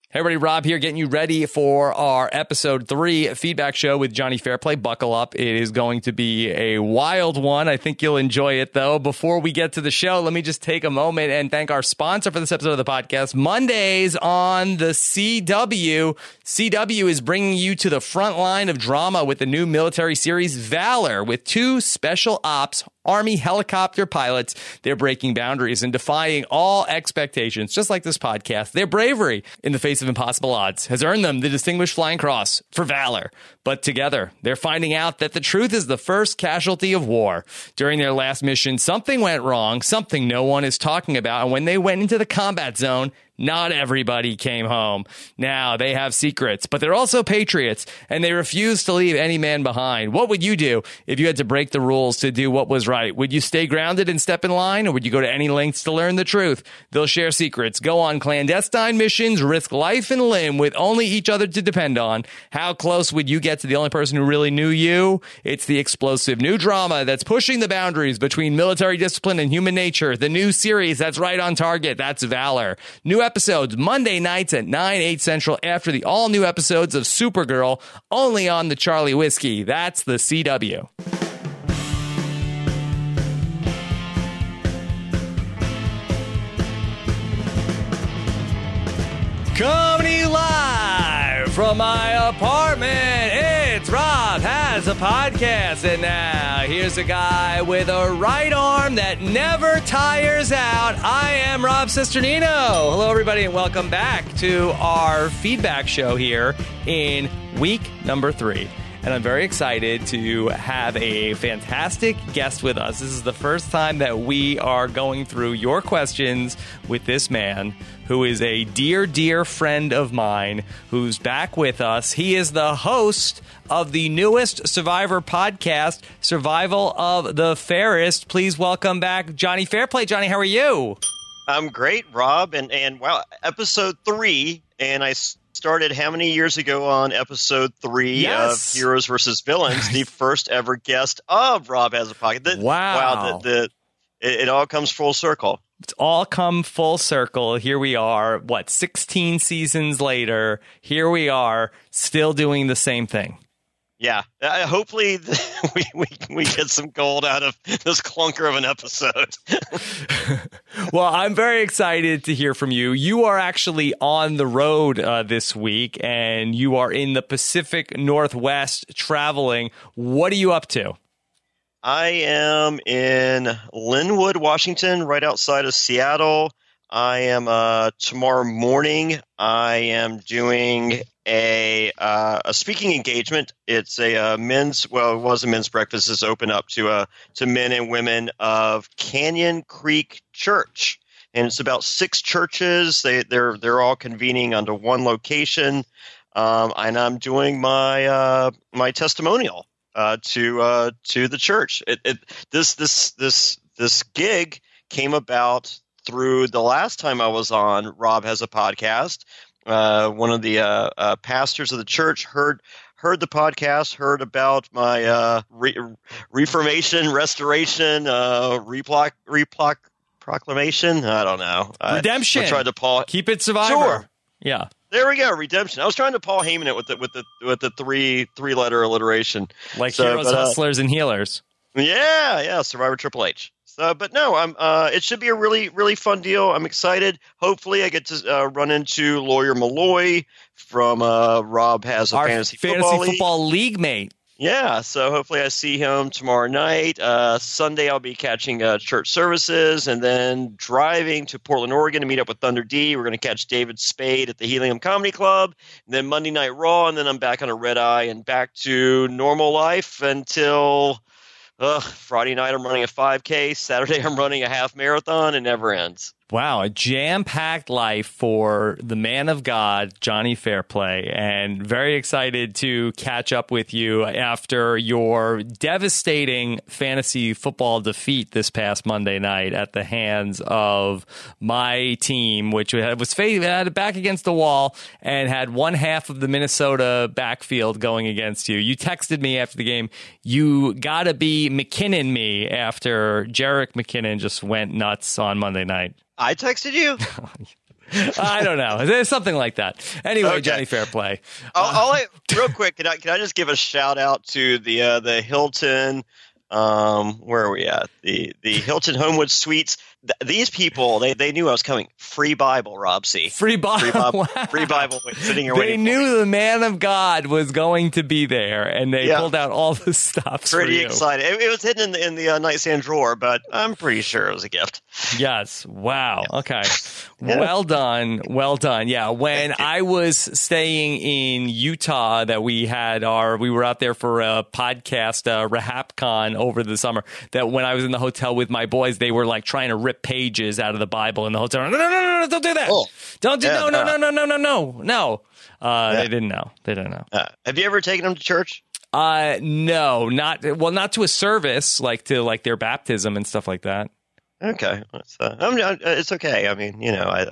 Hey everybody, Rob here, getting you ready for our episode 3 feedback show with Johnny Fairplay. Buckle up. It is going to be a wild one. I think you'll enjoy it, though. Before we get to the show, let me just take a moment and thank our sponsor for this episode of the podcast, Mondays on the CW. CW is bringing you to the front line of drama with the new military series Valor, with 2 special ops Army helicopter pilots. They're breaking boundaries and defying all expectations, just like this podcast. Their bravery in the face of impossible odds has earned them the Distinguished Flying Cross for valor. But together, they're finding out that the truth is the first casualty of war. During their last mission, something went wrong, something no one is talking about, and when they went into the combat zone, not everybody came home. Now, they have secrets, but they're also patriots, and they refuse to leave any man behind. What would you do if you had to break the rules to do what was right? Would you stay grounded and step in line, or would you go to any lengths to learn the truth? They'll share secrets, go on clandestine missions, risk life and limb with only each other to depend on. How close would you get to the only person who really knew you? It's the explosive new drama that's pushing the boundaries between military discipline and human nature. The new series that's right on target. That's Valor. New episodes Monday nights at 9, 8 Central after the all-new episodes of Supergirl, only on the Charlie Whiskey. That's the CW. Coming to you live from my apartment, it's Rob Has a Podcast. And now, here's a guy with a right arm that never tires out. I am Rob Cesternino. Hello, everybody, and welcome back to our feedback show here in week number 3. And I'm very excited to have a fantastic guest with us. This is the first time that we are going through your questions with this man who is a dear, dear friend of mine who's back with us. He is the host of the newest Survivor podcast, Survival of the Fairest. Please welcome back Johnny Fairplay. Johnny, how are you? I'm great, Rob. And wow, episode 3, and I started how many years ago on episode 3 of Heroes versus Villains, the first ever guest of Rob Has a Podcast. Wow. It all comes full circle. It's all come full circle. Here we are, 16 seasons later, here we are, still doing the same thing. Yeah. Hopefully we get some gold out of this clunker of an episode. Well, I'm very excited to hear from you. You are actually on the road this week, and you are in the Pacific Northwest traveling. What are you up to? I am in Linwood, Washington, right outside of Seattle. I am tomorrow morning. I am doing a speaking engagement. It's a it was a men's breakfast. It's open up to men and women of Canyon Creek Church, and it's about 6 churches. They're all convening under one location, and I'm doing my my testimonial to the church. This gig came about through the last time I was on Rob Has a Podcast. One of the pastors of the church heard the podcast, heard about my reformation, restoration, proclamation. I don't know. Redemption. I tried to keep it Survivor. Sure. Yeah. There we go, redemption. I was trying to Paul Heyman it with the three-letter alliteration, like Heroes, Hustlers, and Healers. Yeah, Survivor Triple H. So, but no, it should be a really, really fun deal. I'm excited. Hopefully, I get to run into Lawyer Malloy from Rob Has a Fantasy Football League mate. Yeah, so hopefully I see him tomorrow night. Sunday I'll be catching church services and then driving to Portland, Oregon to meet up with Thunder D. We're going to catch David Spade at the Helium Comedy Club. And then Monday Night Raw, and then I'm back on a red eye and back to normal life until Friday night I'm running a 5K. Saturday I'm running a half marathon. It never ends. Wow, a jam-packed life for the man of God, Johnny Fairplay, and very excited to catch up with you after your devastating fantasy football defeat this past Monday night at the hands of my team, which had back against the wall and had one half of the Minnesota backfield going against you. You texted me after the game, you gotta be McKinnon me after Jerick McKinnon just went nuts on Monday night. I texted you? I don't know. There's something like that. Anyway, Okay. Johnny Fairplay. Real quick, can I just give a shout out to the Hilton? Where are we at? The Hilton Homewood Suites. These people, they knew I was coming. Free Bible, Rob C. Free Bible. Wow. Free Bible sitting here They waiting. knew the man of God was going to be there, and they pulled out all the stops. Pretty excited. It was hidden in the nightstand drawer, but I'm pretty sure it was a gift. Yes. Wow. Yeah. Okay. Yeah. Well done. Well done. Yeah. When I was staying in Utah, that we were out there for a podcast, RahapCon over the summer. That when I was in the hotel with my boys, they were like trying to rip pages out of the Bible in the hotel. No, don't do that. Oh. Don't do Yeah, no. They didn't know. Have you ever taken them to church? No, not to a service, like to their baptism and stuff like that. Okay, it's okay. I mean,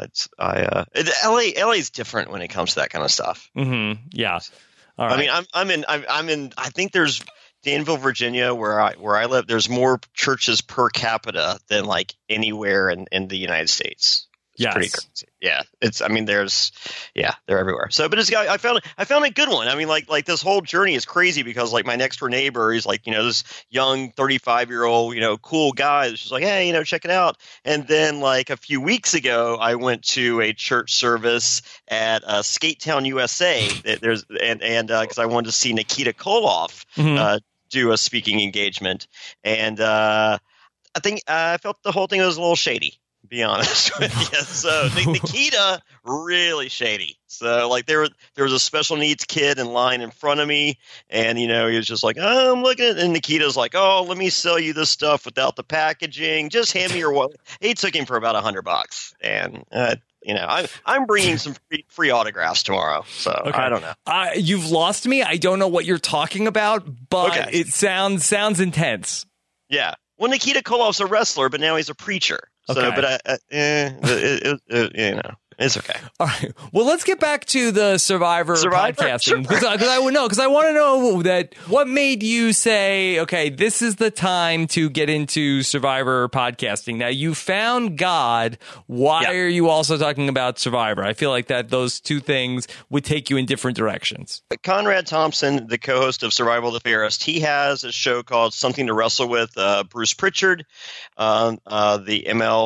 LA's different when it comes to that kind of stuff. Mm-hmm. Yeah. All right. I mean, I'm in. I think there's Danville, Virginia, where I live. There's more churches per capita than like anywhere in the United States. It's pretty crazy. Yeah, they're everywhere. So, but I found a good one. I mean, like this whole journey is crazy because like my next door neighbor, he's like, this young 35-year-old, cool guy. That's just like, hey, check it out. And then like a few weeks ago, I went to a church service at Skate Town, USA. Because I wanted to see Nikita Koloff do a speaking engagement, and I think I felt the whole thing was a little shady. Be honest with you. So Nikita, really shady. So like there was a special needs kid in line in front of me, and he was just like, oh, I'm looking at, and Nikita's like, oh, let me sell you this stuff without the packaging. Just hand me your wallet. He took him for about $100, and I'm bringing some free autographs tomorrow. So okay. I don't know. You've lost me. I don't know what you're talking about, but it sounds intense. Yeah. Well, Nikita Koloff's a wrestler, but now he's a preacher. So, okay. But it's okay. All right. Well, let's get back to the Survivor podcasting because I want to know that what made you say, okay, this is the time to get into Survivor podcasting. Now, you found God. Why are you also talking about Survivor? I feel like that those two things would take you in different directions. Conrad Thompson, the co-host of Survival the Fairest, he has a show called Something to Wrestle With. Bruce Pritchard, the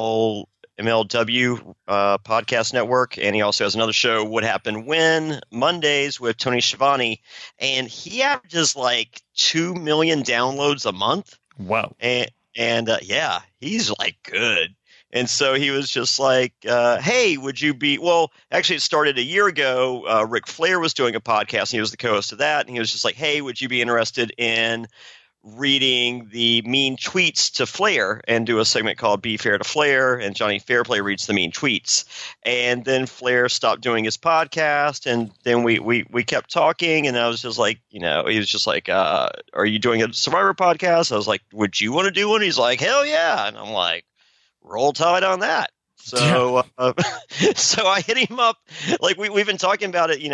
MLW podcast network, and he also has another show, What Happened When, Mondays with Tony Schiavone, and he averages like 2 million downloads a month. Wow. And he's like good. And so he was just like, hey, would you be – well, actually it started a year ago. Ric Flair was doing a podcast, and he was the co-host of that, and he was just like, hey, would you be interested in – reading the mean tweets to Flair and do a segment called Be Fair to Flair, and Johnny Fairplay reads the mean tweets. And then Flair stopped doing his podcast, and then we kept talking, and I was just like, he was just like, are you doing a Survivor podcast? I was like, would you want to do one? He's like, hell yeah. And I'm like, roll tide on that. So so I hit him up. Like we've been talking about it,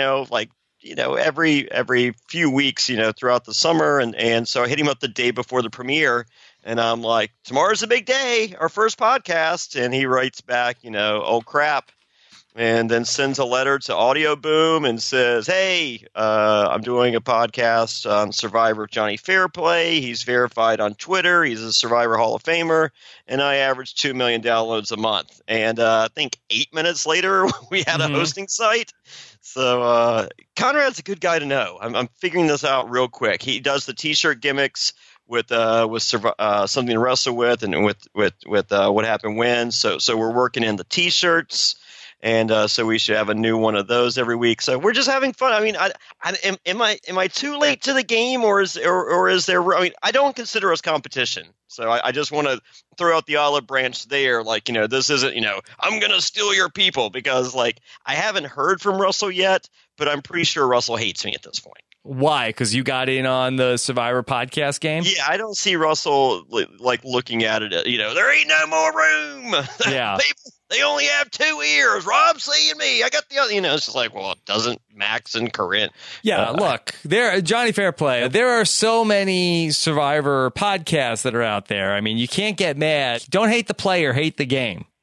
every few weeks, throughout the summer. And so I hit him up the day before the premiere, and I'm like, tomorrow's a big day, our first podcast. And he writes back, oh crap. And then sends a letter to Audio Boom and says, hey, I'm doing a podcast on Survivor with Johnny Fairplay. He's verified on Twitter. He's a Survivor Hall of Famer. And I average 2 million downloads a month. And I think 8 minutes later, we had a hosting site. So Conrad's a good guy to know. I'm figuring this out real quick. He does the T-shirt gimmicks with Something to Wrestle With, and with What Happened When. So we're working in the T-shirts. And so we should have a new one of those every week. So we're just having fun. I mean, am I too late to the game, or is there? I mean, I don't consider us competition. So I just want to throw out the olive branch there. Like, this isn't, I'm going to steal your people, because like I haven't heard from Russell yet, but I'm pretty sure Russell hates me at this point. Why? Because you got in on the Survivor podcast game? Yeah, I don't see Russell like looking at it. There ain't no more room. Yeah. They only have 2 ears. Rob C and me. I got the other. It's just like, well, doesn't Max and Corinne? Yeah, look, Johnny Fairplay. There are so many Survivor podcasts that are out there. I mean, you can't get mad. Don't hate the player, hate the game.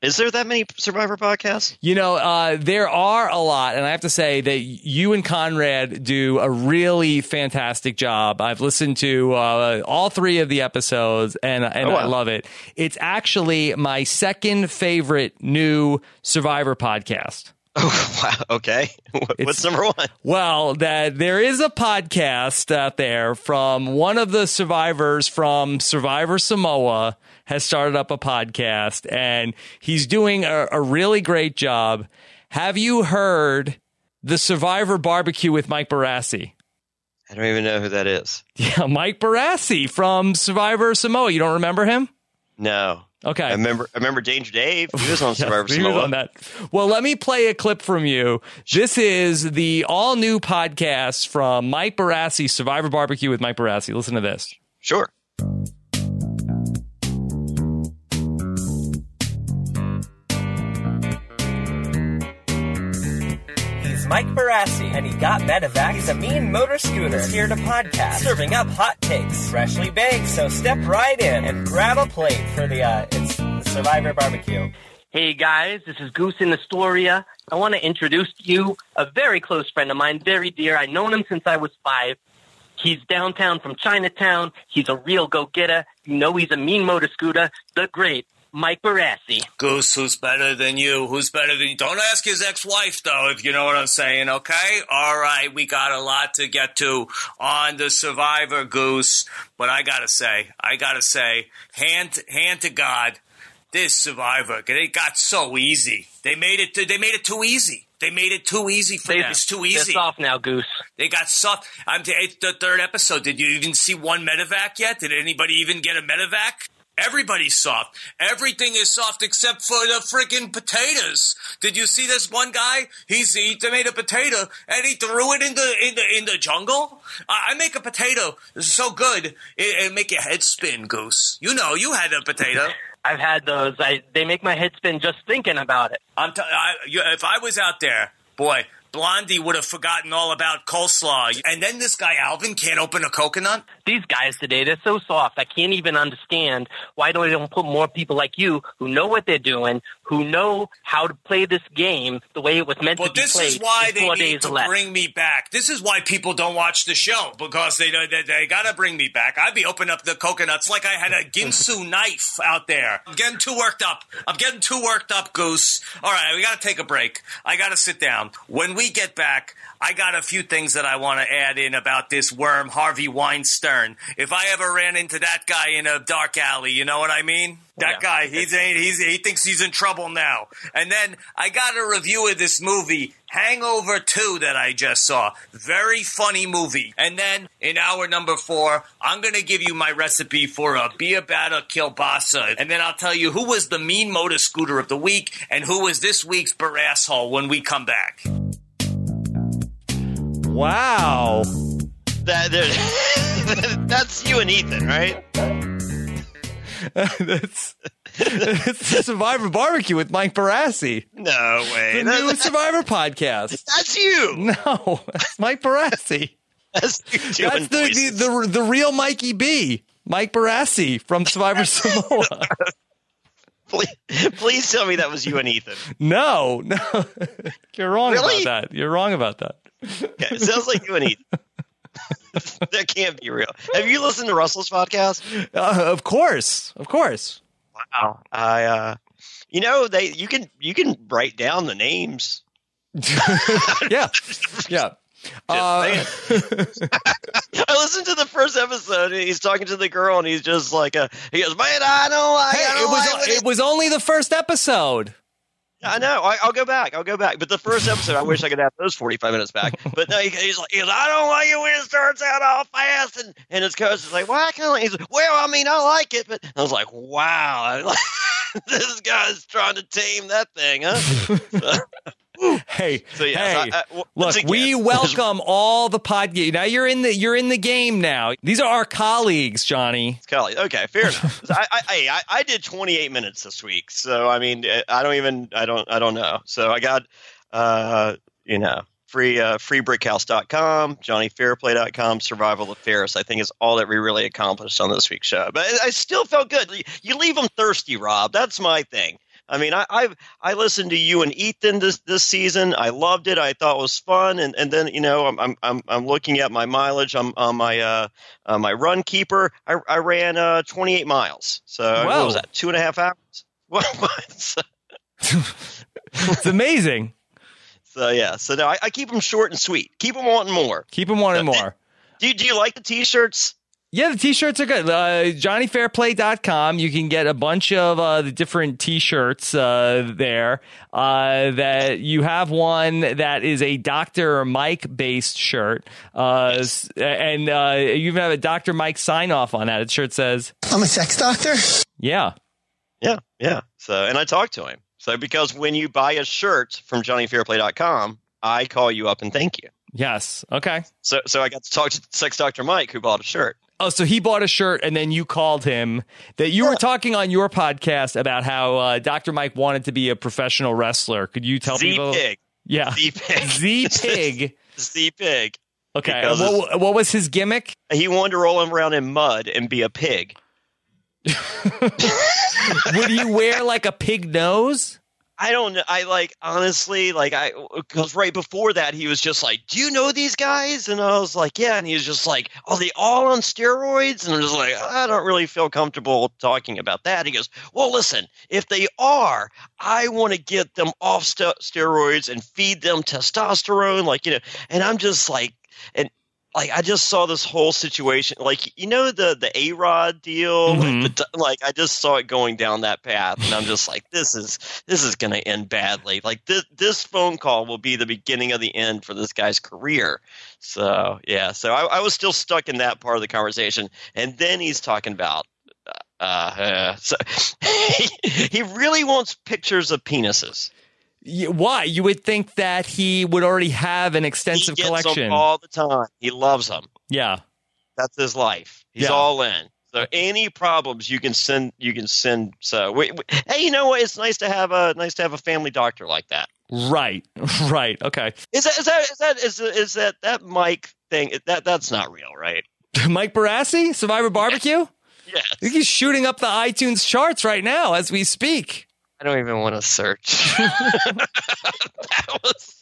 Is there that many Survivor podcasts? There are a lot, and I have to say that you and Conrad do a really fantastic job. I've listened to all 3 of the episodes, and I love it. It's actually my second favorite new Survivor podcast. Oh, wow. Okay. What's number 1? Well, that there is a podcast out there from one of the survivors from Survivor Samoa has started up a podcast, and he's doing a really great job. Have you heard the Survivor Barbecue with Mike Barassi? I don't even know who that is. Yeah, Mike Barassi from Survivor Samoa. You don't remember him? No. Okay. I remember Danger Dave. He was on Survivor Samoa. He was on that. Well, let me play a clip from you. This is the all-new podcast from Mike Barassi, Survivor Barbecue with Mike Barassi. Listen to this. Sure. Mike Barassi, and he got medevac. He's a mean motor scooter. He's here to podcast, serving up hot takes, freshly baked. So step right in and grab a plate for it's the Survivor Barbecue. Hey guys, this is Goose in Astoria. I want to introduce to you a very close friend of mine, very dear. I've known him since I was 5. He's downtown from Chinatown. He's a real go-getter. He's a mean motor scooter. The great Mike Barassi. Goose, who's better than you? Who's better than you? Don't ask his ex-wife, though, if you know what I'm saying, okay? All right, we got a lot to get to on the Survivor, Goose. But I gotta say, hand to God, this Survivor, they got so easy. They made it too easy. They made it too easy for them. It's too easy. They're soft now, Goose. They got soft. It's the 3rd episode. Did you even see one medevac yet? Did anybody even get a medevac? Everybody's soft. Everything is soft except for the freaking potatoes. Did you see this one guy? He made a potato and he threw it in the jungle. I make a potato. It's so good. It make your head spin, Goose. You had a potato. I've had those. They make my head spin just thinking about it. If I was out there, boy, Blondie would have forgotten all about coleslaw. And then this guy Alvin can't open a coconut? These guys today, they're so soft. I can't even understand why they don't put more people like you who know what they're doing, who know how to play this game the way it was meant to be played. Well, this is why they need to bring me back. This is why people don't watch the show, because they got to bring me back. I'd be opening up the coconuts like I had a Ginsu knife out there. I'm getting too worked up, Goose. All right, we got to take a break. I got to sit down. When we get back, I got a few things that I want to add in about this worm, Harvey Weinstein. If I ever ran into that guy in a dark alley, you know what I mean? That guy, he thinks he's in trouble now. And then I got a review of this movie, Hangover 2, that I just saw. Very funny movie. And then in hour number 4, I'm going to give you my recipe for a beer batter kielbasa. And then I'll tell you who was the mean motor scooter of the week and who was this week's barasshole when we come back. Wow. That's you and Ethan, right? That's the Survivor Barbecue with Mike Barassi. No way. The new Survivor podcast. That's you. No, that's Mike Barassi. That's you doing That's the real Mikey B. Mike Barassi from Survivor Samoa. Please tell me that was you and Ethan. No. You're wrong Really? about that. You're wrong about that. Okay, it sounds like you and Ethan. That can't be real. Have you listened to Russell's podcast? Of course. Wow. You can write down the names. Yeah. I listened to the first episode. And he's talking to the girl, and he's just like, he goes, "Man, I don't like." It was only the first episode. I know. I'll go back. But the first episode, I wish I could have those 45 minutes back. But no, he's like, I don't like it when it starts out all fast. And his coach is like, well, I kind of like it. He's like, well, I mean, I like it. But I was like, wow, this guy's trying to tame that thing, huh? Hey, So, yeah, look, we welcome all the podcast. Now you're in the game now. These are our colleagues, Johnny. Okay, fair enough. I did 28 minutes this week, so I mean, I don't know. So I got, freebrickhouse.com, johnnyfairplay.com, Survival of Ferris. I think is all that we really accomplished on this week's show. But I still felt good. You leave them thirsty, Rob. That's my thing. I mean, I listened to you and Ethan this season. I loved it. I thought it was fun. And then, you know, I'm looking at my mileage on my Run Keeper. I ran 28 miles. So what was that? 2.5 hours? It's amazing. So yeah. So no, I keep them short and sweet. Keep them wanting more. Keep them wanting more. Do you like the T-shirts? Yeah, the T-shirts are good. JohnnyFairplay.com. You can get a bunch of the different T-shirts there. That you have one that is a Dr. Mike-based shirt. Yes. And you even have a Dr. Mike sign-off on that. It shirt says, I'm a sex doctor? Yeah. Yeah. So, and I talked to him. So, because when you buy a shirt from JohnnyFairplay.com, I call you up and thank you. Yes. Okay. So I got to talk to Sex Dr. Mike, who bought a shirt. Oh, so he bought a shirt, and then you called him. That you were talking on your podcast about how Dr. Mike wanted to be a professional wrestler. Could you tell people? Z-Pig. Yeah. Z-Pig. Z-Pig. Z-Pig. Okay. What was his gimmick? He wanted to roll around in mud and be a pig. Would you wear like a pig nose? I don't know. Honestly, because right before that, he was just like, do you know these guys? And I was like, yeah. And he was just like, are they all on steroids? And I'm just like, I don't really feel comfortable talking about that. He goes, well, listen, if they are, I want to get them off steroids and feed them testosterone. And I'm just like, I just saw this whole situation, the A-Rod deal. Mm-hmm. I just saw it going down that path, and I'm just like, this is going to end badly. This phone call will be the beginning of the end for this guy's career. So yeah, I was still stuck in that part of the conversation, and then he's talking about he really wants pictures of penises. Why? You would think that he would already have an extensive collection. He gets them all the time. He loves them. Yeah. That's his life. He's all in. So any problems you can send. So hey, you know what? It's nice to have a family doctor like that. Right. Okay. Is that Mike thing? That's not real, right? Mike Barassi, Survivor Barbecue? Yes. I think he's shooting up the iTunes charts right now as we speak. I don't even want to search. That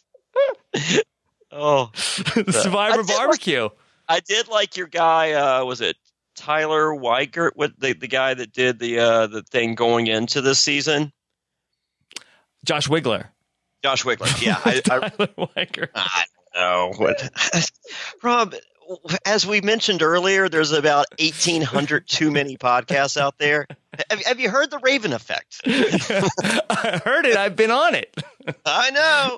was Survivor Barbecue. I did like your guy. Was it Tyler Weigert? What the guy that did the thing going into this season? Josh Wiggler. Yeah, Tyler Weigert. I don't know what. Rob, as we mentioned earlier, there's about 1,800 too many podcasts out there. Have you heard the Raven Effect? I heard it. I've been on it. I know.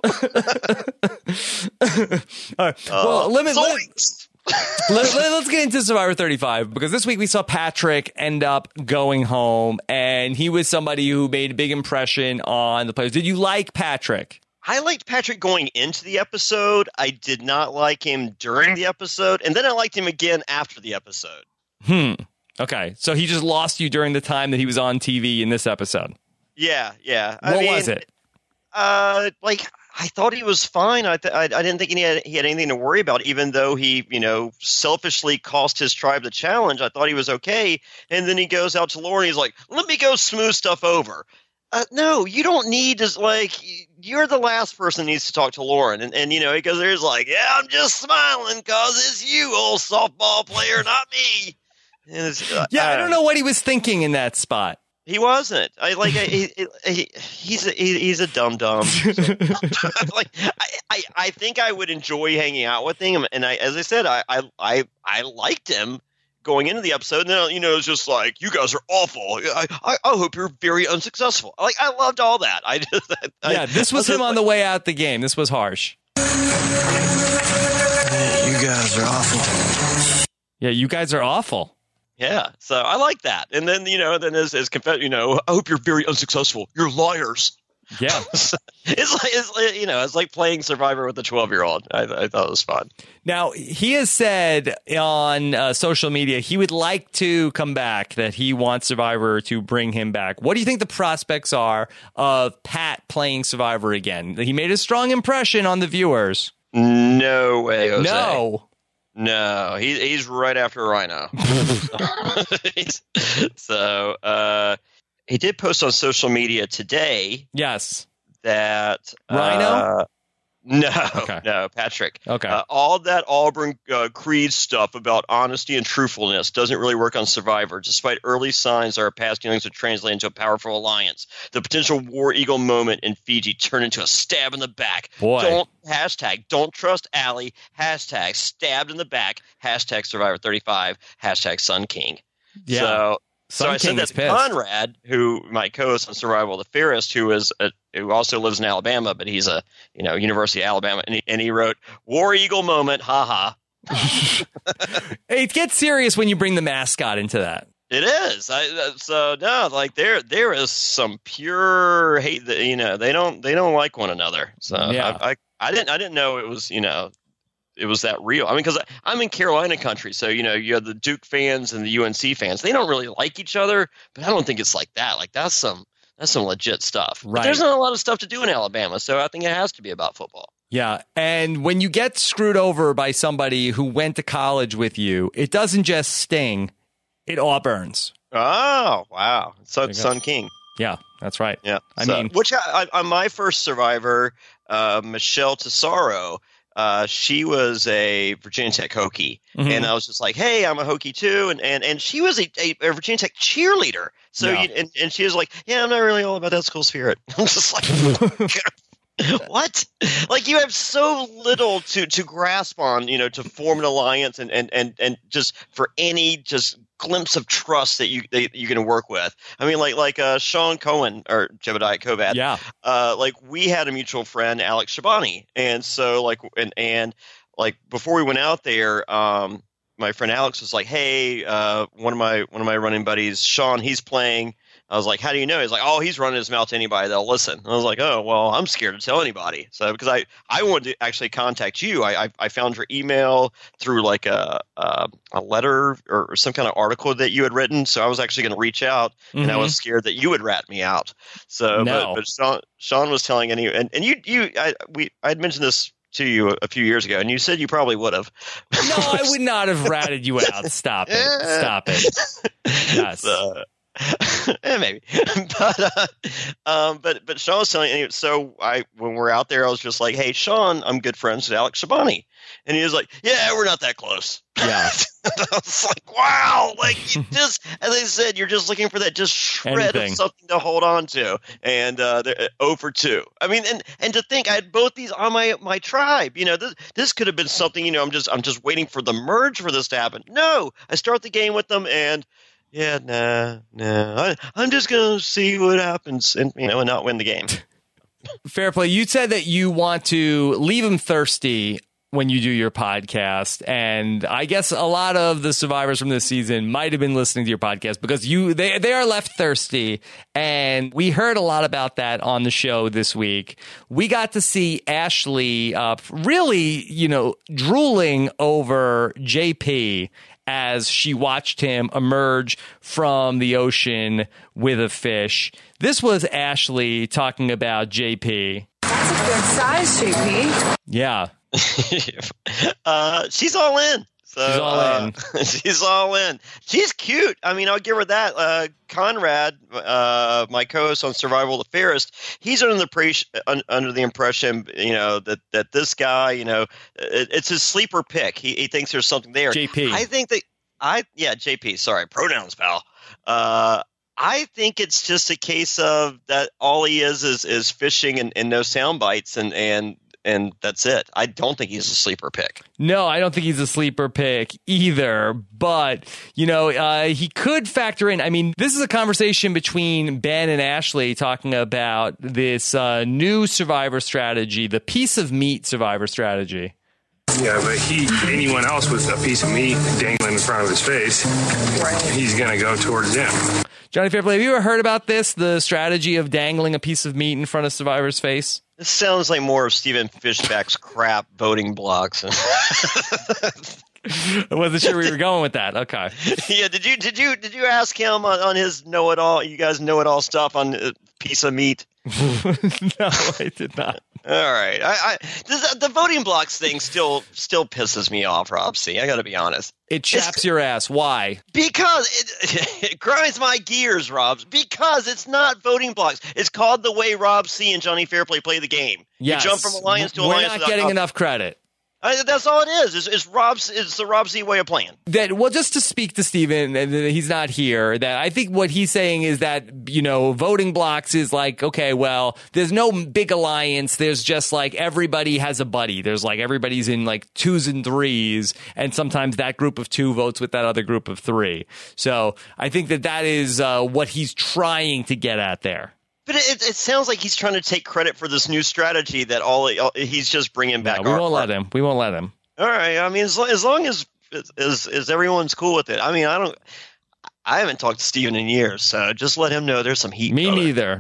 All right. Well, let's get into Survivor 35, because this week we saw Patrick end up going home, and he was somebody who made a big impression on the players. Did you like Patrick? I liked Patrick going into the episode. I did not like him during the episode, and then I liked him again after the episode. Okay, so he just lost you during the time that he was on TV in this episode. Yeah. What was it? I thought he was fine. I didn't think he had anything to worry about, even though he, selfishly cost his tribe the challenge. I thought he was okay, and then he goes out to Lauren. He's like, "Let me go smooth stuff over." No, you don't need to, you're the last person that needs to talk to Lauren. And he goes, there's yeah, I'm just smiling because it's you, old softball player, not me. And I don't know what he was thinking in that spot. He wasn't. He's a dum-dum. I think I would enjoy hanging out with him. And as I said, I liked him going into the episode, and then it's just like, you guys are awful. I hope you're very unsuccessful. I loved all that. This was him on the way out the game. This was harsh. You guys are awful. Yeah, you guys are awful. Yeah, so I like that. And then then as confess, I hope you're very unsuccessful. You're liars. Yeah, it's like playing Survivor with a 12-year-old. I thought it was fun. Now, he has said on social media he would like to come back, that he wants Survivor to bring him back. What do you think the prospects are of Pat playing Survivor again? He made a strong impression on the viewers. No way, Jose. No, he's right after Rhino. he did post on social media today. Yes. That Rhino? No, Okay. no, Patrick. Okay. All that Auburn Creed stuff about honesty and truthfulness doesn't really work on Survivor, despite early signs our past dealings would translate into a powerful alliance. The potential War Eagle moment in Fiji turned into a stab in the back. Boy. Don't trust Allie, hashtag stabbed in the back, hashtag Survivor 35, hashtag Sun King. Yeah. So I said that to pissed. Conrad, who my co-host on Survival the Fairest, who also lives in Alabama, but he's a University of Alabama, and he wrote War Eagle moment, haha. It gets serious when you bring the mascot into that. It is. There is some pure hate that they don't like one another. So yeah. I didn't know it was it was that real. I mean, because I'm in Carolina country, so you have the Duke fans and the UNC fans. They don't really like each other, but I don't think it's like that. Like that's some legit stuff. Right. But there's not a lot of stuff to do in Alabama, so I think it has to be about football. Yeah, and when you get screwed over by somebody who went to college with you, it doesn't just sting; it all burns. Oh wow! So Sun King. Yeah, that's right. Yeah, I mean, on my first Survivor, Michelle Tesoro. She was a Virginia Tech Hokie, and I was just like, "Hey, I'm a Hokie too," and she was a Virginia Tech cheerleader. So and she was like, "Yeah, I'm not really all about that school spirit." I'm just like, what? Like you have so little to grasp on, to form an alliance and just for any just glimpse of trust that you're going to work with. I mean, like Sean Cohen or Jebediah Kovad. Yeah. Like we had a mutual friend, Alex Shabani, and so and before we went out there, my friend Alex was like, "Hey, one of my running buddies, Sean, he's playing." I was like, "How do you know?" He's like, "Oh, he's running his mouth to anybody that'll listen." And I was like, "Oh, well, I'm scared to tell anybody." So because I wanted to actually contact you, I found your email through like a letter or some kind of article that you had written. So I was actually going to reach out, and I was scared that you would rat me out. So, no. but Sean was telling I had mentioned this to you a few years ago, and you said you probably would have. No, I would not have ratted you out. Stop it. Stop it. Yes. Maybe, but Sean was telling me. So when we're out there, I was just like, "Hey, Sean, I'm good friends with Alex Shabani," and he was like, "Yeah, we're not that close." Yeah, I was like, "Wow!" Like you just, as I said, you're just looking for that just shred of something to hold on to, and they're 0 for 2. I mean, and to think I had both these on my tribe. This could have been something. I'm just waiting for the merge for this to happen. No, I start the game with them and. Yeah, no. I'm just going to see what happens and not win the game. Fair play. You said that you want to leave them thirsty when you do your podcast. And I guess a lot of the survivors from this season might have been listening to your podcast because they are left thirsty. And we heard a lot about that on the show this week. We got to see Ashley really, drooling over JP as she watched him emerge from the ocean with a fish. This was Ashley talking about JP. That's a good size, JP. Yeah. She's all in. So, she's all in. She's all in. She's cute. I mean, I'll give her that. Conrad, my co-host on Survival the Fairest, he's under the impression, that this guy, it's his sleeper pick. He thinks there's something there. JP. I think JP. Sorry, pronouns, pal. I think it's just a case of that. All he is fishing and no sound bites and that's it. I don't think he's a sleeper pick. No, I don't think he's a sleeper pick either. But, he could factor in. I mean, this is a conversation between Ben and Ashley talking about this new Survivor strategy, the piece of meat Survivor strategy. Yeah, but anyone else with a piece of meat dangling in front of his face, he's going to go towards them. Johnny Fairplay, have you ever heard about this, the strategy of dangling a piece of meat in front of Survivor's face? This sounds like more of Stephen Fishback's crap voting blocks. I wasn't sure we were going with that. Okay. Yeah. Did you ask him on his know-it-all? You guys know-it-all stuff on a piece of meat? No, I did not. All right. The voting blocks thing still pisses me off, Rob C. I got to be honest. It chaps your ass. Why? Because it grinds my gears, Rob. Because it's not voting blocks. It's called the way Rob C. and Johnny Fairplay play the game. Yes. You jump from alliance to alliance. We're not getting enough credit. That's all it is. It's the Rob C. way of playing. Just to speak to Steven, and he's not here, that I think what he's saying is that, voting blocks is like, okay, well, there's no big alliance. There's just like everybody has a buddy. There's like everybody's in like 2s and 3s, and sometimes that group of 2 votes with that other group of 3. So I think that is what he's trying to get at there. But it sounds like he's trying to take credit for this new strategy that he's just bringing back. We won't let him. We won't let him. All right. I mean, as long as everyone's cool with it. I mean, I haven't talked to Steven in years, so just let him know there's some heat. Me neither.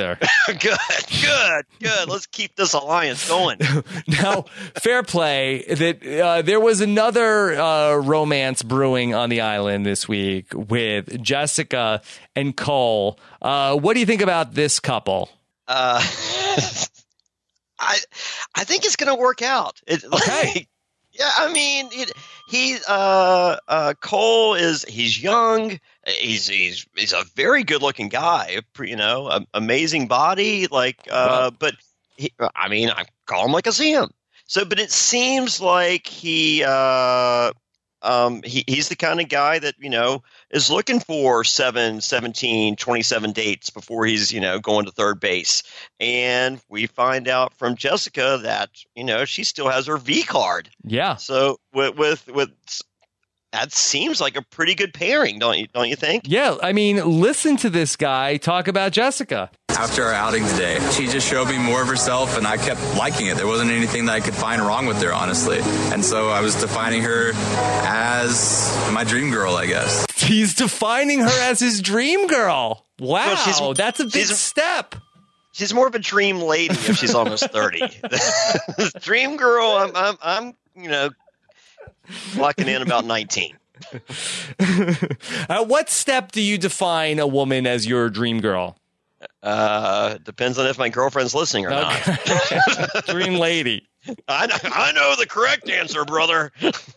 Good. Let's keep this alliance going. Now, fair play that there was another romance brewing on the island this week with Jessica and Cole. What do you think about this couple? I think it's going to work out. Okay. Yeah, I mean, Cole he's young. He's a very good looking guy. Amazing body. But I call him like I see him. So, but it seems like he's the kind of guy that is looking for 7, 17, 27 dates before he's going to third base. And we find out from Jessica that she still has her V card. Yeah. So with that seems like a pretty good pairing, don't you think? Yeah, I mean, listen to this guy talk about Jessica. After our outing today, she just showed me more of herself, and I kept liking it. There wasn't anything that I could find wrong with her, honestly. And so I was defining her as my dream girl, I guess. He's defining her as his dream girl. Wow, well, that's a big step. She's more of a dream lady if she's almost 30. Dream girl, I'm locking in about 19. At what step do you define a woman as your dream girl? Depends on if my girlfriend's listening or not. Dream lady. I know the correct answer, brother.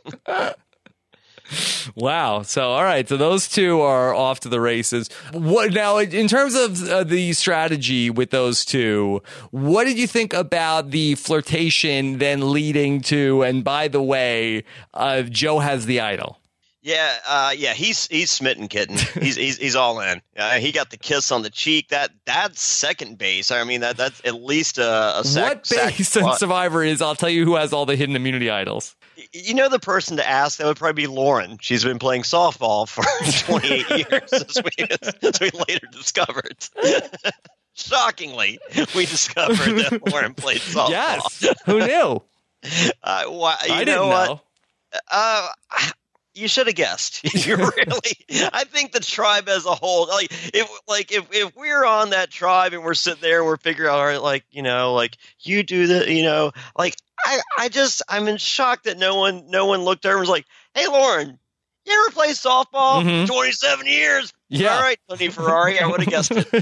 Wow. So, all right. So those two are off to the races. What now, in terms of the strategy with those two, what did you think about the flirtation then leading to, and by the way, Joe has the idol? Yeah, he's smitten, kitten. He's all in. He got the kiss on the cheek. That's second base. I mean, that's at least a What base on Survivor is? I'll tell you who has all the hidden immunity idols. The person to ask, that would probably be Lauren. She's been playing softball for 28 years, as we later discovered. Shockingly, we discovered that Lauren played softball. Yes, who knew? I didn't know. You should have guessed. I think the tribe as a whole, if we're on that tribe and we're sitting there and we're figuring out, all right, you do the, I'm in shock that no one looked over and was like, hey, Lauren, you ever play softball? Mm-hmm. 27 years. Yeah. All right, Tony Ferrari, I would have guessed it.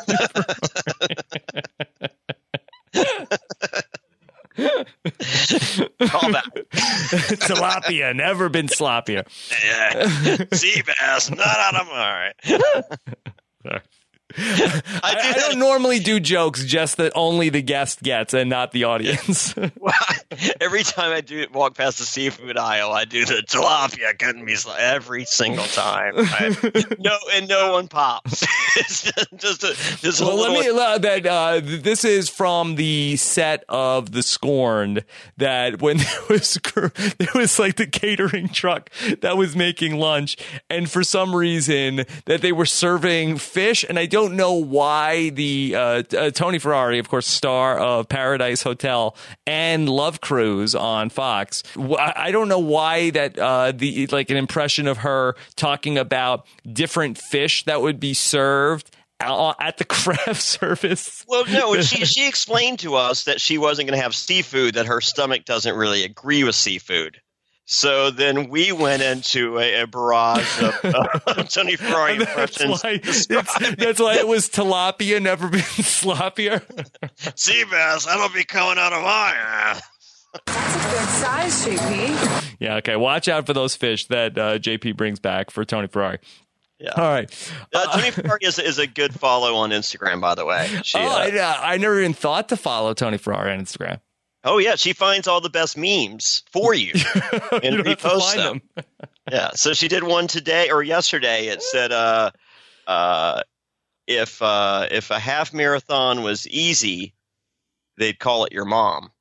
Call back. Tilapia, never been sloppier. Yeah. Sea bass, not out of them. All right. Sorry. I don't normally do jokes just that only the guest gets and not the audience. Well, every time I walk past the seafood aisle, I do the tilapia couldn't be every single time. No one pops. It's just this is from the set of The Scorned, that when there was like the catering truck that was making lunch, and for some reason that they were serving fish, and I don't know why the Tony Ferrari, of course, star of Paradise Hotel and Love Cruise on Fox. I don't know why that an impression of her talking about different fish that would be served at the craft service. Well, no, she explained to us that she wasn't going to have seafood, that her stomach doesn't really agree with seafood. So then we went into a barrage of Tony Ferrari impressions. That's why it was tilapia, never been sloppier. Sea bass, that'll be coming out of my ass. That's a good size, JP. Yeah, okay. Watch out for those fish that JP brings back for Tony Ferrari. Yeah. All right. Tony Ferrari is a good follow on Instagram, by the way. I never even thought to follow Tony Ferrari on Instagram. Oh, yeah. She finds all the best memes for you and you reposts them. Yeah. So she did one today or yesterday. It said, if a half marathon was easy, they'd call it your mom.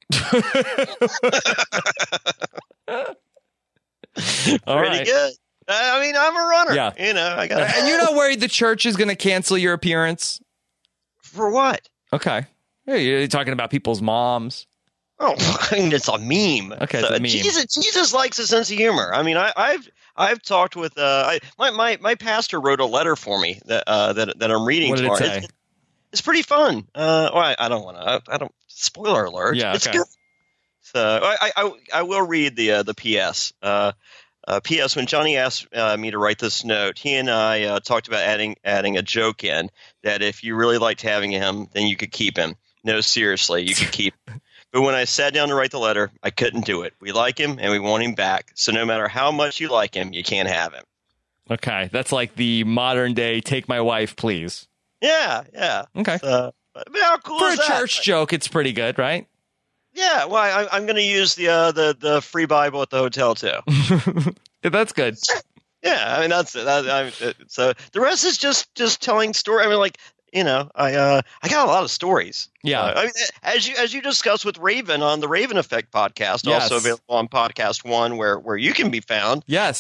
Pretty good. I mean, I'm a runner. Yeah. You know, I got. And you're not worried the church is going to cancel your appearance? For what? Okay. You're talking about people's moms. Oh, I mean, it's a meme. Okay, it's a meme. Jesus likes a sense of humor. I mean, I've talked with my pastor wrote a letter for me that I'm reading. What did tomorrow. it say? It's pretty fun. I don't want to. I don't. Spoiler alert. Yeah, it's okay. good. So I will read the PS. P.S. When Johnny asked me to write this note, he and I talked about adding a joke in that if you really liked having him, then you could keep him. No, seriously, you could keep him. But when I sat down to write the letter, I couldn't do it. We like him and we want him back. So no matter how much you like him, you can't have him. Okay, that's like the modern day "take my wife, please." Yeah. Okay. How cool For is a that? church joke, it's pretty good, right? Yeah. Well, I'm going to use the free Bible at the hotel too. That's good. Yeah, I mean that's it. So the rest is just telling story. I mean, like, you know, I got a lot of stories. Yeah. I mean, as you discussed with Raven on the Raven Effect podcast, Yes. also available on Podcast One, where you can be found. Yes.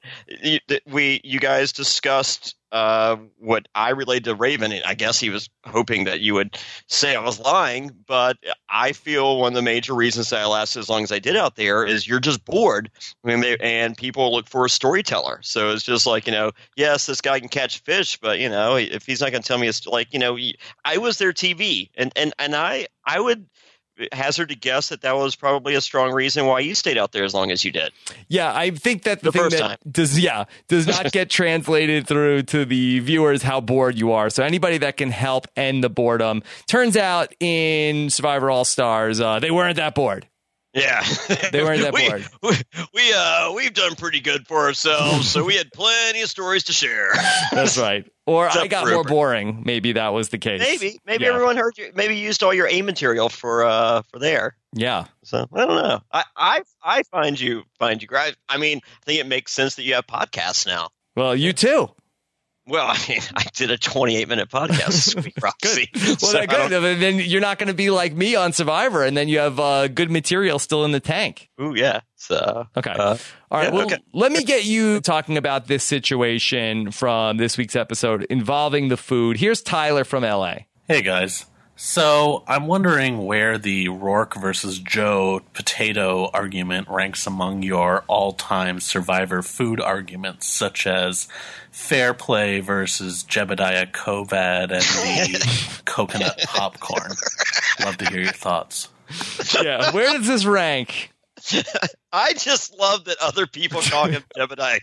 You guys discussed what I relayed to Raven, and I guess he was hoping that you would say I was lying, but I feel one of the major reasons that I lasted as long as I did out there is you're just bored. I mean, and people look for a storyteller. So it's just like, you know, yes, this guy can catch fish, but, you know, if he's not going to tell me, it's like, you know, I was their TV, and I would hazard to guess that was probably a strong reason why you stayed out there as long as you did. Yeah, I think that the thing first that time. does not get translated through to the viewers how bored you are. So anybody that can help end the boredom. Turns out in Survivor All Stars, they weren't that bored. Yeah, They weren't that bored. We've done pretty good for ourselves, so we had plenty of stories to share. That's right. Or Except I got for more Rupert. boring. Maybe that was the case. Maybe Yeah. everyone heard you. Maybe you used all your A material for there. Yeah. So I don't know. I find you great. I mean, I think it makes sense that you have podcasts now. Well, you too. Well, I mean, I did a 28-minute podcast this week, Roxy. Well, So good. Then you're not going to be like me on Survivor, and then you have good material still in the tank. Ooh, yeah. So Okay. All right. yeah, Well, okay. let me get you talking about this situation from this week's episode involving the food. Here's Tyler from LA. Hey, guys. So I'm wondering where the Rourke versus Joe potato argument ranks among your all-time Survivor food arguments, such as Fair Play versus Jebediah Kovad and the coconut popcorn. Love to hear your thoughts. Yeah. Where does this rank? I just love that other people call him Jebediah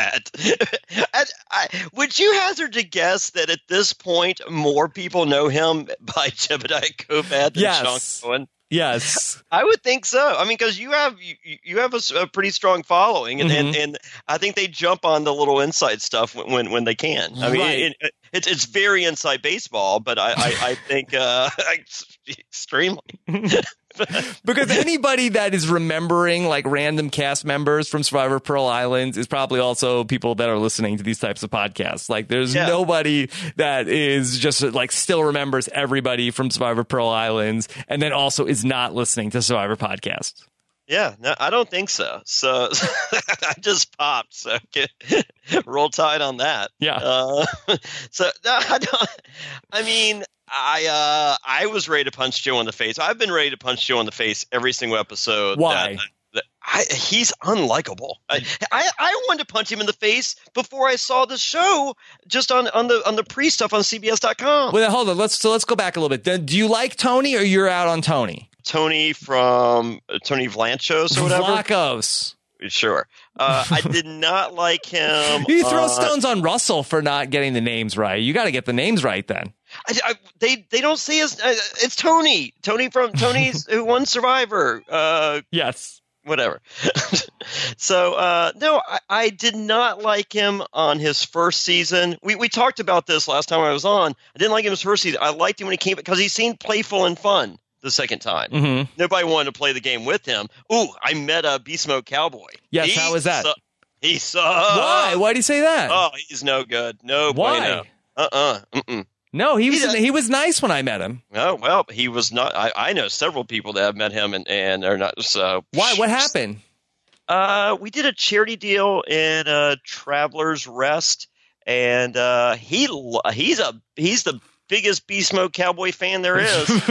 Kovad. Would you hazard to guess that at this point more people know him by Jebediah Kovad than Yes. Sean Cohen? Yes. I would think so. I mean, because you have a pretty strong following, and, and I think they jump on the little inside stuff when they can. I mean, Right. it's very inside baseball, but I think extremely. Because anybody that is remembering like random cast members from Survivor Pearl Islands is probably also people that are listening to these types of podcasts. Like there's nobody that is just like still remembers everybody from Survivor Pearl Islands and then also is not listening to Survivor podcasts. Yeah, no, I don't think so. So I just popped. So roll tide on that. Yeah. So no, I don't. I mean, I was ready to punch Joe in the face. I've been ready to punch Joe in the face every single episode. Why? He's unlikable. I wanted to punch him in the face before I saw the show, just on the pre stuff on CBS.com. Well, hold on. Let's go back a little bit. Do you like Tony or you're out on Tony? Tony from Tony Vlachos or whatever. Vlachos. Sure. I did not like him. You throw stones on Russell for not getting the names right. You got to get the names right then. They don't see us. It's Tony. Tony's who won Survivor. Yes. Whatever. So, no, I did not like him on his first season. We talked about this last time I was on. I didn't like him his first season. I liked him when he came because he seemed playful and fun the second time. Mm-hmm. Nobody wanted to play the game with him. Ooh, I met a Beast Mode Cowboy. Yes, how was that? He sucked. Why? Why'd he say that? Oh, he's no good. No Why? bueno. Mm-mm. No, he was nice when I met him. Oh, well, he was not. I know several people that have met him and are not. So why? What happened? We did a charity deal in Travelers Rest, and he's the biggest Beast Mode Cowboy fan there is.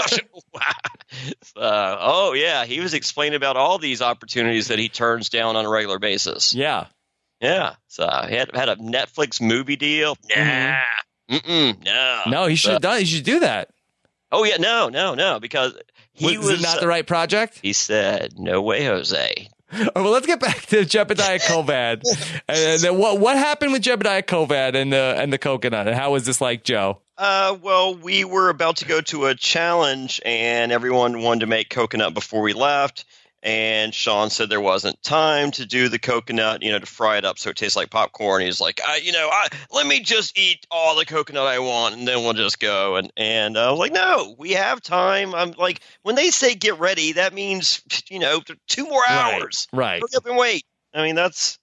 Oh yeah, he was explaining about all these opportunities that he turns down on a regular basis. Yeah. So he had a Netflix movie deal. Nah. No, he should have done. He should do that. Oh yeah, no, because he was it not the right project. He said, "No way, Jose." Oh, well, let's get back to Jebediah Kovad. And then what happened with Jebediah Kovad and the coconut? And how was this like, Joe? Well, we were about to go to a challenge, and everyone wanted to make coconut before we left. And Sean said there wasn't time to do the coconut, to fry it up so it tastes like popcorn. He's like, let me just eat all the coconut I want, and then we'll just go. And I was like, no, we have time. I'm like, when they say get ready, that means 2 more hours. Right. Hurry up and wait. I mean, that's.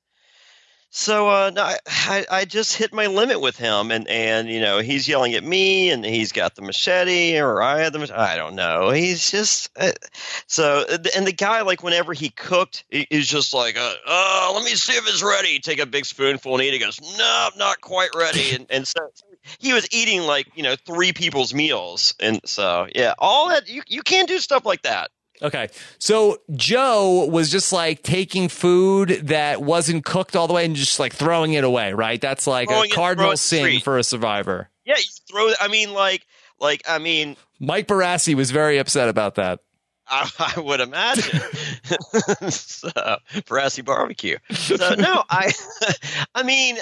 So no, I just hit my limit with him, and he's yelling at me, and he's got the machete, or I had the machete. I don't know. He's just so, and the guy, like, whenever he cooked, he's just like, let me see if it's ready. Take a big spoonful and eat. He goes, no, not quite ready, and so he was eating like 3 people's meals, and so yeah, all that you can't do stuff like that. Okay, so Joe was just like taking food that wasn't cooked all the way and just like throwing it away, right? That's like a cardinal sin for a Survivor. Yeah, you throw it. I mean, Mike Barassi was very upset about that. I would imagine. So, Barassi barbecue. So no, I mean,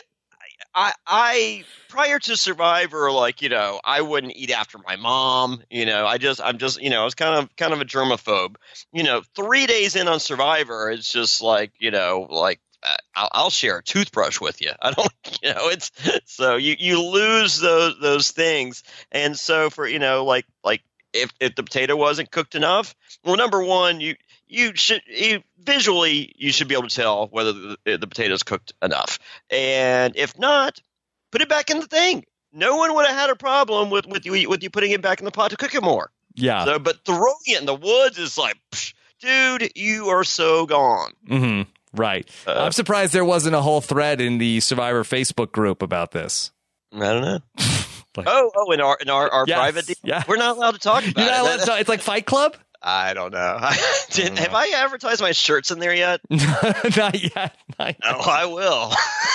I prior to Survivor, I wouldn't eat after my mom. I was kind of a germaphobe. 3 days in on Survivor, it's just I'll share a toothbrush with you. I don't, it's so you lose those things, and so for if the potato wasn't cooked enough, well, number one, you should visually be able to tell whether the potato is cooked enough, and if not, put it back in the thing. No one would have had a problem with you putting it back in the pot to cook it more. Yeah. So, but throwing it in the woods is like, dude, you are so gone. Mm-hmm. Right. I'm surprised there wasn't a whole thread in the Survivor Facebook group about this. I don't know. In our yes, private deal? Yeah. We're not allowed to talk about You're not allowed to talk. It's like Fight Club? I don't know. Have I advertised my shirts in there yet? Not yet. No, I will.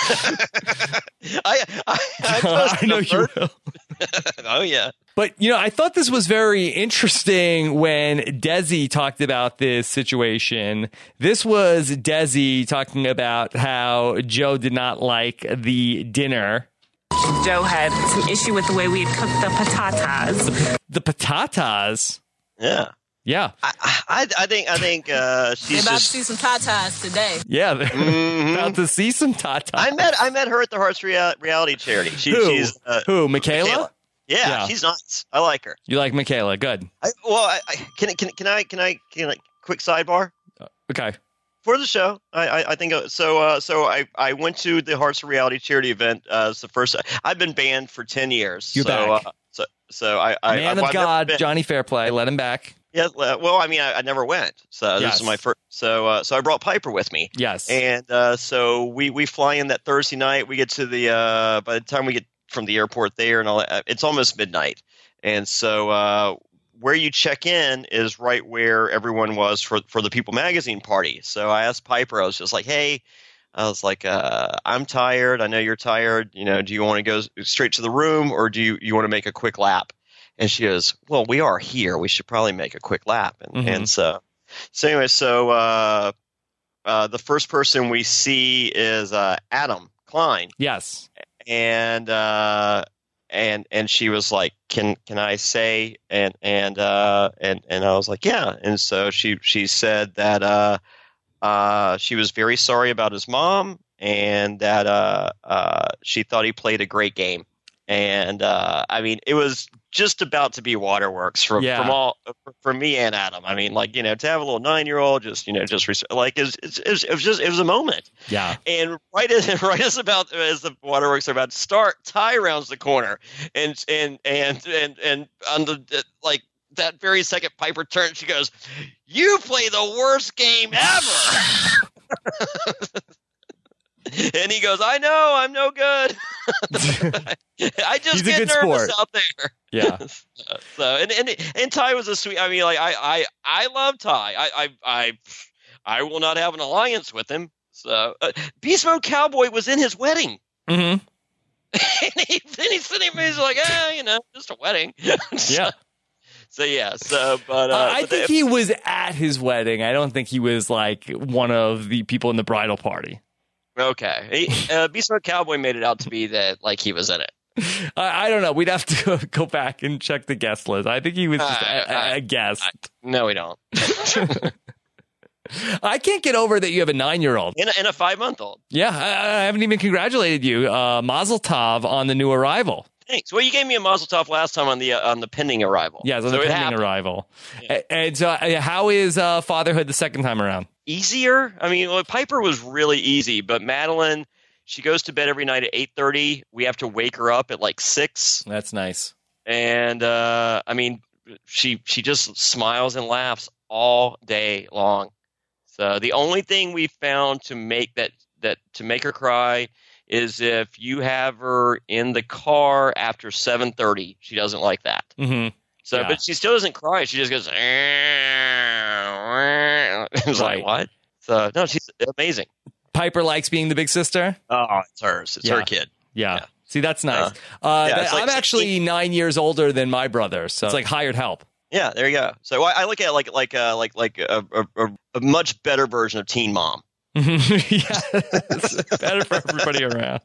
I know you will. Oh, yeah. But, I thought this was very interesting when Desi talked about this situation. This was Desi talking about how Joe did not like the dinner. Joe had some issue with the way we had cooked the patatas. The patatas? Yeah. Yeah. I think she's about to see some tatas today. Yeah, about to see some tatas. I met her at the Hearts reality charity. Who? Michaela? Yeah, she's nice. I like her. You like Michaela? Good. Can I quick sidebar? Okay. For the show, I think so. I went to the Hearts reality charity event. It's the first. I've been banned for 10 years. You're back. Man of God, Johnny Fairplay, let him back. Yeah, well, I mean, I never went, so this is my first. So I brought Piper with me. Yes, and so we fly in that Thursday night. We get to the by the time we get from the airport there and all that, it's almost midnight. And so where you check in is right where everyone was for the People Magazine party. So I asked Piper. I was just like, hey. I was like, I'm tired. I know you're tired. Do you want to go straight to the room, or do you want to make a quick lap? And she goes, well, we are here. We should probably make a quick lap. And so anyway, so the first person we see is Adam Klein. Yes. And she was like, can I say, and I was like, yeah. And so she said that she was very sorry about his mom, and that she thought he played a great game. And I mean, it was just about to be waterworks from me and Adam. I mean, like, to have a little 9-year-old, it was a moment. Yeah. And right as the waterworks are about to start, Ty rounds the corner, and on the like that very second Piper turns, she goes, "You play the worst game ever." And he goes, "I know, I'm no good. I just get nervous out there." Yeah. So and Ty was a sweet. I mean, like I love Ty. I will not have an alliance with him. So Beast Mode Cowboy was in his wedding. Mm-hmm. And he's sitting there, he's like, just a wedding. Yeah. So yeah, but I think he was at his wedding. I don't think he was like one of the people in the bridal party. Okay, Beast Mode Cowboy made it out to be that like he was in it. I don't know. We'd have to go back and check the guest list. I think he was just a guest. No, we don't. I can't get over that you have a 9-year-old and a 5-month-old. Yeah, I haven't even congratulated you, Mazel Tov, on the new arrival. Thanks. Well, you gave me a Mazel Tov last time on the pending arrival. Yeah, so the pending arrival. Yeah. And so, how is fatherhood the second time around? Easier. I mean, Piper was really easy, but Madeline, she goes to bed every night at 8:30. We have to wake her up at like 6. That's nice. And I mean, she just smiles and laughs all day long. So the only thing we found to make to make her cry is if you have her in the car after 7:30. She doesn't like that. Mm-hmm. So, but she still doesn't cry. She just goes, it's like, what? So, no, she's amazing. Piper likes being the big sister? Oh, it's hers. It's her kid. Yeah. See, that's nice. I'm actually 9 years older than my brother, so it's like hired help. Yeah, there you go. So I look at it like a much better version of Teen Mom. Yeah, it's better for everybody around.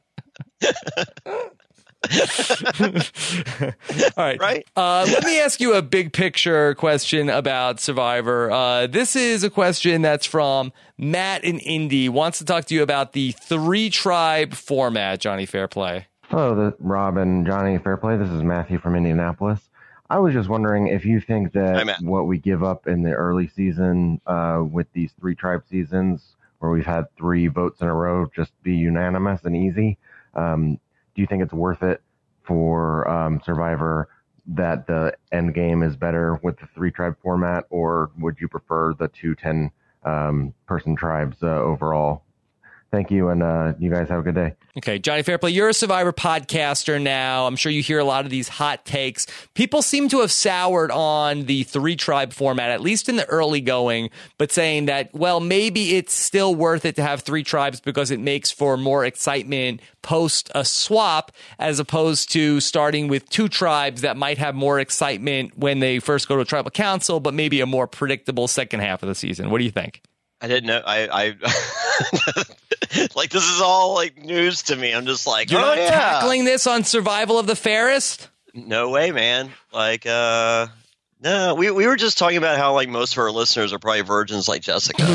All right. Right. Let me ask you a big picture question about Survivor. This is a question that's from Matt in Indy. Wants to talk to you about the 3-tribe format, Johnny Fairplay. Hello, Rob and Johnny Fairplay. This is Matthew from Indianapolis. I was just wondering if you think that what we give up in the early season with these 3-tribe seasons, where we've had 3 votes in a row, just be unanimous and easy. Do you think it's worth it for Survivor that the end game is better with the 3-tribe format, or would you prefer the 2 10-person tribes overall? Thank you, and you guys have a good day. Okay, Johnny Fairplay, you're a Survivor podcaster now. I'm sure you hear a lot of these hot takes. People seem to have soured on the 3-tribe format, at least in the early going, but saying that, well, maybe it's still worth it to have 3 tribes because it makes for more excitement post a swap, as opposed to starting with 2 tribes that might have more excitement when they first go to tribal council, but maybe a more predictable second half of the season. What do you think? I didn't know. I like, this is all like news to me. I'm just like, you're not tackling this on Survival of the Fairest? No way, man. Like, no, we were just talking about how like most of our listeners are probably virgins like Jessica.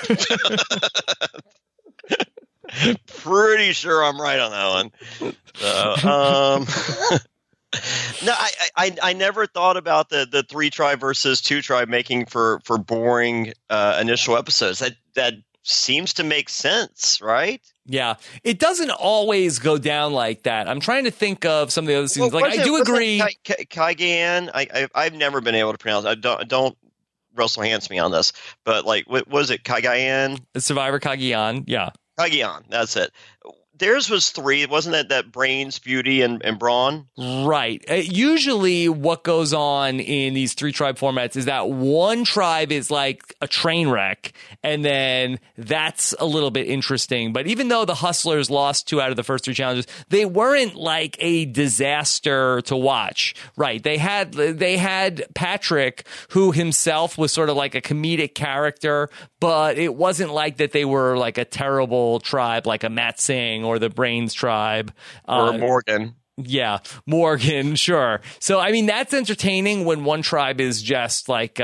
Pretty sure I'm right on that one. No, I never thought about the 3-tribe versus 2-tribe making for boring initial episodes. That seems to make sense, right? Yeah, it doesn't always go down like that. I'm trying to think of some of the other seasons. Well, I do agree. Cagayan, I've never been able to pronounce it. Don't Russell Hands me on this, but like, what was it? Cagayan? Survivor Cagayan, yeah. Cagayan, that's it. theirs was 3. Wasn't that Brains, Beauty, and Brawn? Right. Usually what goes on in these 3-tribe formats is that one tribe is like a train wreck, and then that's a little bit interesting. But even though the Hustlers lost 2 out of the first 3 challenges, they weren't like a disaster to watch. Right. They had Patrick, who himself was sort of like a comedic character, but it wasn't like that they were like a terrible tribe like a Matt Singh or the Brains tribe. Or Morgan. Yeah, Morgan, sure. So, I mean, that's entertaining when one tribe is just like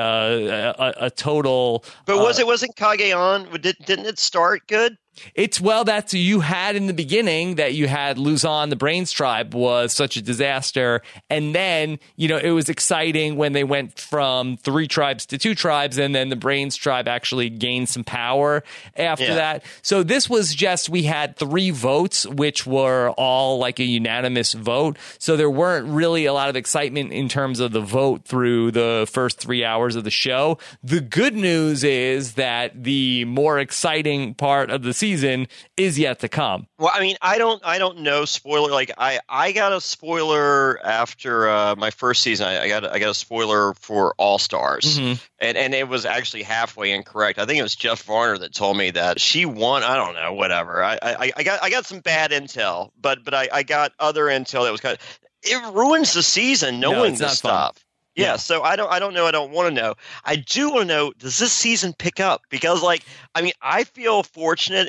a total... But wasn't Cagayan, didn't it start good? That's you had in the beginning that you had Luzon, the Brains tribe was such a disaster. And then, it was exciting when they went from 3 tribes to 2 tribes, and then the Brains tribe actually gained some power after that. So this was just, we had 3 votes, which were all like a unanimous vote. So there weren't really a lot of excitement in terms of the vote through the first 3 hours of the show. The good news is that the more exciting part of the season is yet to come. Well, I mean, I don't know spoiler. Like I got a spoiler after my first season. I got a spoiler for All Stars, and it was actually halfway incorrect. I think it was Jeff Varner that told me that she won. I don't know, whatever. I got some bad intel, but I got other intel that was kind of, it ruins the season knowing this stuff. Yeah, so I don't know. I don't want to know. I do want to know, does this season pick up? Because, I feel fortunate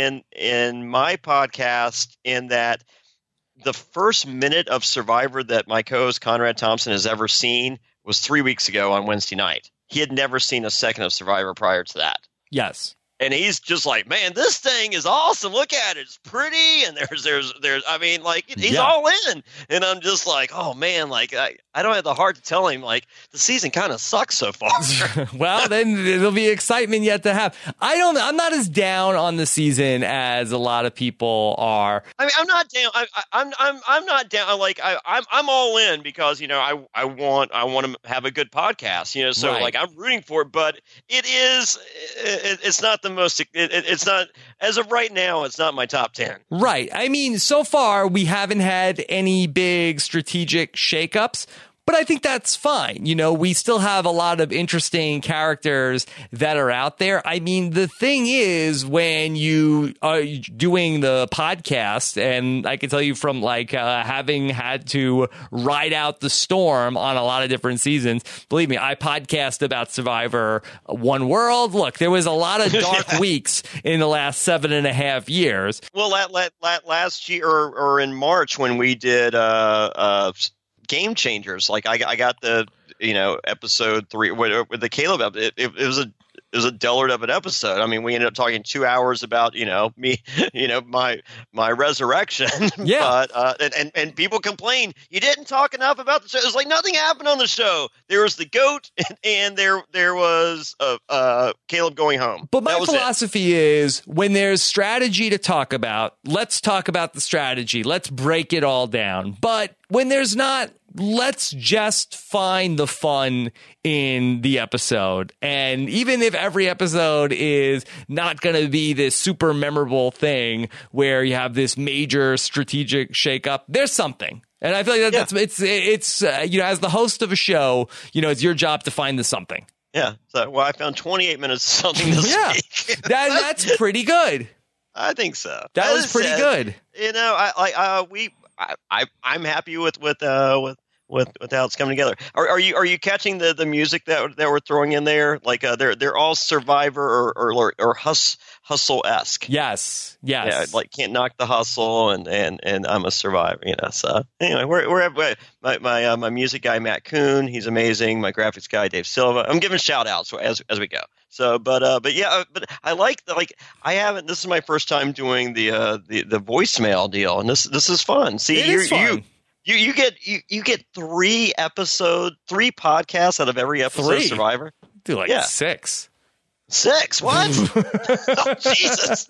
in my podcast in that the first minute of Survivor that my co-host Conrad Thompson has ever seen was 3 weeks ago on Wednesday night. He had never seen a second of Survivor prior to that. Yes. And he's just like, man, this thing is awesome. Look at it. It's pretty. And there's I mean, he's all in. And I'm just like, oh, man, I don't have the heart to tell him, the season kind of sucks so far. Well, then there'll be excitement yet to have. I'm not as down on the season as a lot of people are. I mean, I'm not down. I'm not down. I'm all in because, I want to have a good podcast, so right. I'm rooting for it, but it's not the most, it's not, as of right now, it's not my top 10. Right. I mean, so far we haven't had any big strategic shakeups, but I think that's fine. We still have a lot of interesting characters that are out there. I mean, the thing is, when you are doing the podcast, and I can tell you from having had to ride out the storm on a lot of different seasons, believe me, I podcast about Survivor One World. Look, there was a lot of dark weeks in the last 7.5 years. Well, last year or in March when we did Game Changers, I got the episode 3 with the Caleb. It was a dullard of an episode. I mean, we ended up talking 2 hours about me, my resurrection. Yeah. But and people complain you didn't talk enough about the show. It was like nothing happened on the show. There was the goat, and there was Caleb going home. But my philosophy is, when there's strategy to talk about, let's talk about the strategy. Let's break it all down. But when there's not, let's just find the fun in the episode. And even if every episode is not going to be this super memorable thing where you have this major strategic shakeup, there's something. And I feel like it's as the host of a show, it's your job to find the something. Yeah. So, I found 28 minutes of something this week. That's pretty good. I think so. That was pretty good. I'm happy with how it's coming together. Are you catching the music that we're throwing in there? They're all Survivor or hustle-esque. Yes. Yeah, Can't Knock the Hustle and I'm a Survivor. So anyway, we're my music guy Matt Kuhn, he's amazing. My graphics guy Dave Silva. I'm giving shout outs as we go. So, but I I haven't. This is my first time doing the voicemail deal, and this is fun. See, you get 3 podcasts out of every episode of Survivor. Do 6. 6? What? Oh, Jesus.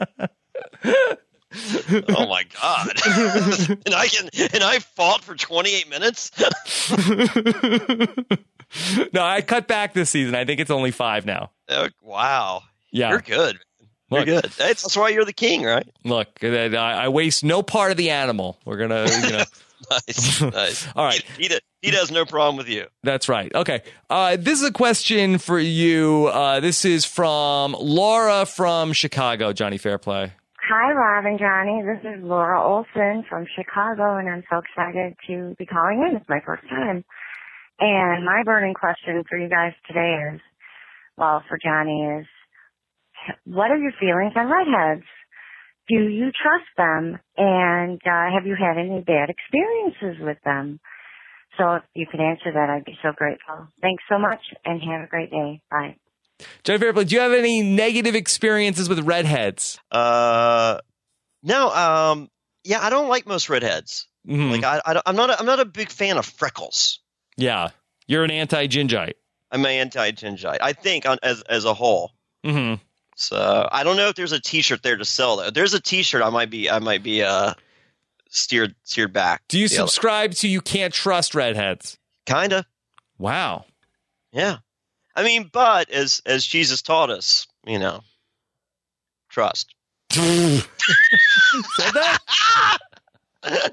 Oh my God. and I fought for 28 minutes. No, I cut back this season. I think it's only 5 now. Wow. Yeah. You're good. You're good. That's why you're the king, right? Look, I waste no part of the animal. We're going to, Nice. All right. He does no problem with you. That's right. Okay. This is a question for you. This is from Laura from Chicago, Johnny Fairplay. Hi, Rob and Johnny. This is Laura Olson from Chicago, and I'm so excited to be calling in. It's my first time. And my burning question for you guys today is, well, for Johnny is, what are your feelings on redheads? Do you trust them? And have you had any bad experiences with them? So if you could answer that, I'd be so grateful. Thanks so much, and have a great day. Bye. Johnny Fairplay, do you have any negative experiences with redheads? No. Yeah, I don't like most redheads. Mm-hmm. Like I'm not a big fan of freckles. Yeah, you're an anti-gingite. I'm an anti-gingite. I think as a whole. Mm-hmm. So I don't know if there's a T-shirt there to sell though. If there's a T-shirt, I might be steered back. Do you subscribe to You Can't Trust Redheads? Kinda. Wow. Yeah. I mean, but as Jesus taught us, trust. Said that? Do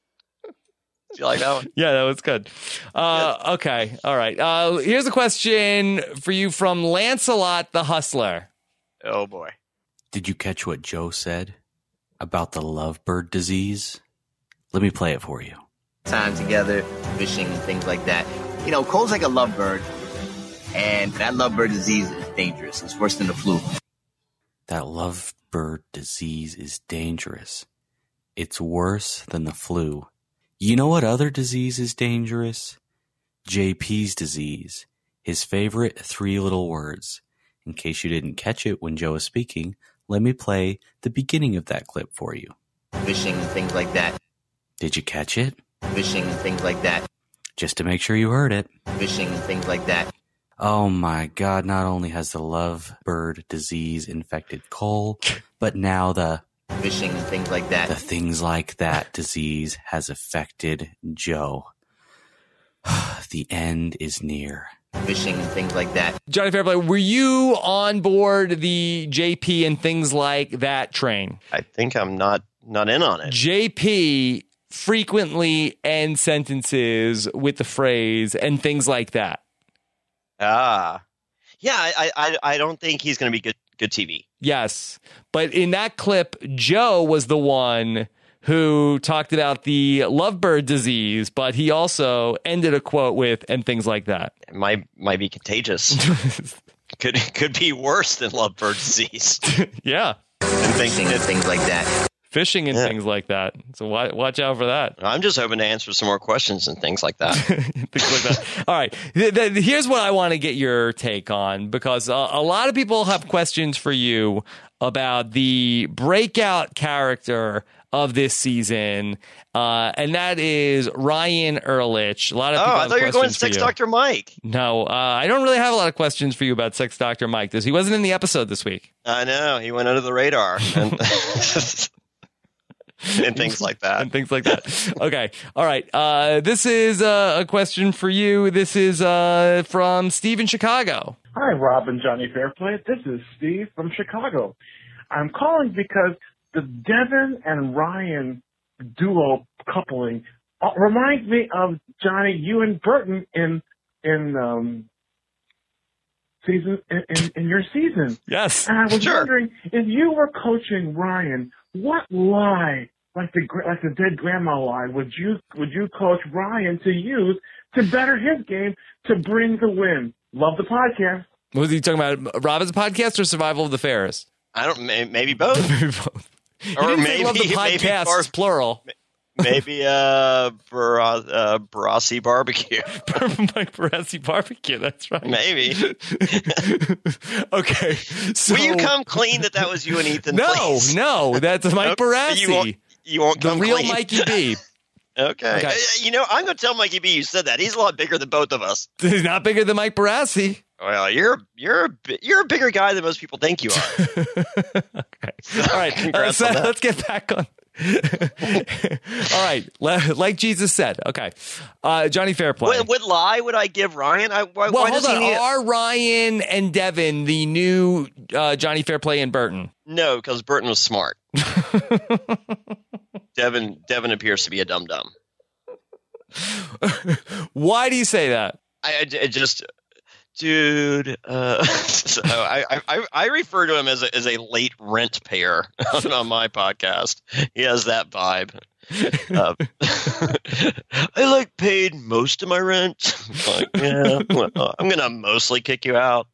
you like that one? Yeah, that was good. Okay. All right. Here's a question for you from Lancelot the Hustler. Oh, boy. Did you catch what Joe said about the lovebird disease? Let me play it for you. Time together, fishing and things like that. Cole's like a lovebird, and that lovebird disease is dangerous. It's worse than the flu. That lovebird disease is dangerous. It's worse than the flu. You know what other disease is dangerous? JP's disease. His favorite 3 little words. In case you didn't catch it when Joe was speaking, let me play the beginning of that clip for you. Fishing and things like that. Did you catch it? Fishing and things like that. Just to make sure you heard it. Fishing and things like that. Oh my God, not only has the lovebird disease infected Cole, but now the fishing and things like that. The things like that disease has affected Joe. The end is near. Fishing and things like that. Johnny Fairplay, were you on board the JP and things like that train? I think I'm not in on it. JP frequently ends sentences with the phrase and things like that. Yeah, I don't think he's going to be good TV. Yes, but in that clip, Joe was the one who talked about the lovebird disease, but he also ended a quote with "and things like that." It might be contagious. could be worse than lovebird disease. Yeah, and things like that. Fishing and things like that. So watch out for that. I'm just hoping to answer some more questions and things like that. Things like that. All right. Here's what I want to get your take on, because a lot of people have questions for you about the breakout character of this season, and that is Ryan Ehrlich. A lot of people I thought you were going Sex Dr. Mike. No, I don't really have a lot of questions for you about Sex Dr. Mike. He wasn't in the episode this week. I know. He went under the radar. And things like that. And things like that. Okay. All right. This is a question for you. This is from Steve in Chicago. Hi, Rob and Johnny Fairplay. This is Steve from Chicago. I'm calling because the Devin and Ryan duo coupling reminds me of Johnny, you and Burton in your season. Yes. And I was wondering, if you were coaching Ryan, what lie, like the dead grandma lie, would you coach Ryan to use to better his game to bring the win? Love the podcast. Was he talking about Robin's podcast or Survival of the Fairest? I don't. Maybe both. Or maybe love the podcast. It's plural. Maybe Barassi Barbecue. Mike Barassi Barbecue. That's right. Maybe. Okay. So, will you come clean that was you and Ethan? Please? No, that's Mike Barassi. You won't come the real clean. Mikey B. Okay. I'm going to tell Mikey B you said that. He's a lot bigger than both of us. He's not bigger than Mike Barassi. Well, you're a bigger guy than most people think you are. Okay. All right, so let's get back on. All right, like Jesus said. Okay, Johnny Fairplay. What lie would I give Ryan? Why hold on. Are Ryan and Devin the new Johnny Fairplay and Burton? No, because Burton was smart. Devin appears to be a dum-dum. Why do you say that? I just, dude. So I refer to him as a late rent payer on my podcast. He has that vibe. I paid most of my rent. Like, yeah, well, I'm gonna mostly kick you out.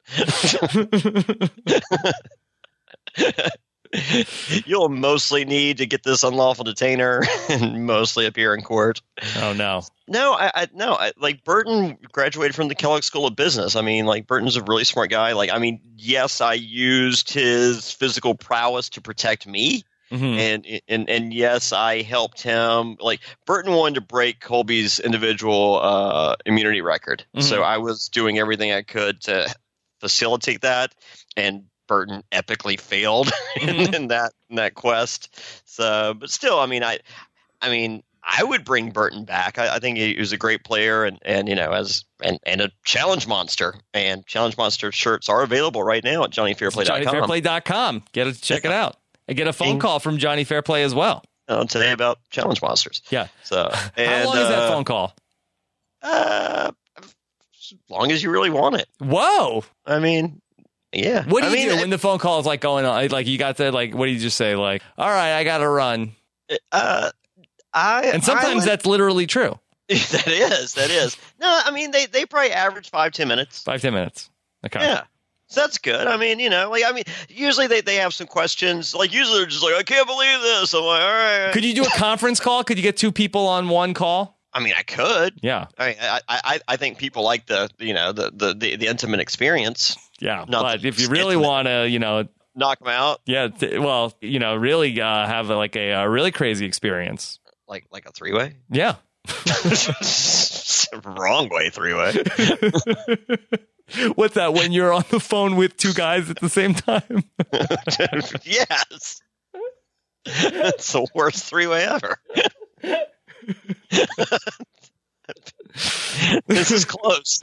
You'll mostly need to get this unlawful detainer and mostly appear in court. Oh no. No, I Burton graduated from the Kellogg School of Business. I mean, Burton's a really smart guy. Yes, I used his physical prowess to protect me. Mm-hmm. And yes, I helped him. Burton wanted to break Colby's individual immunity record. Mm-hmm. So I was doing everything I could to facilitate that, and Burton epically failed in that quest. So, but still, I would bring Burton back. I think he was a great player, and a challenge monster. And challenge monster shirts are available right now at JohnnyFairplay.com. JohnnyFairplay.com. Check it out. And get a phone call from Johnny Fairplay as well. Today about challenge monsters. Yeah. So, how long is that phone call? As long as you really want it. Whoa. Yeah. What do you do when the phone call is going on? You got to what do you just say? All right, I got to run. And sometimes that's literally true. That is. No, they probably average 5-10 minutes. 5-10 minutes. Okay. Yeah. So that's good. Usually they have some questions. Usually they're just I can't believe this. I'm like, all right. Could you do a conference call? Could you get two people on one call? I could. Yeah. I think people like the intimate experience. Yeah. But if you really want to, knock them out. Yeah. Really have a really crazy experience. Like a three-way? Yeah. Wrong way three-way. What's that, when you're on the phone with two guys at the same time? Yes. That's the worst three-way ever. This is close.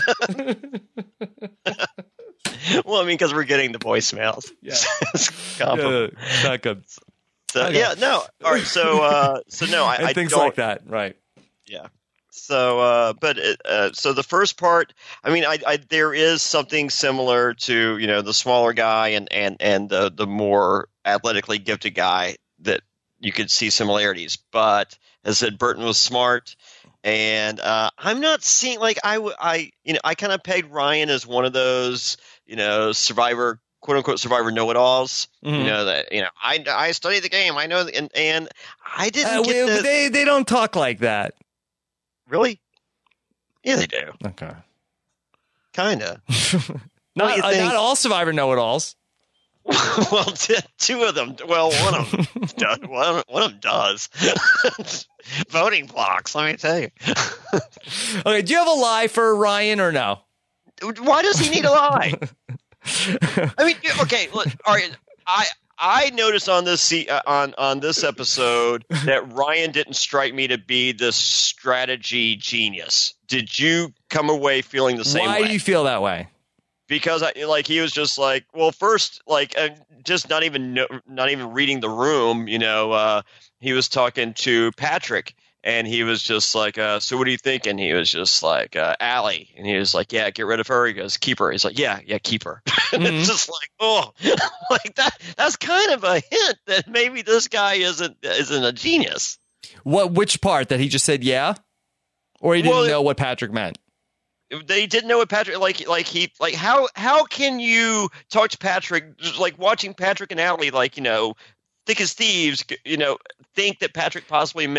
Well, because we're getting the voicemails. Yeah. Not good. So, yeah, no. All right. So no, I things don't, like that. Right. Yeah. So, so the first part, there is something similar to, the smaller guy and the more athletically gifted guy that you could see similarities. But as I said, Burton was smart, and I'm not seeing I kind of pegged Ryan as one of those, Survivor, quote unquote Survivor know-it-alls. Mm-hmm. I studied the game. I know, and I didn't get they don't talk like that. Really? Yeah, they do. Okay. Kinda. Not all Survivor know-it-alls. Well, two of them. Well, one of them does. One of them does. Voting blocks. Let me tell you. Okay. Do you have a lie for Ryan or no? Why does he need a lie? Okay. Look. All right. I noticed on this on this episode that Ryan didn't strike me to be the strategy genius. Did you come away feeling the same way? Why do you feel that way? Because he was just first, just not even reading the room. He was talking to Patrick, and he was just so what do you think? And he was just Allie, and he was yeah, get rid of her. He goes, keep her. He's yeah, keep her. And it's just that's kind of a hint that maybe this guy isn't a genius. Which part that he just said yeah, or he didn't know what Patrick meant? They didn't know what Patrick how can you talk to Patrick watching Patrick and Allie thick as thieves think that Patrick possibly meant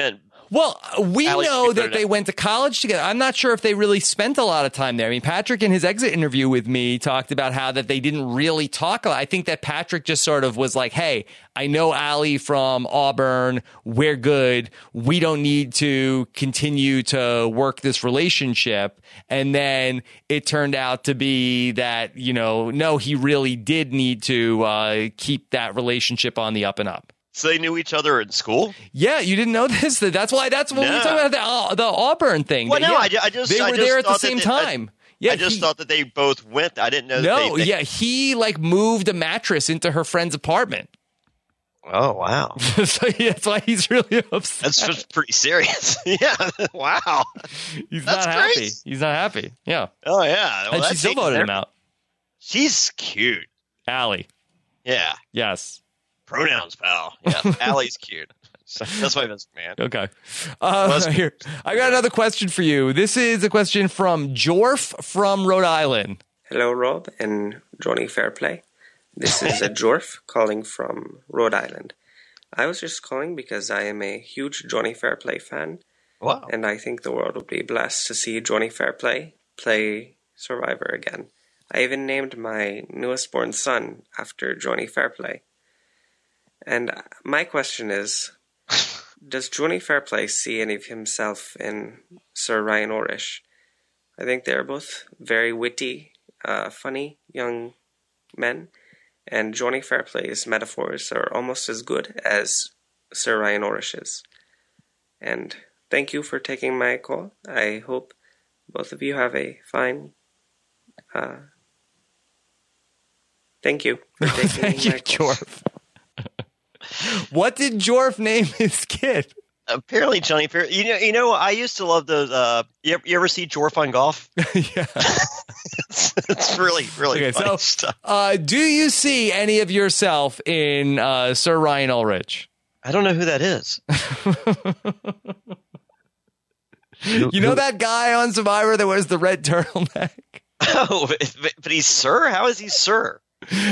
Well, we Allie know that they went to college together. I'm not sure if they really spent a lot of time there. I mean, Patrick in his exit interview with me talked about how that they didn't really talk a lot. I think that Patrick just sort of was like, hey, I know Allie from Auburn. We're good. We don't need to continue to work this relationship. And then it turned out to be that, no, he really did need to keep that relationship on the up and up. So they knew each other in school? Yeah, you didn't know this? That's what we were talking about, the Auburn thing. Well, no, I just they were there at the same time. I just thought that they both went. I didn't know. He moved a mattress into her friend's apartment. Oh, wow. So that's why he's really upset. That's just pretty serious. Yeah. Wow. He's not happy. He's not happy. Yeah. Oh, yeah. Well, and she still voted him out. She's cute. Allie. Yeah. Yes. Pronouns, pal. Yeah. Allie's cute. That's my best man. Okay. Here, I got another question for you. This is a question from Jorf from Rhode Island. Hello, Rob and Johnny Fairplay. This is a Jorf calling from Rhode Island. I was just calling because I am a huge Johnny Fairplay fan. Wow. And I think the world would be blessed to see Johnny Fairplay play Survivor again. I even named my newest born son after Johnny Fairplay. And my question is, does Johnny Fairplay see any of himself in Sir Ryan Orish? I think they're both very witty, funny young men, and Johnny Fairplay's metaphors are almost as good as Sir Ryan Orish's. And thank you for taking my call. I hope both of you have a fine... thank you for taking thank you, my call. Jorf. What did Jorf name his kid? Apparently, Johnny Fair. You know, I used to love those. You ever see Jorf on Golf? Yeah, it's really okay, funny stuff. Do you see any of yourself in Sir Ryan Ulrich? I don't know who that is. You know that guy on Survivor that wears the red turtleneck? Oh, but he's Sir? How is he Sir?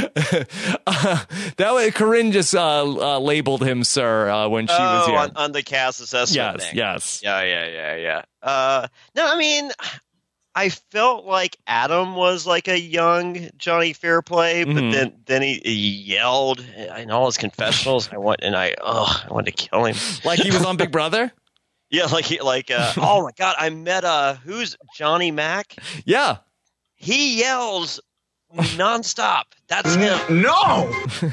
That way, Corinne just labeled him Sir when she was here on the cast assessment. Yes. Yeah. No, I mean, I felt like Adam was like a young Johnny Fairplay, but then he yelled in all his confessionals. I wanted to kill him. Like he was on Big Brother. Yeah, oh my God, I met who's Johnny Mac? Yeah, he yells nonstop. That's him. No.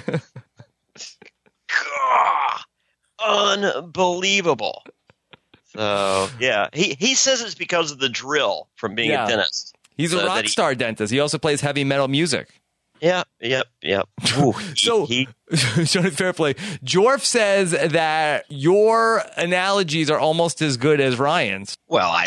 Unbelievable. So yeah, he says it's because of the drill from being a dentist. He's a rock star dentist. He also plays heavy metal music. Yep. Ooh, Johnny Fairplay, Jorf says that your analogies are almost as good as Ryan's. Well, I'm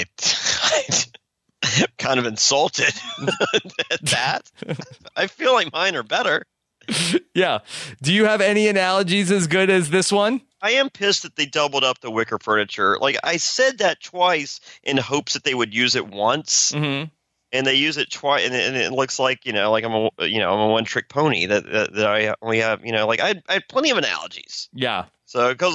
kind of insulted at that. I feel like mine are better. Yeah. Do you have any analogies as good as this one? I am pissed that they doubled up the wicker furniture. Like, I said that twice in hopes that they would use it once. Mm-hmm. And they use it twice, and it looks like I'm a one-trick pony. That I only have I had plenty of analogies. Yeah. So because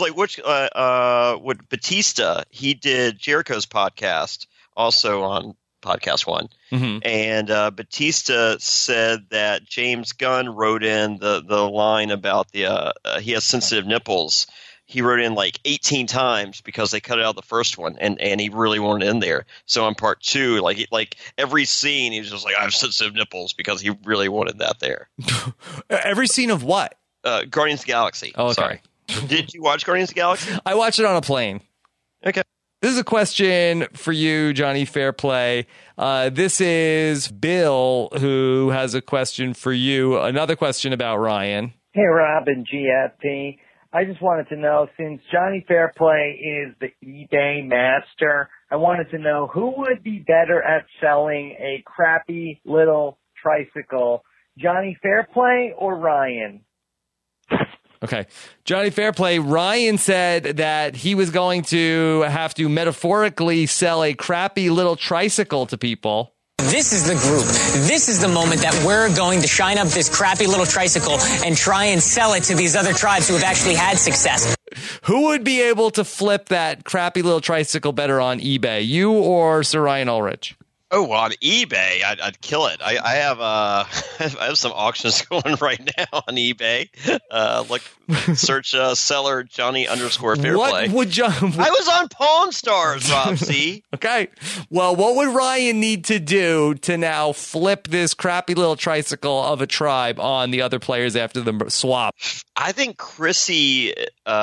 with Batista, he did Jericho's podcast also on Podcast One, and Batista said that James Gunn wrote in the line about he has sensitive nipples. He wrote in like 18 times because they cut it out the first one, and he really wanted it in there. So on part two, like every scene, he was just like, I have sensitive nipples because he really wanted that there. Every scene of what? Guardians of the Galaxy. Oh, okay. Sorry. Did you watch Guardians of the Galaxy? I watched it on a plane. Okay. This is a question for you, Johnny Fairplay. This is Bill, who has a question for you. Another question about Ryan. Hey, Rob and GFP. I just wanted to know, since Johnny Fairplay is the eBay master, I wanted to know who would be better at selling a crappy little tricycle, Johnny Fairplay or Ryan? Okay. Johnny Fairplay, Ryan said that he was going to have to metaphorically sell a crappy little tricycle to people. This is the group. This is the moment that we're going to shine up this crappy little tricycle and try and sell it to these other tribes who have actually had success. Who would be able to flip that crappy little tricycle better on eBay, you or Sir Ryan Ulrich? Oh, well, on eBay, I'd kill it. I have I have some auctions going right now on eBay. Search seller Johnny _Fairplay. What would John? I was on Pawn Stars, Rob C. Okay. Well, what would Ryan need to do to now flip this crappy little tricycle of a tribe on the other players after the swap? I think Chrissy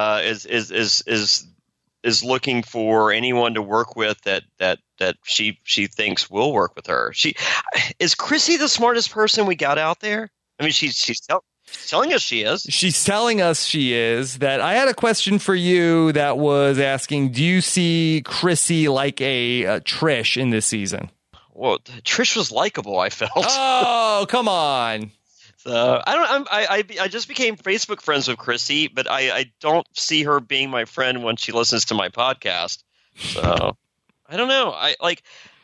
is looking for anyone to work with that she thinks will work with her. Is Chrissy the smartest person we got out there? I mean, she's telling us she is. She's telling us she is. That I had a question for you that was asking, do you see Chrissy like a Trish in this season? Well, Trish was likable, I felt. Oh, come on. So I just became Facebook friends with Chrissy, but I don't see her being my friend when she listens to my podcast. So I don't know. I like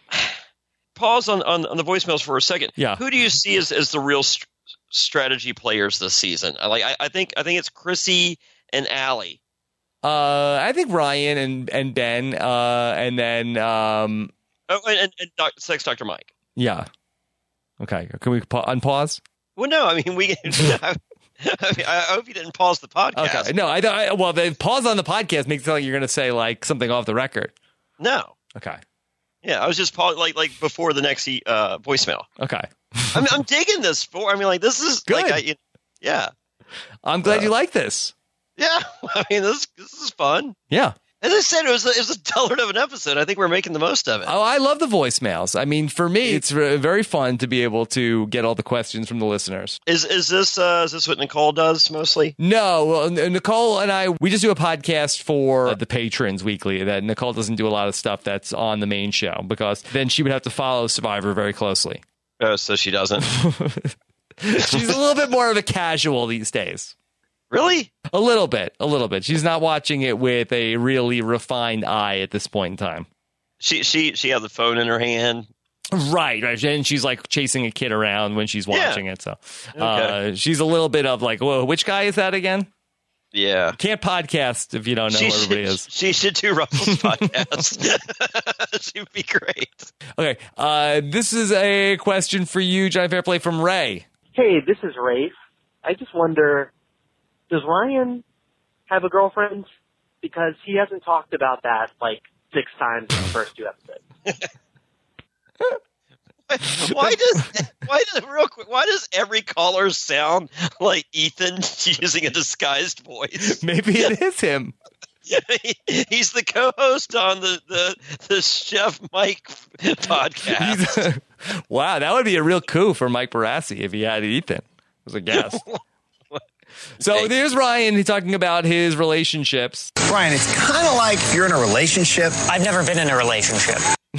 pause on the voicemails for a second. Yeah. Who do you see as the real strategy players this season? I think it's Chrissy and Allie. I think Ryan and Ben, and then and Sex Dr. Mike. Yeah. Okay. Can we unpause? Well, no. I mean, I hope you didn't pause the podcast. Okay. No. Well, the pause on the podcast makes it sound like you're going to say like something off the record. No. Okay. Yeah, I was just like before the next voicemail. Okay. I'm digging this. This is good. Yeah. I'm glad you like this. Yeah. I mean, this is fun. Yeah. As I said, it was a dullard of an episode. I think we're making the most of it. Oh, I love the voicemails. I mean, for me, it's very fun to be able to get all the questions from the listeners. Is this what Nicole does mostly? No, well, Nicole and I, we just do a podcast for the patrons weekly. That Nicole doesn't do a lot of stuff that's on the main show because then she would have to follow Survivor very closely. Oh, so she doesn't. She's a little bit more of a casual these days. Really? A little bit. She's not watching it with a really refined eye at this point in time. She has the phone in her hand. Right. And she's like chasing a kid around when she's watching it. So she's a little bit of like, whoa, which guy is that again? Yeah. Can't podcast if you don't know who everybody is. She should do Russell's podcast. She'd be great. Okay. This is a question for you, Johnny Fairplay, from Ray. Hey, this is Rafe. I just wonder, does Ryan have a girlfriend? Because he hasn't talked about that like 6 times in the first 2 episodes. Why does every caller sound like Ethan using a disguised voice? Maybe it is him. He's the co-host on the Chef Mike podcast. Wow, that would be a real coup for Mike Barassi if he had Ethan as a guest. So there's Ryan talking about his relationships. Ryan, it's kind of like you're in a relationship. I've never been in a relationship.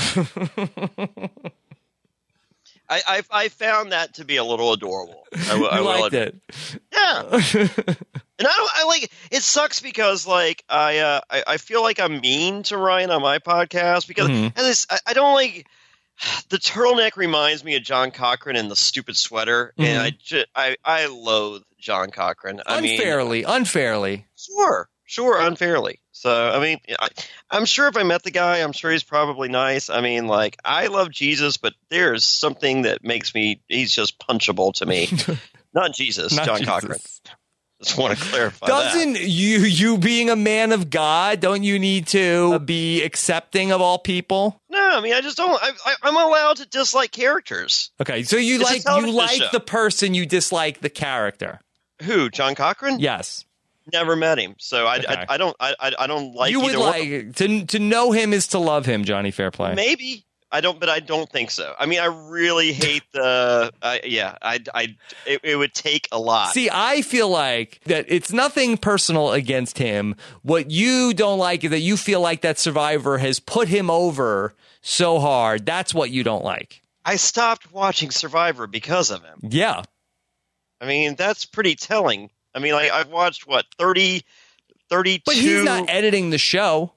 I found that to be a little adorable. I liked it. Yeah. And I like it sucks because like I feel like I'm mean to Ryan on my podcast because I don't like the turtleneck reminds me of John Cochran and the stupid sweater, and I loathe John Cochran. Unfairly. Sure, unfairly. So I mean, I'm sure if I met the guy, I'm sure he's probably nice. I mean, like I love Jesus, but there's something that makes he's just punchable to me. Not Jesus, John Cochran. Just want to clarify Doesn't you being a man of God, don't you need to be accepting of all people? No, I mean, I just don't. I'm allowed to dislike characters. Okay, so you like the person, you dislike the character. Who, John Cochran? Yes. Never met him, so I don't like. You would either to know him is to love him, Johnny Fairplay. Maybe. I don't think so. I mean, I really hate the. It would take a lot. See, I feel like that it's nothing personal against him. What you don't like is that you feel like that Survivor has put him over so hard. That's what you don't like. I stopped watching Survivor because of him. Yeah. I mean, that's pretty telling. I mean, like I've watched 32. But he's not editing the show.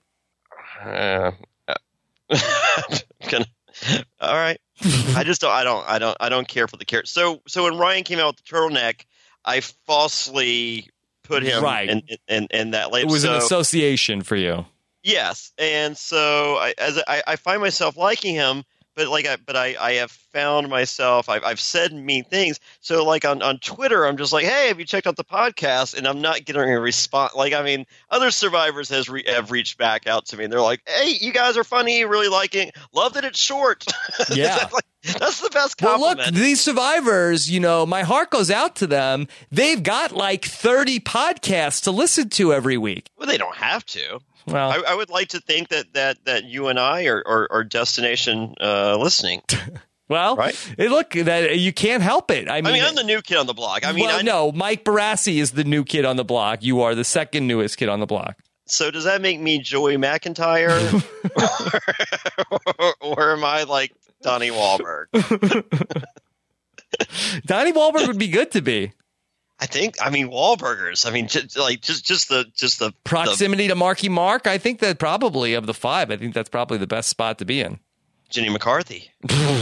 All right. I don't care for the character. So when Ryan came out with the turtleneck, I falsely put him in that label. It was an association for you. Yes, and so I find myself liking him, but I have found myself I've said mean things. So like on Twitter, I'm just like, hey, have you checked out the podcast? And I'm not getting a response. Like, I mean, other survivors have reached back out to me, and they're like, hey, you guys are funny, really liking, love that it's short. Yeah. That's the best compliment. Well, look, these survivors, my heart goes out to them. They've got like 30 podcasts to listen to every week. Well, they don't have to. Well, I would like to think that you and I are destination listening. Well, right? Look, that you can't help it. I mean, I'm the new kid on the block. No, Mike Barassi is the new kid on the block. You are the second newest kid on the block. So does that make me Joey McIntyre, or am I like Donnie Wahlberg? Donnie Wahlberg would be good to be. I mean, Wahlburgers. I mean, just the proximity to Marky Mark. I think that probably of the five, I think that's probably the best spot to be in. Jenny McCarthy.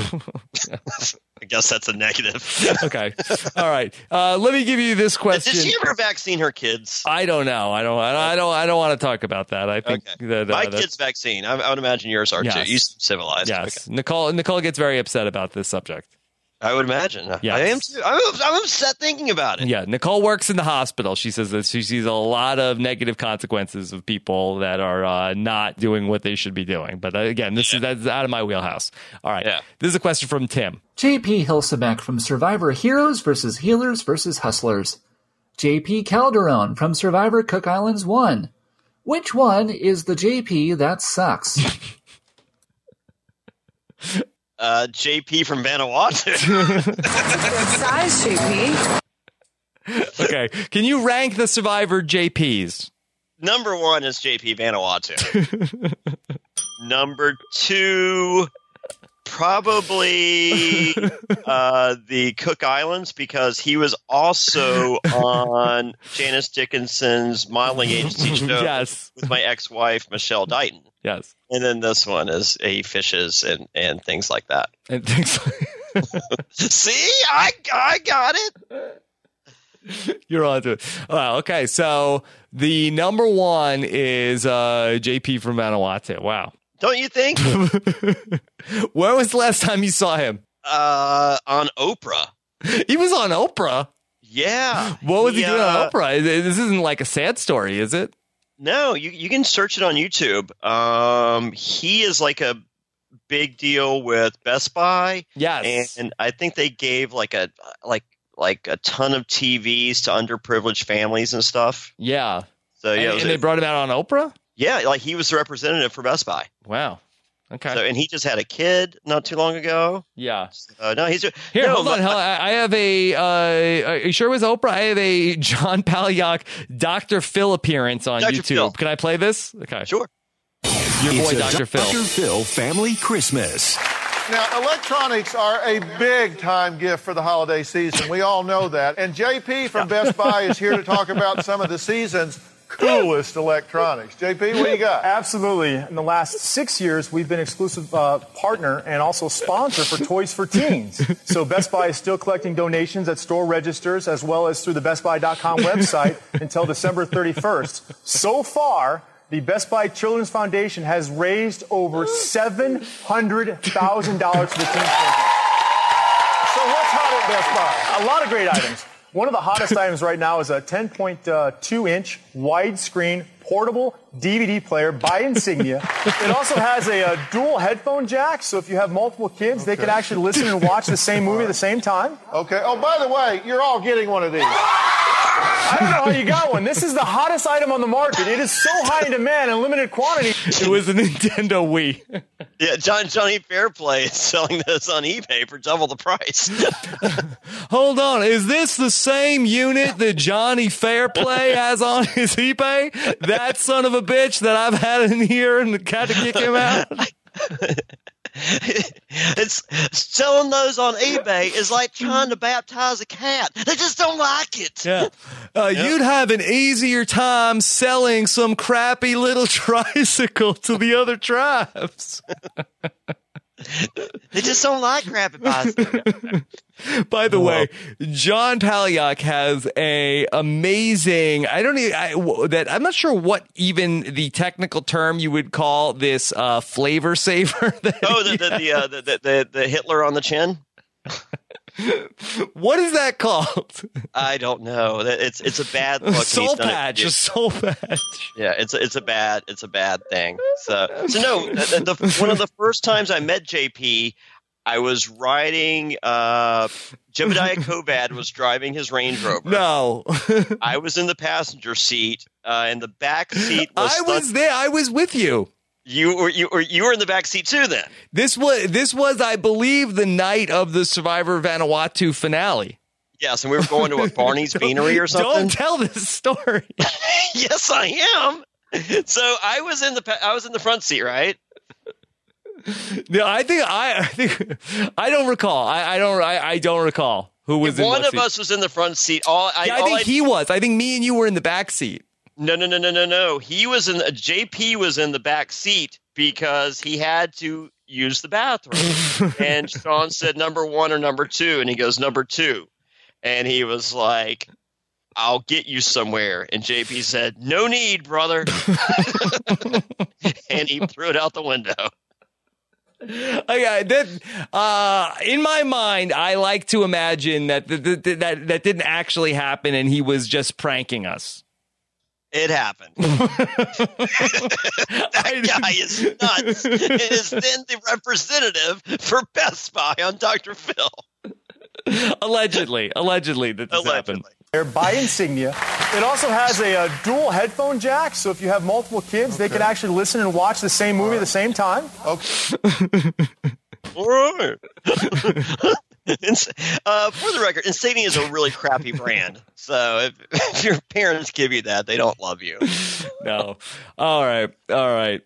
I guess that's a negative. Okay. All right. Let me give you this question. Did she ever vaccine her kids? I don't know. I don't want to talk about that. I think that my kid's vaccine. I would imagine yours are too. You civilized. Yes. Okay. Nicole gets very upset about this subject. I would imagine. Yes. I am too. I'm upset thinking about it. Yeah, Nicole works in the hospital. She says that she sees a lot of negative consequences of people that are not doing what they should be doing. But again, that's out of my wheelhouse. All right. Yeah. This is a question from Tim. JP Hilsebeck from Survivor Heroes versus Healers versus Hustlers. JP Calderon from Survivor Cook Islands 1. Which one is the JP that sucks? JP from Vanuatu. Good size, JP. Okay. Can you rank the Survivor JPs? Number 1 is JP Vanuatu. Number 2, probably the Cook Islands, because he was also on Janice Dickinson's modeling agency show with my ex-wife, Michelle Dighton. Yes. And then this one is he fishes and things like that. And things See, I got it. You're on to it. Well, okay, so the number 1 is JP from Vanuatu. Wow. Don't you think? When was the last time you saw him? On Oprah. He was on Oprah? Yeah. What was he doing on Oprah? This isn't like a sad story, is it? No, you can search it on YouTube. He is like a big deal with Best Buy. Yes. And I think they gave like a ton of TVs to underprivileged families and stuff. Yeah. So and they brought him out on Oprah? Yeah, like he was the representative for Best Buy. Wow. Okay. So, and he just had a kid not too long ago. Yeah. No, he's here. Hold on. I have are you sure it was Oprah? I have a John Palahniuk Dr. Phil appearance on Dr. YouTube. Phil. Can I play this? Okay. Sure. Your boy, Dr. Phil. Dr. Phil Family Christmas. Now, electronics are a big-time gift for the holiday season. We all know that. And JP from Best Buy is here to talk about some of the season's coolest electronics. JP, what do you got? Absolutely. In the last 6 years, we've been exclusive partner and also sponsor for Toys for Teens. So Best Buy is still collecting donations at store registers as well as through the BestBuy.com website until December 31st. So far, the Best Buy Children's Foundation has raised over $700,000 for the teens program. So what's hot at Best Buy? A lot of great items. One of the hottest items right now is a 10.2-inch widescreen portable DVD player by Insignia. It also has a dual headphone jack, so if you have multiple kids, they can actually listen and watch the same movie at the same time. Okay. Oh, by the way, you're all getting one of these. I don't know how you got one. This is the hottest item on the market. It is so high in demand and limited quantity. It was a Nintendo Wii. Yeah, Johnny Fairplay is selling this on eBay for double the price. Hold on. Is this the same unit that Johnny Fairplay has on his eBay? That son of a bitch that I've had in here and had to kick him out? It's selling those on eBay is like trying to baptize a cat. They just don't like it. Yeah. You'd have an easier time selling some crappy little tricycle to the other tribes. They just don't like crappy pasta. By the way, John Palahniuk has a amazing. I'm not sure what even the technical term you would call this flavor saver. The Hitler on the chin. What is that called? I don't know. It's a bad look. Soul patch. A soul patch. Yeah, it's a bad thing. So no. One of the first times I met JP, I was riding. Jebediah Kobad was driving his Range Rover. No, I was in the passenger seat. In the back seat was. I was there. I was with you. You were in the back seat too. Then this was, I believe, the night of the Survivor Vanuatu finale. Yes, and we were going to a Barney's Beanery or something. Don't tell this story. Yes, I am. So I was in the front seat, right? No, I think I don't recall. I don't recall who was in one what of seat. us was in the front seat. I think he was. I think me and you were in the back seat. No. JP was in the back seat because he had to use the bathroom. And Sean said number 1 or number 2, and he goes number 2. And he was like, I'll get you somewhere. And JP said, no need, brother. And he threw it out the window. Okay, in my mind, I like to imagine that that didn't actually happen, and he was just pranking us. It happened. That guy is nuts. It is then the representative for Best Buy on Dr. Phil. Allegedly that this happened. They're by Insignia. It also has a dual headphone jack, so if you have multiple kids, they can actually listen and watch the same movie at the same time. Okay. All right. For the record, Insignia is a really crappy brand. So if your parents give you that, they don't love you. No. All right. I'm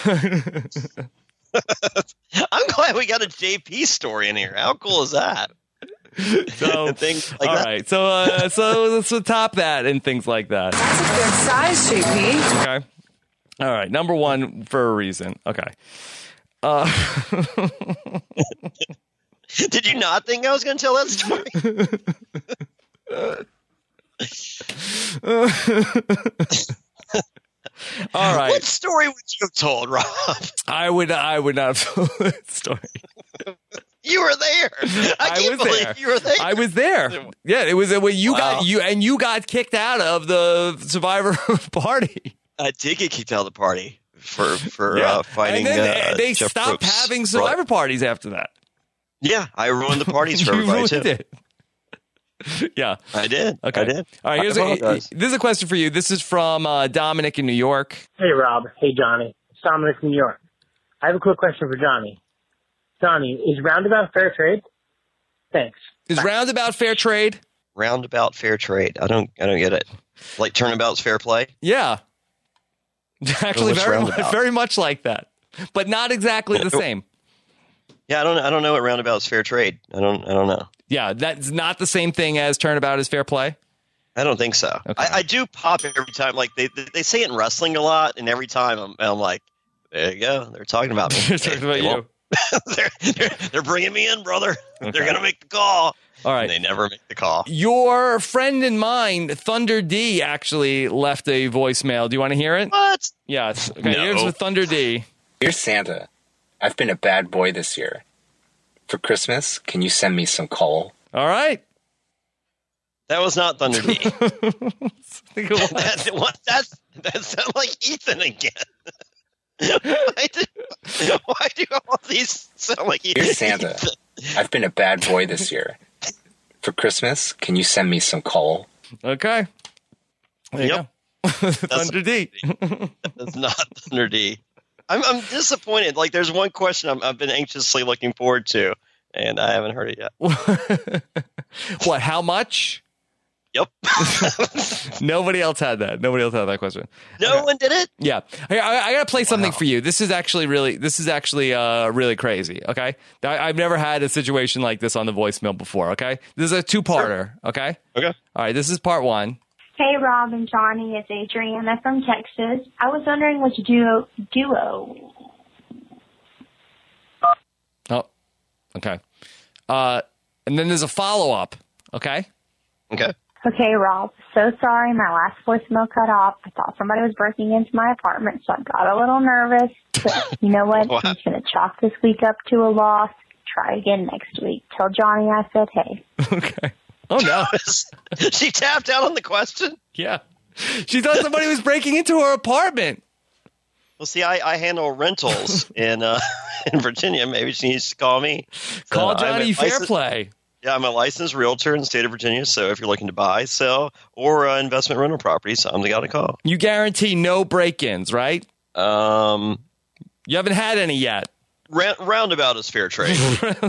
glad we got a JP story in here. How cool is that? So things like all that. right. So top that and things like that. That's a good size, JP. Okay. All right. Number 1 for a reason. Okay. Did you not think I was going to tell that story? All right. What story would you have told, Rob? I would not have told that story. You were there. I can't believe you were there. I was there. Yeah, it was when you got kicked out of the Survivor party. I did get kicked out of the party for fighting. And then they Jeff stopped Probst. having Survivor parties after that. Yeah, I ruined the parties for everybody too. Did. Yeah, I did. Okay. I did. All right. This is a question for you. This is from Dominic in New York. Hey, Rob. Hey, Johnny. It's Dominic from New York. I have a quick question for Johnny. Johnny, is Roundabout fair trade? Thanks. Is Roundabout fair trade? Roundabout fair trade. I don't get it. Like Turnabout's fair play? Yeah. Actually, very much like that, but not exactly the same. Yeah, I don't know what Roundabout's fair trade. I don't know. Yeah, that's not the same thing as Turnabout is fair play. I don't think so. Okay. I do pop every time. Like they say it in wrestling a lot, and every time I'm like, there you go. They're talking about me. They're talking about you. They're bringing me in, brother. Okay. They're gonna make the call. All right. And they never make the call. Your friend and mine, Thunder D, actually left a voicemail. Do you want to hear it? What? Yes. Okay. No. Here's with Thunder D. Dear Santa, I've been a bad boy this year. For Christmas, can you send me some coal? All right. That was not Thunder D. That sounded like Ethan again. Why do all these sound like Ethan? Dear Santa, I've been a bad boy this year. For Christmas, can you send me some coal? Okay. There you go. Thunder D. That's not Thunder D. I'm disappointed. Like, there's one question I've been anxiously looking forward to, and I haven't heard it yet. What? How much? Yep. Nobody else had that. Nobody else had that question. No one did it? Yeah. I got to play something for you. This is actually really crazy. Okay. I've never had a situation like this on the voicemail before. Okay. This is a 2-parter. Okay. Okay. All right. This is part 1. Hey, Rob and Johnny, it's Adriana from Texas. I was wondering which duo. Oh, Okay. And then there's a follow-up. Okay? Okay. Okay, Rob. So sorry, my last voicemail cut off. I thought somebody was breaking into my apartment, so I got a little nervous. But you know what? I'm just going to chalk this week up to a loss. Try again next week. Tell Johnny I said hey. Okay. Oh, no. She tapped out on the question? Yeah. She thought somebody was breaking into her apartment. Well, see, I handle rentals in Virginia. Maybe she needs to call me. Call Johnny Fairplay. Yeah, I'm a licensed realtor in the state of Virginia, so if you're looking to buy, sell, or investment rental properties, I'm the guy to call. You guarantee no break-ins, right? You haven't had any yet. Roundabout is fair trade.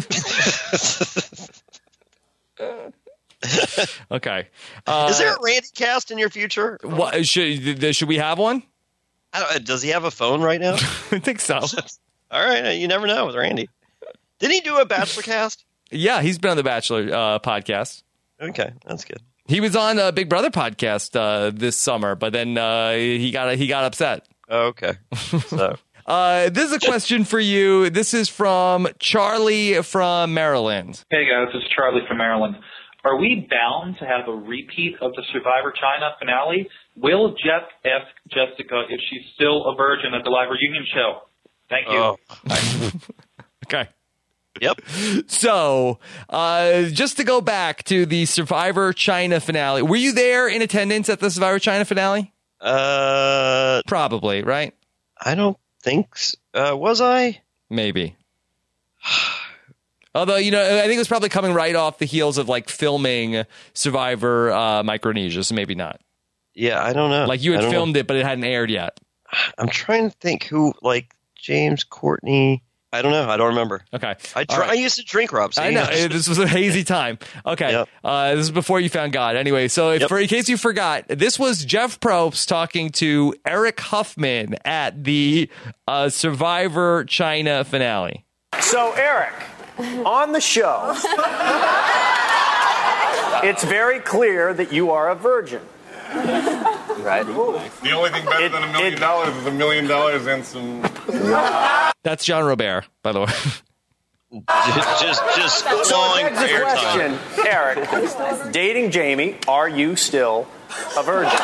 Okay. Is there a Randy cast in your future? What, should we have one? Does he have a phone right now? I think so. All right, you never know with Randy. Didn't he do a Bachelor cast? Yeah, he's been on the Bachelor podcast. Okay, that's good. He was on a Big Brother podcast this summer, but then he got upset. Oh, okay. So this is a question for you. This is from Charlie from Maryland. Hey guys, this is Charlie from Maryland. Are we bound to have a repeat of the Survivor China finale? Will Jeff ask Jessica if she's still a virgin at the live reunion show? Thank you. Okay. Yep. So, just to go back to the Survivor China finale, were you there in attendance at the Survivor China finale? Probably, right? I don't think so. Was I? Maybe. Although, I think it was probably coming right off the heels of like filming Survivor Micronesia, so maybe not. Yeah, I don't know. Like you had filmed it, but it hadn't aired yet. I'm trying to think who, like James, Courtney. I don't know. I don't remember. Okay. I used to drink, Rob. So I know. This was a hazy time. Okay. Yep. This is before you found God. Anyway, so in case you forgot, this was Jeff Probst talking to Eric Huffman at the Survivor China finale. So, Eric, on the show, it's very clear that you are a virgin. Right. The only thing better than $1 million is $1 million and some. That's John Robert, by the way. just clawing the question, Eric. Dating Jamie, are you still a virgin?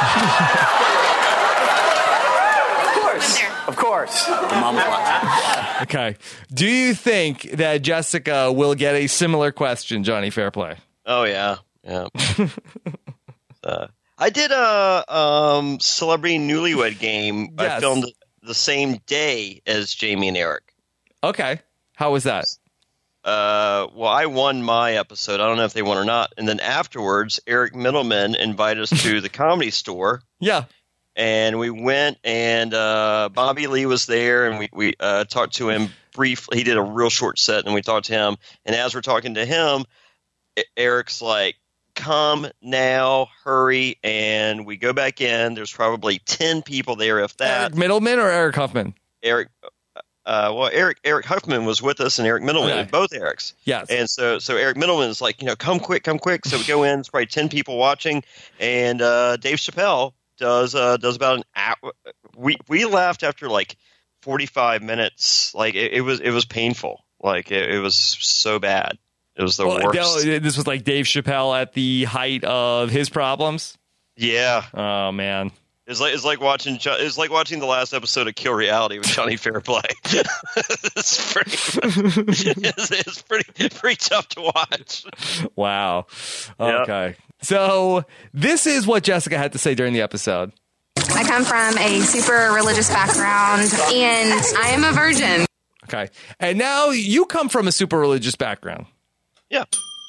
Of course. Okay. Do you think that Jessica will get a similar question, Johnny Fairplay? Oh yeah. I did a celebrity newlywed game. Yes. I filmed the same day as Jamie and Eric. Okay. How was that? Well, I won my episode. I don't know if they won or not. And then afterwards, Eric Middleman invited us to the Comedy Store. Yeah. And we went, and Bobby Lee was there, and we talked to him briefly. He did a real short set, and we talked to him. And as we're talking to him, Eric's like, come now, hurry, and we go back in. There's probably 10 people there, if that. Eric Middleman or Eric Huffman? Eric Huffman was with us, and Eric Middleman, both Erics. Yes. And so Eric Middleman is like, come quick. So we go in. It's probably 10 people watching, and Dave Chappelle does about an hour. We laughed after like 45 minutes. Like it was painful. Like it was so bad. It was the worst. This was like Dave Chappelle at the height of his problems. Yeah. Oh man. It's like watching the last episode of Kill Reality with Johnny Fairplay. It's pretty tough to watch. Wow. Okay. So this is what Jessica had to say during the episode. I come from a super religious background, and I am a virgin. Okay. And now you come from a super religious background. Yeah.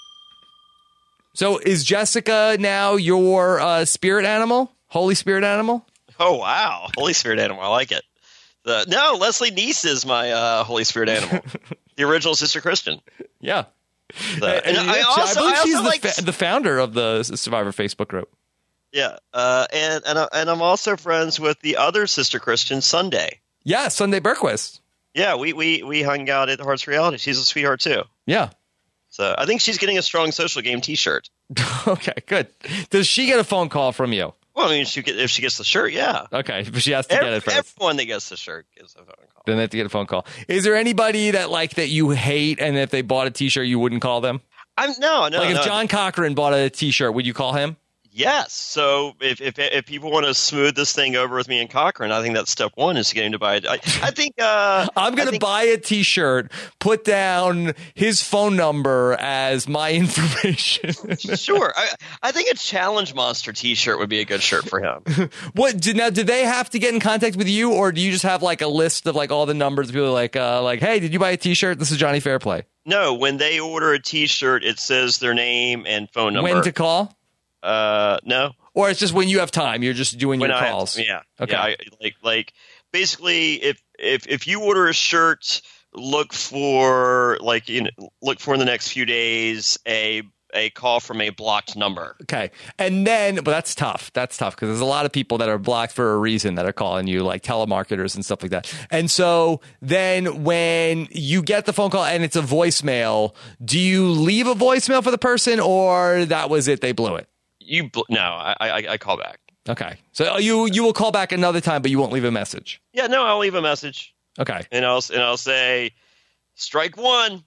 So is Jessica now your spirit animal? Holy spirit animal? Oh, wow. Holy spirit animal. I like it. No, Leslie Neese is my Holy Spirit animal. The original Sister Christian. Yeah. I believe she's the founder of the Survivor Facebook group. Yeah. And I'm also friends with the other Sister Christian, Sunday. Yeah, Sunday Berquist. Yeah, we hung out at Hearts Reality. She's a sweetheart, too. Yeah. So I think she's getting a Strong Social Game T-shirt. Okay, good. Does she get a phone call from you? Well, I mean, if she gets the shirt, yeah. Okay, but she has to get it first. Everyone that gets the shirt gets a phone call. Then they have to get a phone call. Is there anybody that you hate, and if they bought a T-shirt, you wouldn't call them? No. If John Cochran bought a T-shirt, would you call him? Yes. So if people want to smooth this thing over with me and Cochran, I think that's step one is to get him to buy it. I think I'm going to buy a T-shirt, put down his phone number as my information. Sure. I think a Challenge Monster T-shirt would be a good shirt for him. Now, do they have to get in contact with you, or do you just have like a list of like all the numbers? People like, hey, did you buy a T-shirt? This is Johnny Fairplay. No, when they order a T-shirt, it says their name and phone number. When to call? No. Or it's just when you have time, you're just doing your calls. Yeah. Okay. Yeah, basically, if you order a shirt, look for in the next few days a call from a blocked number. Okay. And then, but that's tough. That's tough because there's a lot of people that are blocked for a reason that are calling you, like telemarketers and stuff like that. And so then when you get the phone call and it's a voicemail, do you leave a voicemail for the person, or that was it, they blew it? I call back. Okay. So you will call back another time, but you won't leave a message. Yeah, no, I'll leave a message. Okay. And I'll say, strike one.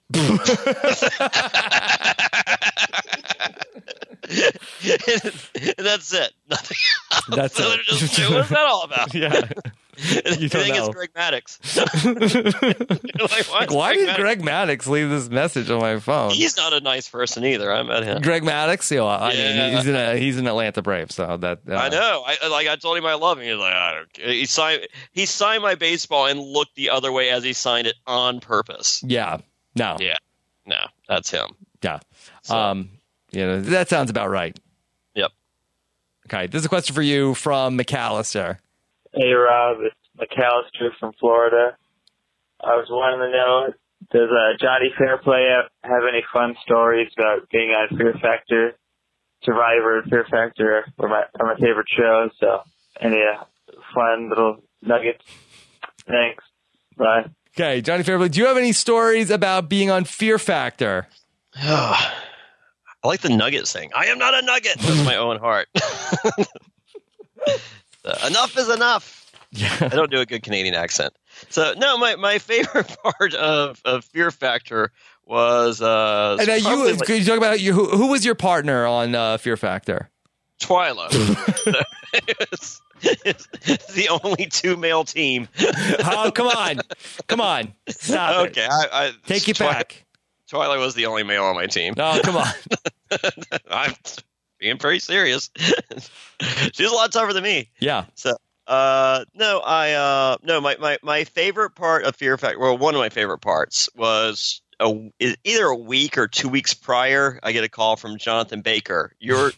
That's it. Nothing else. That's it. Just, what's that all about? Yeah. You think it's Greg Maddux. Why did Greg Maddux leave this message on my phone? He's not a nice person either. I met him. Greg Maddux? I mean, he's an Atlanta Brave, so that I know. I told him I love him. He's like, I don't care. He signed my baseball and looked the other way as he signed it on purpose. Yeah. No. Yeah. No, that's him. Yeah. So. That sounds about right. Yep. Okay, this is a question for you from McAllister. Hey, Rob, it's McAllister from Florida. I was wanting to know, does Johnny Fairplay have any fun stories about being on Fear Factor? Survivor and Fear Factor are my favorite shows, so any fun little nuggets? Thanks. Bye. Okay, Johnny Fairplay, do you have any stories about being on Fear Factor? I like the nugget thing. I am not a nugget. That's my Owen Hart. Enough is enough. Yeah. I don't do a good Canadian accent. So, no, my favorite part of Fear Factor was... and could you talk about who was your partner on Fear Factor? Twyla. It's the only two-male team. Oh, come on. Stop okay, it. Take it back. Twyla was the only male on my team. Oh, come on. I'm being very serious. She's a lot tougher than me. Yeah. So, my favorite part of Fear Factor, well, one of my favorite parts was either a week or 2 weeks prior, I get a call from Jonathan Baker.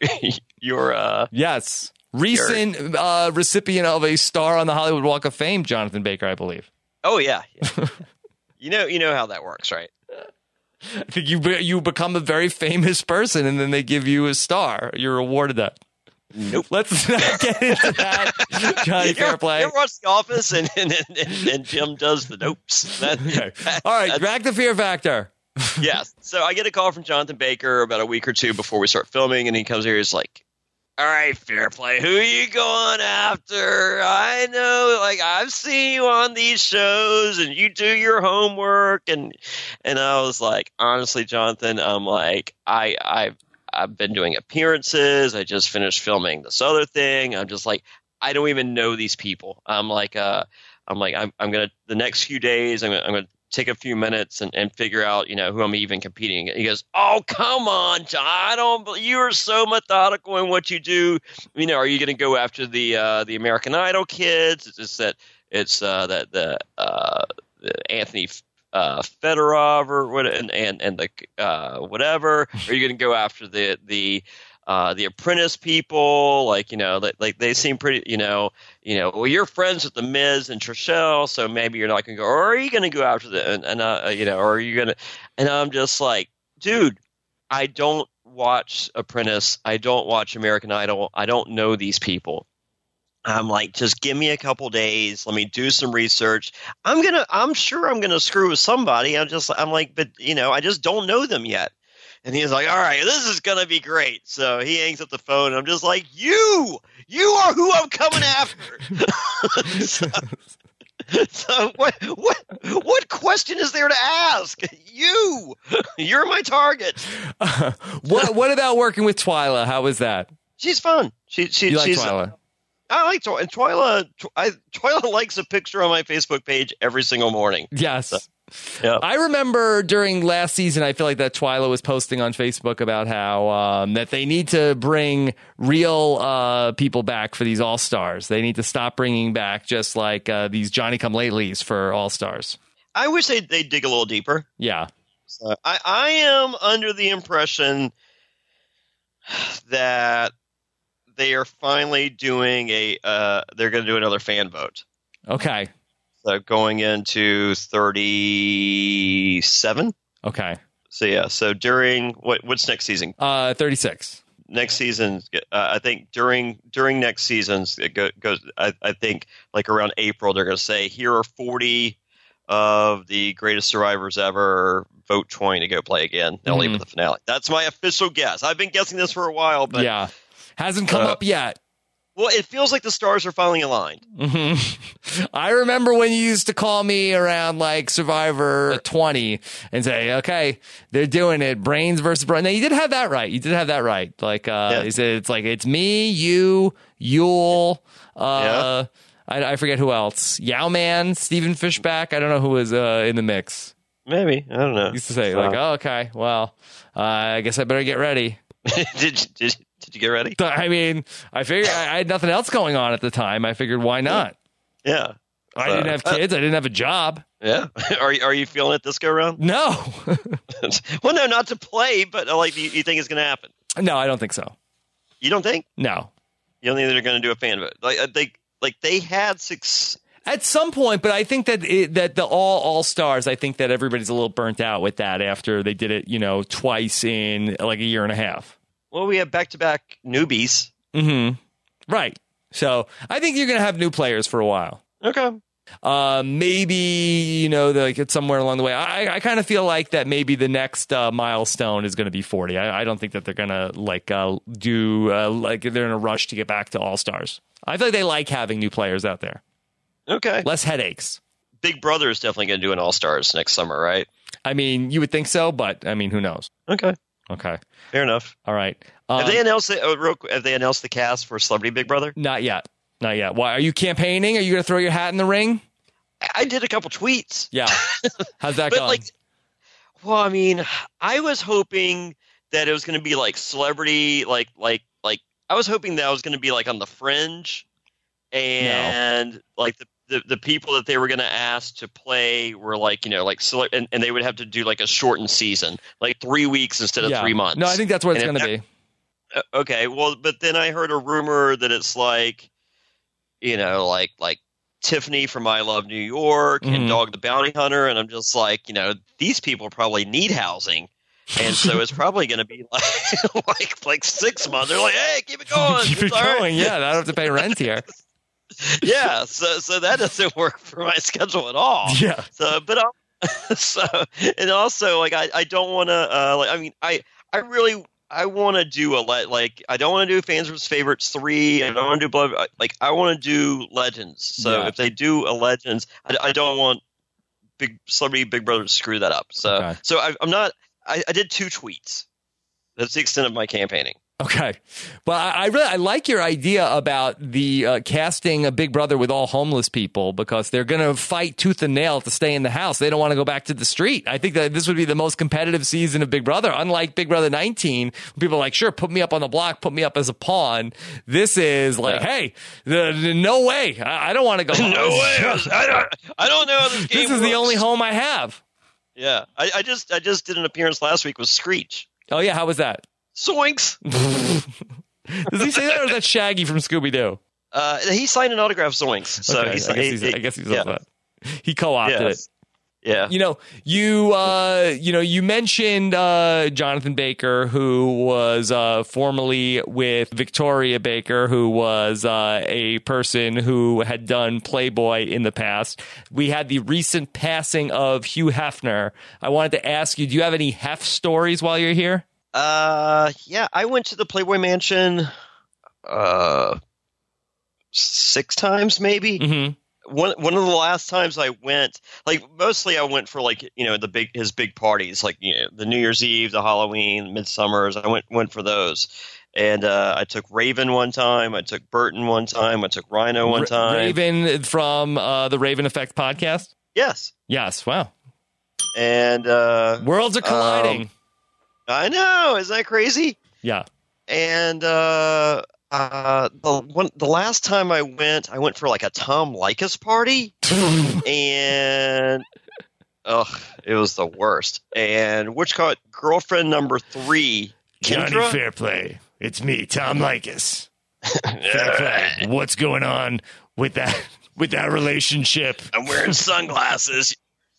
Yes. Recent recipient of a star on the Hollywood Walk of Fame, Jonathan Baker, I believe. Oh, yeah. You know how that works, right? I think you become a very famous person, and then they give you a star. You're awarded that. Nope. Let's not get into that, Johnny Fairplay. You ever watch The Office and Jim does the nopes? All right, back to Fear Factor. Yes. So I get a call from Jonathan Baker about a week or two before we start filming, and he comes here. He's like, all right, Fairplay, who are you going after? I know, I've seen you on these shows, and you do your homework, and I was like, honestly, Jonathan, I'm like, I've been doing appearances. I just finished filming this other thing. I'm just like, I don't even know these people. I'm gonna the next few days, I'm gonna take a few minutes and figure out, who I'm even competing against. He goes, oh, come on, John. You are so methodical in what you do. Are you going to go after the American Idol kids? It's just that it's the Anthony Fedorov or what, and the whatever. Are you going to go after the Apprentice people? They seem pretty, well, you're friends with the Miz and Trishelle, so maybe you're not going to go, or are you going to go after or are you going to, and I'm just like, dude, I don't watch Apprentice. I don't watch American Idol. I don't know these people. I'm like, just give me a couple days. Let me do some research. I'm sure I'm going to screw with somebody. I'm like, but I just don't know them yet. And he's like, all right, this is going to be great. So he hangs up the phone, and I'm just like, you are who I'm coming after. So what question is there to ask? You're my target. What about working with Twyla? How was that? She's fun. You like she's Twyla? I like Twyla. And Twyla likes a picture on my Facebook page every single morning. Yes. So, yeah. I remember during last season, I feel like that Twyla was posting on Facebook about how that they need to bring real people back for these All-Stars. They need to stop bringing back just like these Johnny-come-latelys for All-Stars. I wish they'd dig a little deeper. Yeah. So I am under the impression that they are finally doing they're going to do another fan vote. Okay. So going into 37. Okay. So yeah. So during what's next season? 36. Next season, I think during next season's it goes. I think like around April they're going to say here are 40 of the greatest survivors ever. Vote 20 to go play again. They'll leave with the finale. That's my official guess. I've been guessing this for a while, but yeah, hasn't come up yet. Well, it feels like the stars are finally aligned. Mm-hmm. I remember when you used to call me around like Survivor 20 and say, okay, they're doing it. Brains versus Brains. Now, you did have that right. Like, it's like, it's me, you, Yule, I forget who else. Yowman, Stephen Fishback. I don't know who was in the mix. Maybe. I don't know. Used to say, like, oh, okay, well, I guess I better get ready. Did you get ready? I mean, I figured I had nothing else going on at the time. I figured, why not? Yeah. I didn't have kids. I didn't have a job. Yeah. Are you feeling it this go around? No. Well, no, not to play, but like, you think it's going to happen? No, I don't think so. You don't think? No. You don't think they're going to do a fan vote? They had six. At some point, but I think that that the all stars, I think that everybody's a little burnt out with that after they did it, twice in like a year and a half. Well, we have back-to-back newbies. Mm-hmm. Right. So I think you're going to have new players for a while. Okay. Maybe, like it's somewhere along the way. I kind of feel like that maybe the next milestone is going to be 40. I don't think that they're going to do they're in a rush to get back to All-Stars. I feel like they like having new players out there. Okay. Less headaches. Big Brother is definitely going to do an All-Stars next summer, right? I mean, you would think so, but I mean, who knows? Okay. Fair enough. All right. Have they announced the cast for Celebrity Big Brother? Not yet. Why are you campaigning? Are you going to throw your hat in the ring? I did a couple tweets. Yeah. How's that going? Well, I mean, I was hoping that it was going to be like celebrity, like I was hoping that I was going to be like on the fringe, and like the people that they were going to ask to play were like, and they would have to do like a shortened season, like 3 weeks instead of 3 months. No, I think that's what it's going to be. Okay, well, but then I heard a rumor that it's like, like Tiffany from I Love New York and Dog the Bounty Hunter, and I'm just like, these people probably need housing, and so it's probably going to be like 6 months. They're like, hey, keep it going, keep it going. Right. Yeah, I don't have to pay rent here. Yeah, so that doesn't work for my schedule at all. Yeah. So, but and also like I don't want to I want to do I don't want to do Fans vs. Favorites 3. I don't want to do I want to do Legends. So if they do a Legends, I don't want Celebrity Big Brother to screw that up. So so I did 2 tweets. That's the extent of my campaigning. Okay. But I like your idea about the casting a Big Brother with all homeless people, because they're going to fight tooth and nail to stay in the house. They don't want to go back to the street. I think that this would be the most competitive season of Big Brother. Unlike Big Brother 19, people are like, sure, put me up on the block, put me up as a pawn. This is like, hey, no way. I don't want to go. No way. I don't know how this game This is the only home I have. Yeah. I just did an appearance last week with Screech. Oh, yeah. How was that? Zoinks! Does he say that, or is that Shaggy from Scooby-Doo? He signed an autograph, Zoinks. So okay, I guess he's that. He co-opted it. Yeah. You mentioned Jonathan Baker, who was formerly with Victoria Baker, who was a person who had done Playboy in the past. We had the recent passing of Hugh Hefner. I wanted to ask you, do you have any Hef stories while you're here? Yeah, I went to the Playboy Mansion 6 times, maybe. Mm-hmm. One of the last times I went, like mostly I went for like his big parties, like the New Year's Eve, the Halloween, Midsummers. I went for those, and I took Raven one time, I took Burton one time, I took Rhino one time. Raven from the Raven Effect podcast. Yes. Wow. And worlds are colliding. I know, isn't that crazy? Yeah. And the last time I went for like a Tom Likas party, and it was the worst. And girlfriend number 3, Johnny Kendra? Fairplay. It's me, Tom Likas. Fairplay. What's going on with that relationship? I'm wearing sunglasses.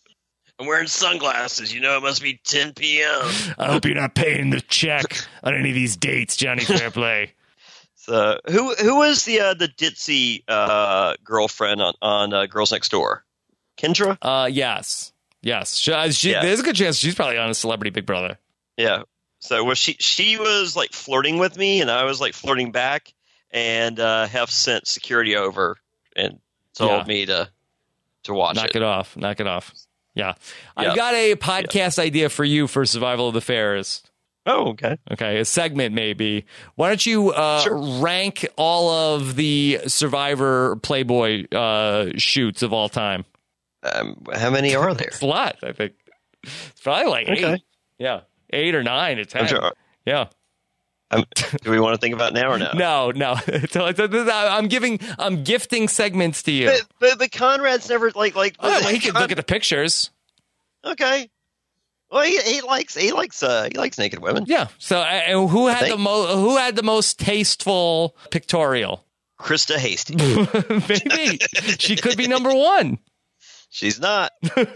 You know, it must be 10 p.m. I hope you're not paying the check on any of these dates, Johnny Fairplay. So who was the ditzy girlfriend on Girls Next Door? Kendra? Yes. There's a good chance she's probably on a Celebrity Big Brother. Yeah. So she was like flirting with me, and I was like flirting back, and Hef sent security over and told me to watch Knock it. Knock it off. Yeah. I've got a podcast idea for you for Survival of the Fairest. Oh, okay. Okay, a segment maybe. Why don't you rank all of the Survivor Playboy shoots of all time? How many are there? It's a lot, I think. It's probably like 8. Yeah, 8 or 9 or 10. Yeah. Do we want to think about now or no? No. I'm gifting segments to you. But Conrad's never like. Well, he can look at the pictures. Okay. Well, he likes naked women. Yeah. So, who had the most tasteful pictorial? Krista Hasty. Maybe she could be number 1. She's not.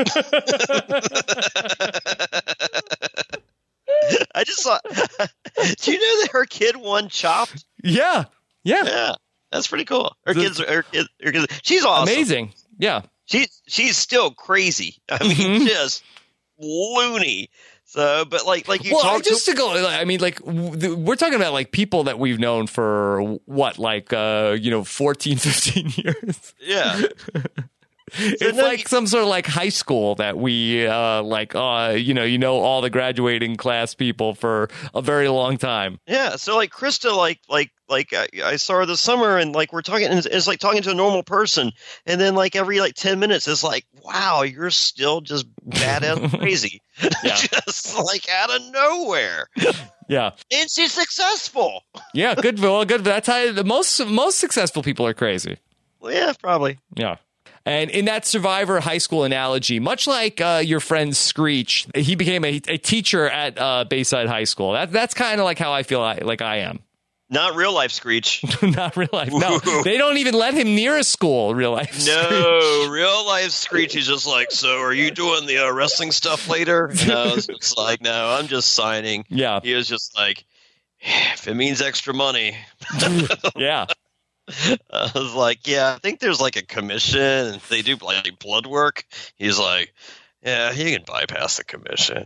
I just saw. Do you know that her kid won Chopped? Yeah. That's pretty cool. Her kids. She's awesome. Amazing. Yeah. She's still crazy. I mean, just loony. So, but like you talk we're talking about like people that we've known for what, 14, 15 years. Yeah. It's like some sort of like high school that we all the graduating class people for a very long time. Yeah, so like Krista, I saw her this summer, and like we're talking, and it's like talking to a normal person, and then like every 10 minutes, it's like, wow, you're still just badass crazy, just like out of nowhere. Yeah, and she's successful. Yeah, good. Well, good. That's how the most successful people are crazy. Well, yeah, probably. Yeah. And in that Survivor high school analogy, much like your friend Screech, he became a teacher at Bayside High School. That's kind of like how I feel like I am. Not real life Screech. Not real life. No, they don't even let him near a school. Real life. No, real life Screech. He's just like, so are you doing the wrestling stuff later? No, it's like, no, I'm just signing. Yeah. He was just like, if it means extra money. Yeah. I was like, yeah, I think there's like a commission, and they do like blood work. He's like, yeah, you can bypass the commission.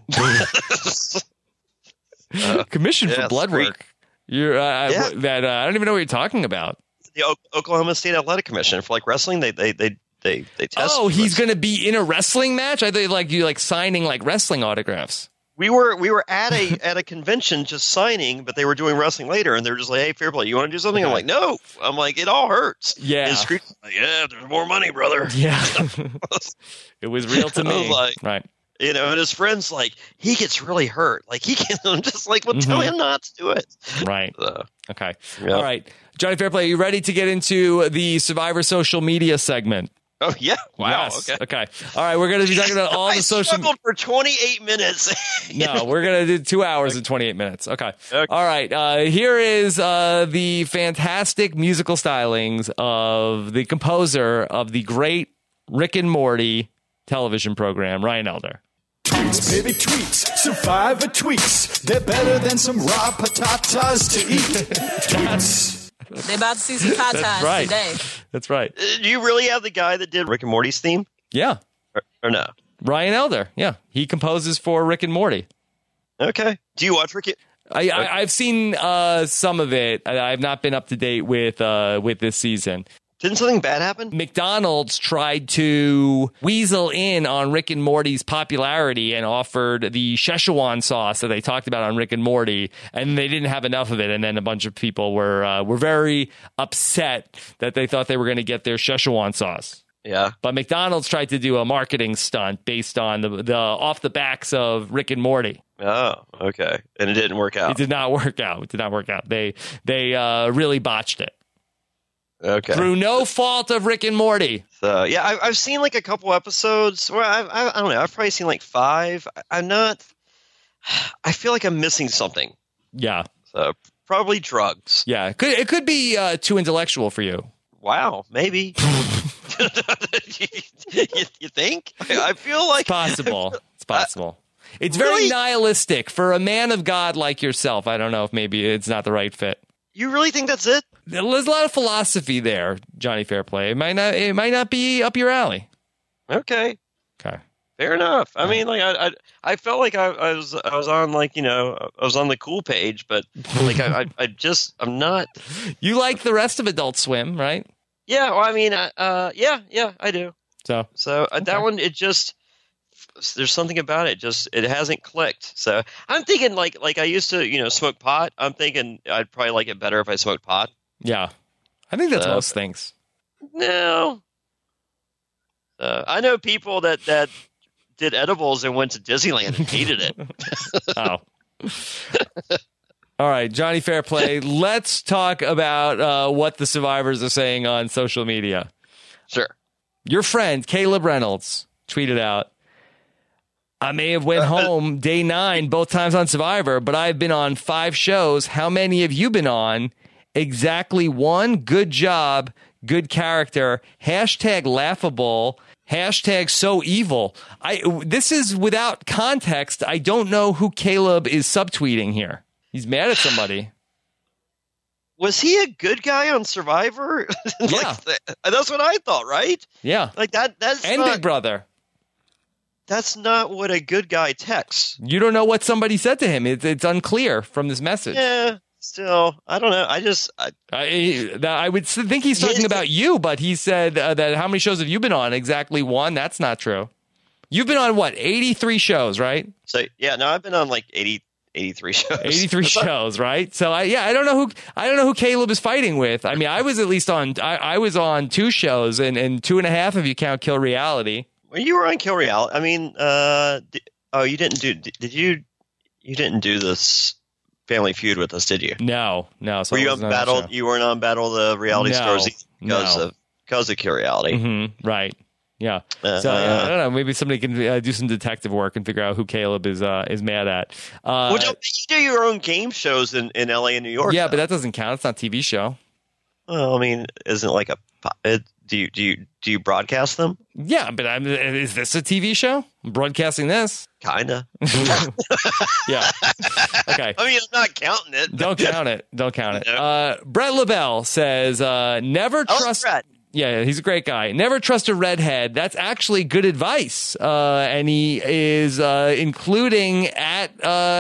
Commission for blood work? You're I don't even know what you're talking about. The Oklahoma State Athletic Commission for like wrestling. They test. Oh, he's going to be in a wrestling match? I thought like you like signing like wrestling autographs. We were at a convention just signing, but they were doing wrestling later, and they're just like, "Hey, Fairplay, you want to do something?" I'm like, "No." I'm like, "It all hurts." Yeah. And Screech was like, yeah, there's more money, brother. Yeah. It was real to me. I was like, right. And his friend's like, he gets really hurt. Like he can. I'm just like, well, tell him not to do it. Right. So, okay. Yeah. All right, Johnny Fairplay, are you ready to get into the Survivor social media segment? Oh, yeah. Wow. Yes. Okay. All right. We're going to be talking about all the social. I struggled for 28 minutes. No, we're going to do 2 hours and 28 minutes. Okay. All right. Here is the fantastic musical stylings of the composer of the great Rick and Morty television program, Ryan Elder. Tweets, baby, tweets. Survivor tweets. They're better than some raw patatas to eat. Tweets. They about to see some tatas today. That's right. Do you really have the guy that did Rick and Morty's theme? Yeah. Or no? Ryan Elder. Yeah. He composes for Rick and Morty. Okay. Do you watch Rick? I've seen some of it. I've not been up to date with this season. Didn't something bad happen? McDonald's tried to weasel in on Rick and Morty's popularity and offered the Szechuan sauce that they talked about on Rick and Morty, and they didn't have enough of it. And then a bunch of people were very upset that they thought they were going to get their Szechuan sauce. Yeah. But McDonald's tried to do a marketing stunt based on the off the backs of Rick and Morty. Oh, okay. And it didn't work out. It did not work out. They really botched it. Okay. Through no fault of Rick and Morty. So yeah, I've seen like a couple episodes. Well, I don't know. I've probably seen like 5. I feel like I'm missing something. Yeah. So probably drugs. Yeah. It could be too intellectual for you. Wow. Maybe. you think? I feel like it's possible. It's possible. It's very nihilistic for a man of God like yourself. I don't know if maybe it's not the right fit. You really think that's it? There's a lot of philosophy there, Johnny Fairplay. It might not be up your alley. Okay. Fair enough. I mean, like I felt like I was on like, I was on the cool page, but like I'm not. You like the rest of Adult Swim, right? Yeah. Well, I mean, yeah, I do. So that one, it just. There's something about it, it hasn't clicked. So I'm thinking like I used to, smoke pot. I'm thinking I'd probably like it better if I smoked pot. Yeah, I think that's most things. No, I know people that did edibles and went to Disneyland and hated it. Oh. All right, Johnny Fairplay. Let's talk about what the survivors are saying on social media. Sure. Your friend Caleb Reynolds tweeted out, I may have went home day 9 both times on Survivor, but I've been on 5 shows. How many have you been on? Exactly 1. Good job. Good character. # laughable. # so evil. This is without context. I don't know who Caleb is subtweeting here. He's mad at somebody. Was he a good guy on Survivor? Yeah. That's what I thought, right? Yeah. Like that's and Big Brother. That's not what a good guy texts. You don't know what somebody said to him. It's unclear from this message. Yeah, still, I don't know. I would think he's talking about you, but he said that how many shows have you been on? Exactly 1. That's not true. You've been on, what, 83 shows, right? So, yeah, no, I've been on like 83 shows. 83 shows, right? So, I don't know who Caleb is fighting with. I mean, I was at least on, I was on 2 shows, and 2.5 if you count Kill Reality. Well, you were on Kill Reality. I mean, you didn't do? Did you? You didn't do this Family Feud with us, did you? No. So were you on Battle? You weren't on Battle the Reality Stars because of Kill Reality, mm-hmm. Right? Yeah. So I don't know. Maybe somebody can do some detective work and figure out who Caleb is mad at. Well, you do your own game shows in LA and New York. Yeah, though. but that doesn't count. It's not a TV show. Well, I mean, isn't it like do you broadcast them? Yeah, but is this a TV show? I'm broadcasting this. Kinda. Yeah. Okay. I mean, I'm not counting it. Don't count it. No. Brett LaBelle says, never trust. Brett. Yeah, he's a great guy. Never trust a redhead. That's actually good advice. And he is including at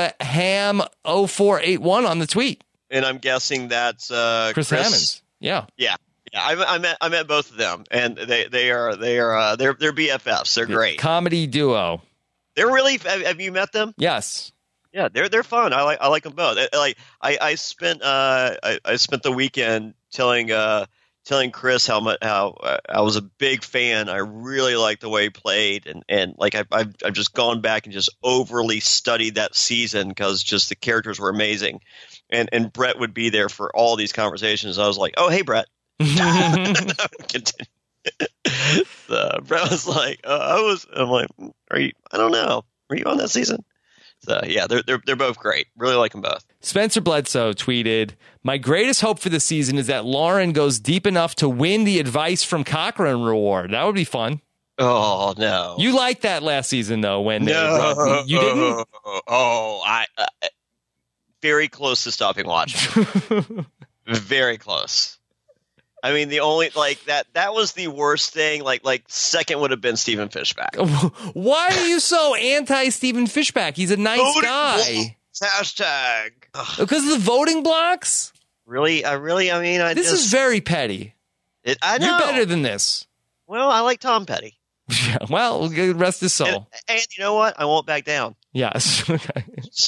Ham0481 on the tweet. And I'm guessing that's Chris Hammonds. Yeah. Yeah. I met both of them, and they're BFFs. They're great. Comedy duo. They're really. Have you met them? Yes. Yeah, they're fun. I like them both. I spent the weekend telling Chris how I was a big fan. I really liked the way he played, and like I've just gone back and just overly studied that season because just the characters were amazing, and Brett would be there for all these conversations. I was like, oh hey Brett. Brett was like, I'm like, are you? I don't know. Were you on that season? So yeah, they're both great. Really like them both. Spencer Bledsoe tweeted, "My greatest hope for the season is that Lauren goes deep enough to win the Advice from Cochran reward. That would be fun." Oh no! You liked that last season though when you didn't. Oh, I very close to stopping watching. Very close. I mean, the only that was the worst thing. Like second would have been Stephen Fishbach. Why are you so anti Stephen Fishbach? He's a nice guy. Hashtag. Because of the voting blocks? Really? This is very petty. I know. You're better than this. Well, I like Tom Petty. Yeah, well, rest his soul. And you know what? I won't back down. Yes. Okay.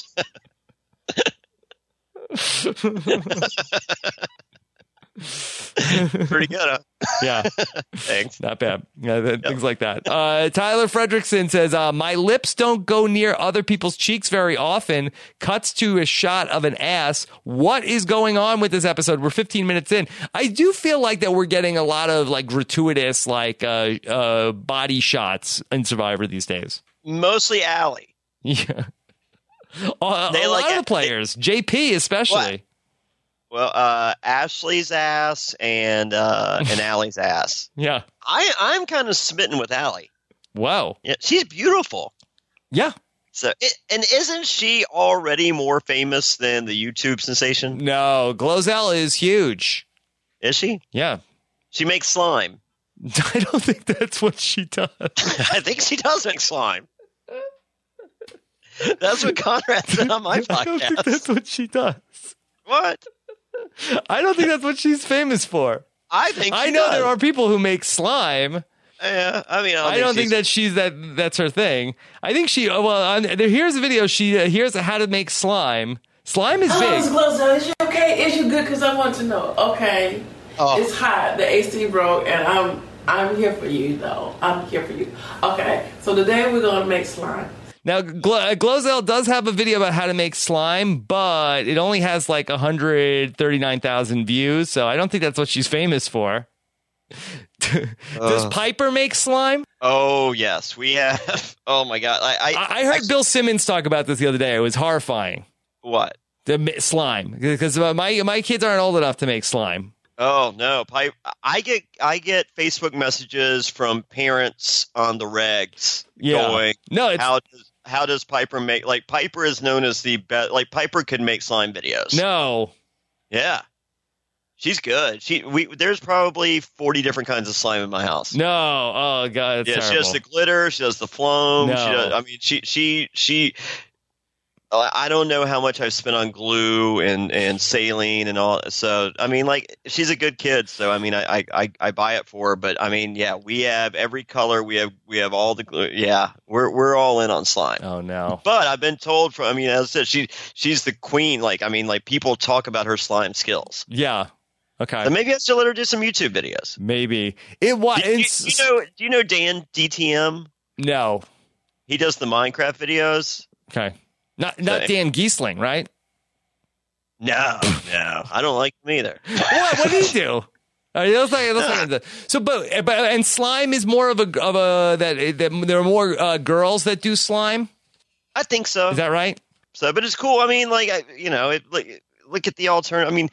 Pretty good, huh? Yeah. Thanks. Not bad. Yeah, things like that. Tyler Fredrickson says, my lips don't go near other people's cheeks very often. Cuts to a shot of an ass. What is going on with this episode? We're 15 minutes in. I do feel like that we're getting a lot of like gratuitous like body shots in Survivor these days. Mostly Allie. Yeah. A lot of the players. JP especially. Well, Ashley's ass and Allie's ass. Yeah. I'm kind of smitten with Allie. Wow. Yeah, she's beautiful. Yeah. So, and isn't she already more famous than the YouTube sensation? No, Glozell is huge. Is she? Yeah. She makes slime. I don't think that's what she does. I think she does make slime. That's what Conrad said on my podcast. I don't think that's what she does. What? I don't think that's what she's famous for. I think I know there are people who make slime. Yeah, I don't think that that's her thing. I think she. Well, here's a video. Here's how to make slime. Slime is big. Glozell, is you okay? Is you good? Because I want to know. Okay, It's hot. The AC broke, and I'm here for you, though. I'm here for you. Okay, so today we're gonna make slime. Now, Glozell does have a video about how to make slime, but it only has like 139,000 views, so I don't think that's what she's famous for. Does Piper make slime? Oh, yes. We have. Oh, my God. I heard Bill Simmons talk about this the other day. It was horrifying. What? The slime. Because my kids aren't old enough to make slime. Oh, no. I get Facebook messages from parents on the regs going, no, how does Piper make, like, Piper is known as the best, like, Piper could make slime videos. No. Yeah. She's good. There's probably 40 different kinds of slime in my house. No. Oh, God, that's terrible. She does the glitter. She does the foam. No. She I don't know how much I've spent on glue and saline and all. So, I mean, like, she's a good kid. So, I mean, I buy it for her. But, I mean, yeah, we have every color. We have all the glue. Yeah, we're all in on slime. Oh, no. But I've been told as I said, she's the queen. Like, I mean, like, people talk about her slime skills. Yeah. Okay. So maybe I should let her do some YouTube videos. Maybe. It was. Do you know Dan DTM? No. He does the Minecraft videos. Okay. Not Dan Giesling, right? No. I don't like him either. What did he do? And slime is more of a that there are more girls that do slime. I think so. Is that right? So, but it's cool. I mean, like, look at the alternative. I mean,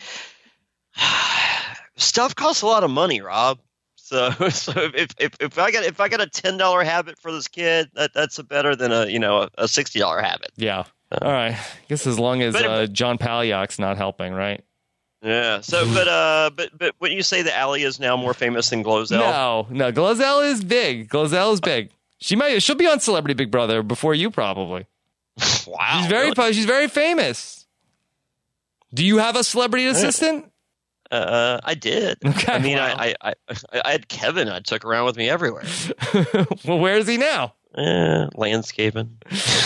stuff costs a lot of money, Rob. So if I got a $10 habit for this kid, that's better than a $60 habit. Yeah. All right. I guess as long as John Palyak's not helping, right? Yeah. So, but wouldn't you say that Allie is now more famous than Glozell? No. Glozell is big. She'll be on Celebrity Big Brother before you probably. Wow. She's very famous. Do you have a celebrity assistant? I did. Okay, I mean, wow. I had Kevin I took around with me everywhere. Well, where is he now? Landscaping.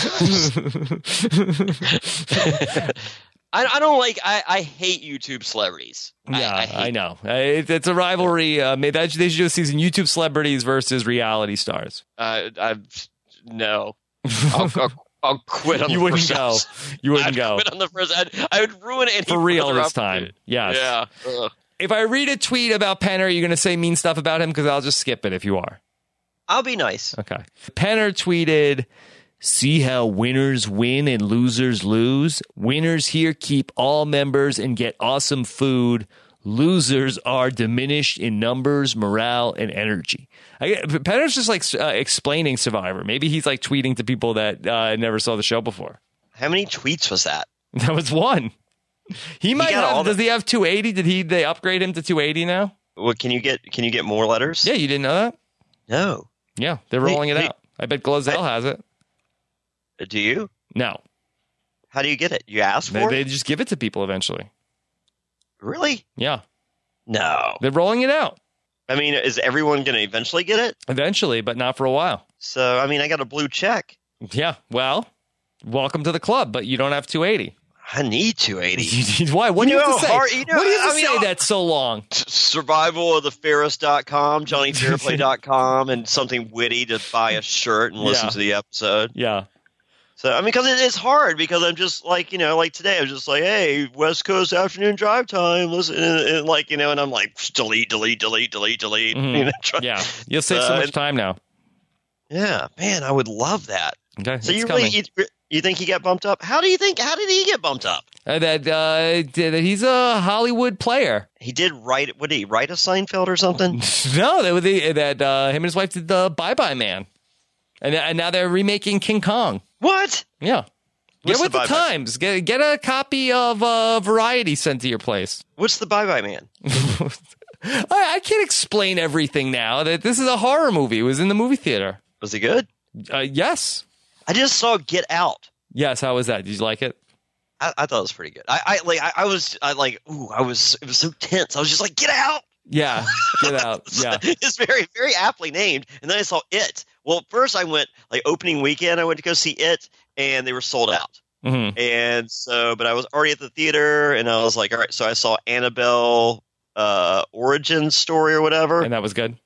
I don't like. I hate YouTube celebrities. Yeah, I know. It's a rivalry. Maybe they should do a season: YouTube celebrities versus reality stars. No. I'll quit on you the wouldn't first go. episode. You wouldn't I'd go. Quit on the first. I would ruin it for real this time. Yes. Yeah. Ugh. If I read a tweet about Penner, are you going to say mean stuff about him? Because I'll just skip it if you are. I'll be nice. Okay. Penner tweeted, "See how winners win and losers lose? Winners here keep all members and get awesome food. Losers are diminished in numbers, morale, and energy." Penner's just like explaining Survivor. Maybe he's like tweeting to people that never saw the show before. How many tweets was that? That was one. He might have. Does he have 280? Did they upgrade him to 280 now? Well, can you get more letters? Yeah, you didn't know that? No. Yeah, they're rolling it out. I bet Glozell has it. Do you? No. How do you get it? You ask for it? They just give it to people eventually. Really? Yeah. No. They're rolling it out. I mean, is everyone going to eventually get it? Eventually, but not for a while. So, I mean, I got a blue check. Yeah. Well, welcome to the club, but you don't have 280. I need 280. Why? What do you have to say? What do you have to say that's so long? Survivalofthefairest.com, JohnnyFairplay.com, and something witty to buy a shirt and listen to the episode. Yeah. So, I mean, because it's hard because I'm just like, like today, I'm just like, hey, West Coast afternoon drive time. Listen, and like, and I'm like, delete. Mm-hmm. Yeah. You'll save so much time now. Yeah. Man, I would love that. Okay. So you think he got bumped up? How did he get bumped up? That he's a Hollywood player. He did write. What did he write? A Seinfeld or something? No, him and his wife did the Bye Bye Man, and now they're remaking King Kong. What? Yeah. What's Get with the times. Get a copy of Variety sent to your place. What's the Bye Bye Man? I can't explain everything now. That this is a horror movie. It was in the movie theater. Was it good? Yes. I just saw Get Out. Yes. How was that? Did you like it? I thought it was pretty good. It was so tense. I was just like, get out. Yeah. Get out. Yeah. It's very, very aptly named. And then I saw It. Well, first I went opening weekend. I went to go see It, and they were sold out. Mm-hmm. And so, but I was already at the theater, and I was like, all right. So I saw Annabelle origin story or whatever, and that was good.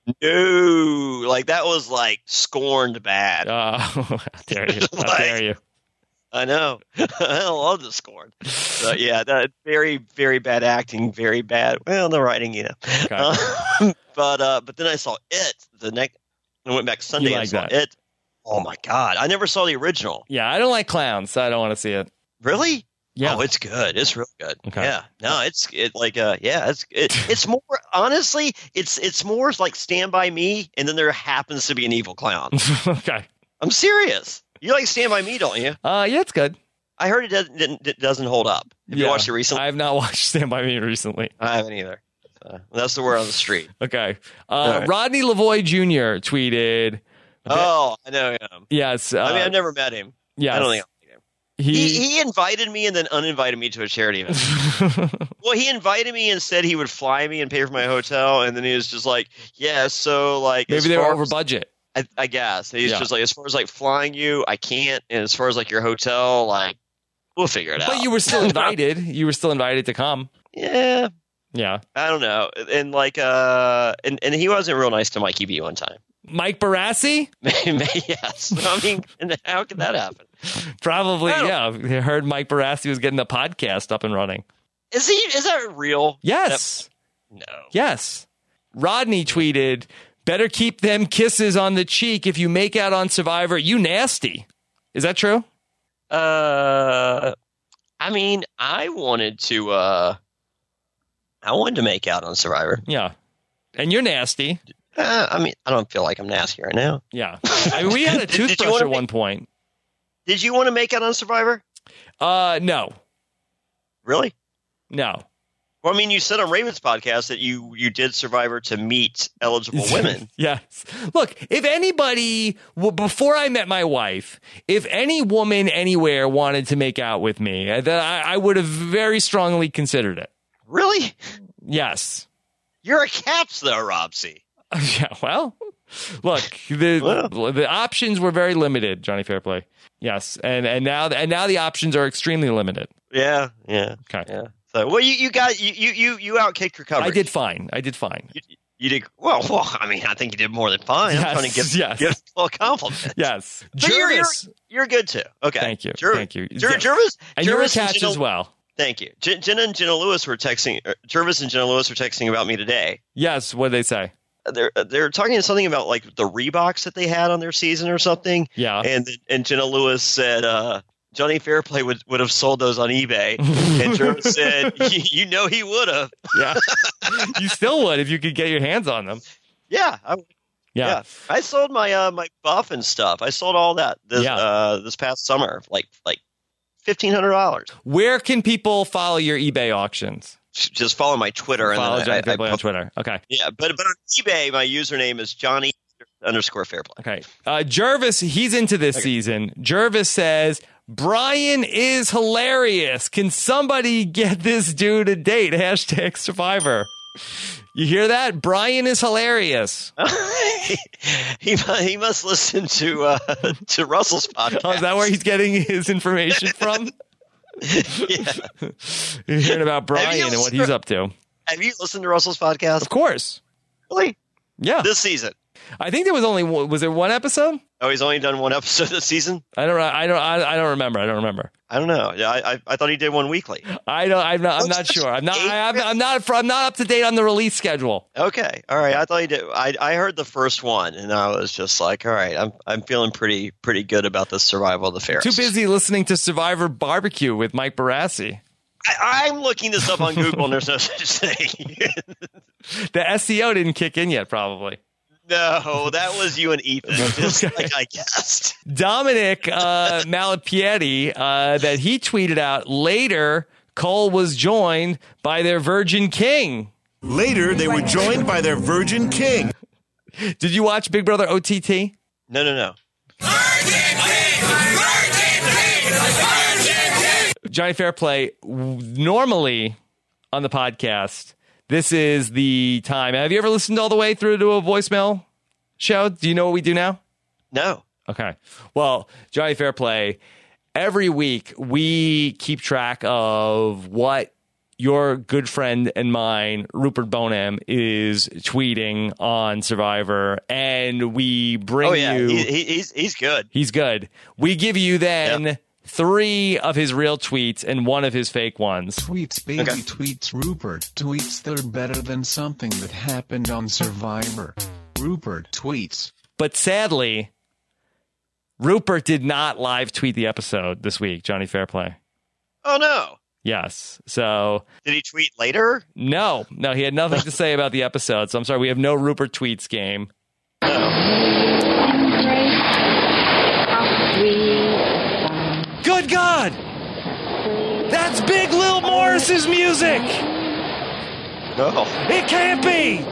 No, that was scorned bad. Oh, how dare you! How dare you! I know. I love the scorn. But yeah, that very, very bad acting, very bad. Well, the writing, Okay. But then I saw It I went back Sunday and saw It. Oh my God. I never saw the original. Yeah, I don't like clowns, so I don't want to see it. Really? Yeah. Oh, it's good. It's real good. Okay. Yeah. No, it's more, honestly, it's more like Stand By Me, and then there happens to be an evil clown. Okay. I'm serious. You like Stand By Me, don't you? Yeah, it's good. I heard it doesn't hold up. Have you watched it recently? I have not watched Stand By Me recently. I haven't either. That's the word on the street. Okay. Right. Rodney Lavoie Jr. tweeted. Oh, I know him. Yes. I mean, I've never met him. Yes. I don't think I met him. He invited me and then uninvited me to a charity event. Well, he invited me and said he would fly me and pay for my hotel, and then he was just like, yeah, so maybe they were over budget. I guess. He's just like, as far as flying you, I can't, and as far as your hotel, we'll figure it out. But you were still invited. You were still invited to come. Yeah. Yeah. I don't know. And and he wasn't real nice to Mikey B one time. Mike Barassi? Yes. I mean, how could that happen? Probably, yeah. I heard Mike Barassi was getting the podcast up and running. Is that real? Yes. No. Yes. Rodney tweeted, better keep them kisses on the cheek if you make out on Survivor. You nasty. Is that true? I mean, I wanted to make out on Survivor. Yeah. And you're nasty. I mean, I don't feel like I'm nasty right now. Yeah. I mean, we had a toothbrush at one point. Did you want to make out on Survivor? No. Really? No. Well, I mean, you said on Raven's podcast that you did Survivor to meet eligible women. Yes. Look, if anybody, before I met my wife, if any woman anywhere wanted to make out with me, I would have very strongly considered it. Really? Yes. You're a Caps, though, Robsy. Yeah, well, look, the options were very limited, Johnny Fairplay. Yes, and now the options are extremely limited. Yeah. Okay. Yeah. So, well, you outkicked your coverage. I did fine. You did well. I mean, I think you did more than fine. Yes, I'm trying to give a compliment. Yes, Jervis, you're good too. Okay, thank you. Thank you, Jervis, and you're attached as well. Thank you. Jenna and Jenna Lewis were texting. Jervis and Jenna Lewis were texting about me today. Yes, what did they say? They're talking something about the Reeboks that they had on their season or something. Yeah. And Jenna Lewis said Johnny Fairplay would have sold those on eBay. And Jervis said, you know he would have. Yeah. You still would if you could get your hands on them. Yeah. Yeah. I sold my my buff and stuff. I sold all that this past summer, like $1,500. Where can people follow your eBay auctions? Just follow my Twitter. Follow Johnny Fairplay on Twitter. Okay. Yeah, but on eBay, my username is Johnny_Fairplay. Okay. Jervis, he's into this season. Jervis says, Brian is hilarious. Can somebody get this dude a date? Hashtag Survivor. You hear that? Brian is hilarious. He must listen to Russell's podcast. Oh, is that where he's getting his information from? Yeah. You're hearing about Brian and what he's up to. Have you listened to Russell's podcast? Of course. Really? Yeah. This season. I think there was there one episode? Oh, he's only done one episode this season? I don't remember. I don't know. Yeah, I thought he did one weekly. I'm not sure. I'm not up to date on the release schedule. Okay. All right. I thought he did. I heard the first one and I was just like, all right, I'm feeling pretty good about the survival of the fittest. Too busy listening to Survivor Barbecue with Mike Barassi. I'm looking this up on Google and there's no such thing. The SEO didn't kick in yet, probably. No, that was you and Ethan, just like I guessed. Dominic Malapietti, that he tweeted out later, Cole was joined by their Virgin King. Later, they were joined by their Virgin King. Did you watch Big Brother OTT? No. Johnny Fairplay, normally on the podcast, this is the time. Have you ever listened all the way through to a voicemail show? Do you know what we do now? No. Okay. Well, Johnny Fairplay, every week we keep track of what your good friend and mine, Rupert Bonham, is tweeting on Survivor, and we bring you... He's good. He's good. We give you then... 3 of his real tweets and 1 of his fake ones. Tweets, baby, tweets, Rupert. Tweets that are better than something that happened on Survivor. Rupert tweets. But sadly, Rupert did not live tweet the episode this week, Johnny Fairplay. Oh, no. Yes. So... Did he tweet later? No, he had nothing to say about the episode. So I'm sorry, we have no Rupert tweets game. Good God! That's Big Lil Morris's music! No. It can't be!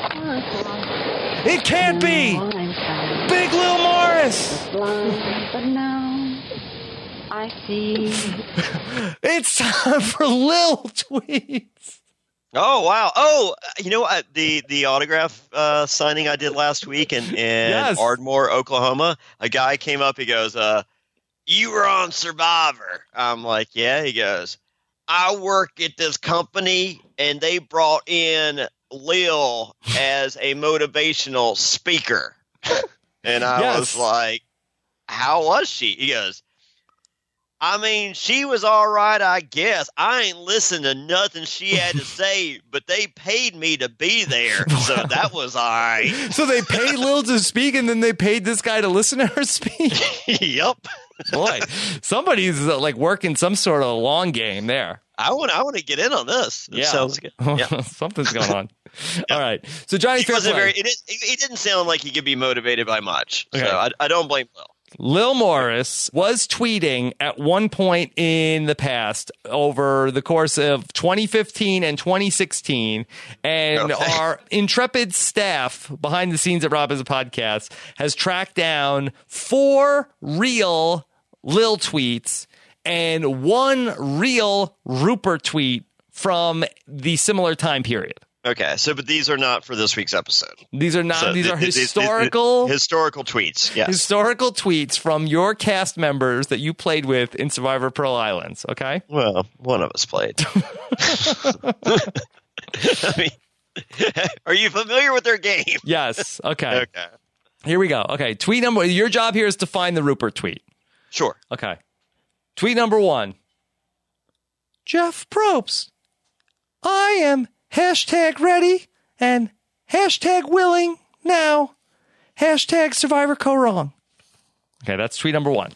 It can't be! Big Lil Morris! But now I see. It's time for Lil tweets. Oh, wow. Oh, you know what? The autograph signing I did last week in Ardmore, Oklahoma, a guy came up, he goes, you were on Survivor. I'm like, yeah. He goes, I work at this company, and they brought in Lil as a motivational speaker. And I was like, how was she? He goes, I mean, she was all right, I guess. I ain't listened to nothing she had to say, but they paid me to be there. So that was all right. So they paid Lil to speak, and then they paid this guy to listen to her speak? Yep. Boy, somebody's like working some sort of long game there. I want to get in on this. It sounds good. Yeah. Something's going on. All right. So Johnny Fairplay. He didn't sound like he could be motivated by much. Okay. So I don't blame Lil. Lil Morris was tweeting at one point in the past over the course of 2015 and 2016, and our intrepid staff behind the scenes at Rob Has a Podcast has tracked down 4 real Lil tweets and 1 real Rupert tweet from the similar time period. Okay, but these are not for this week's episode. These are not. So these are historical tweets. Yes, historical tweets from your cast members that you played with in Survivor Pearl Islands. Okay. Well, one of us played. I mean, are you familiar with their game? Yes. Okay. Here we go. Okay. Tweet number. Your job here is to find the Rupert tweet. Sure. Okay. Tweet number 1. Jeff Probst. I am #ready and #willing now. #Survivor Co Wrong. Okay, that's tweet number 1.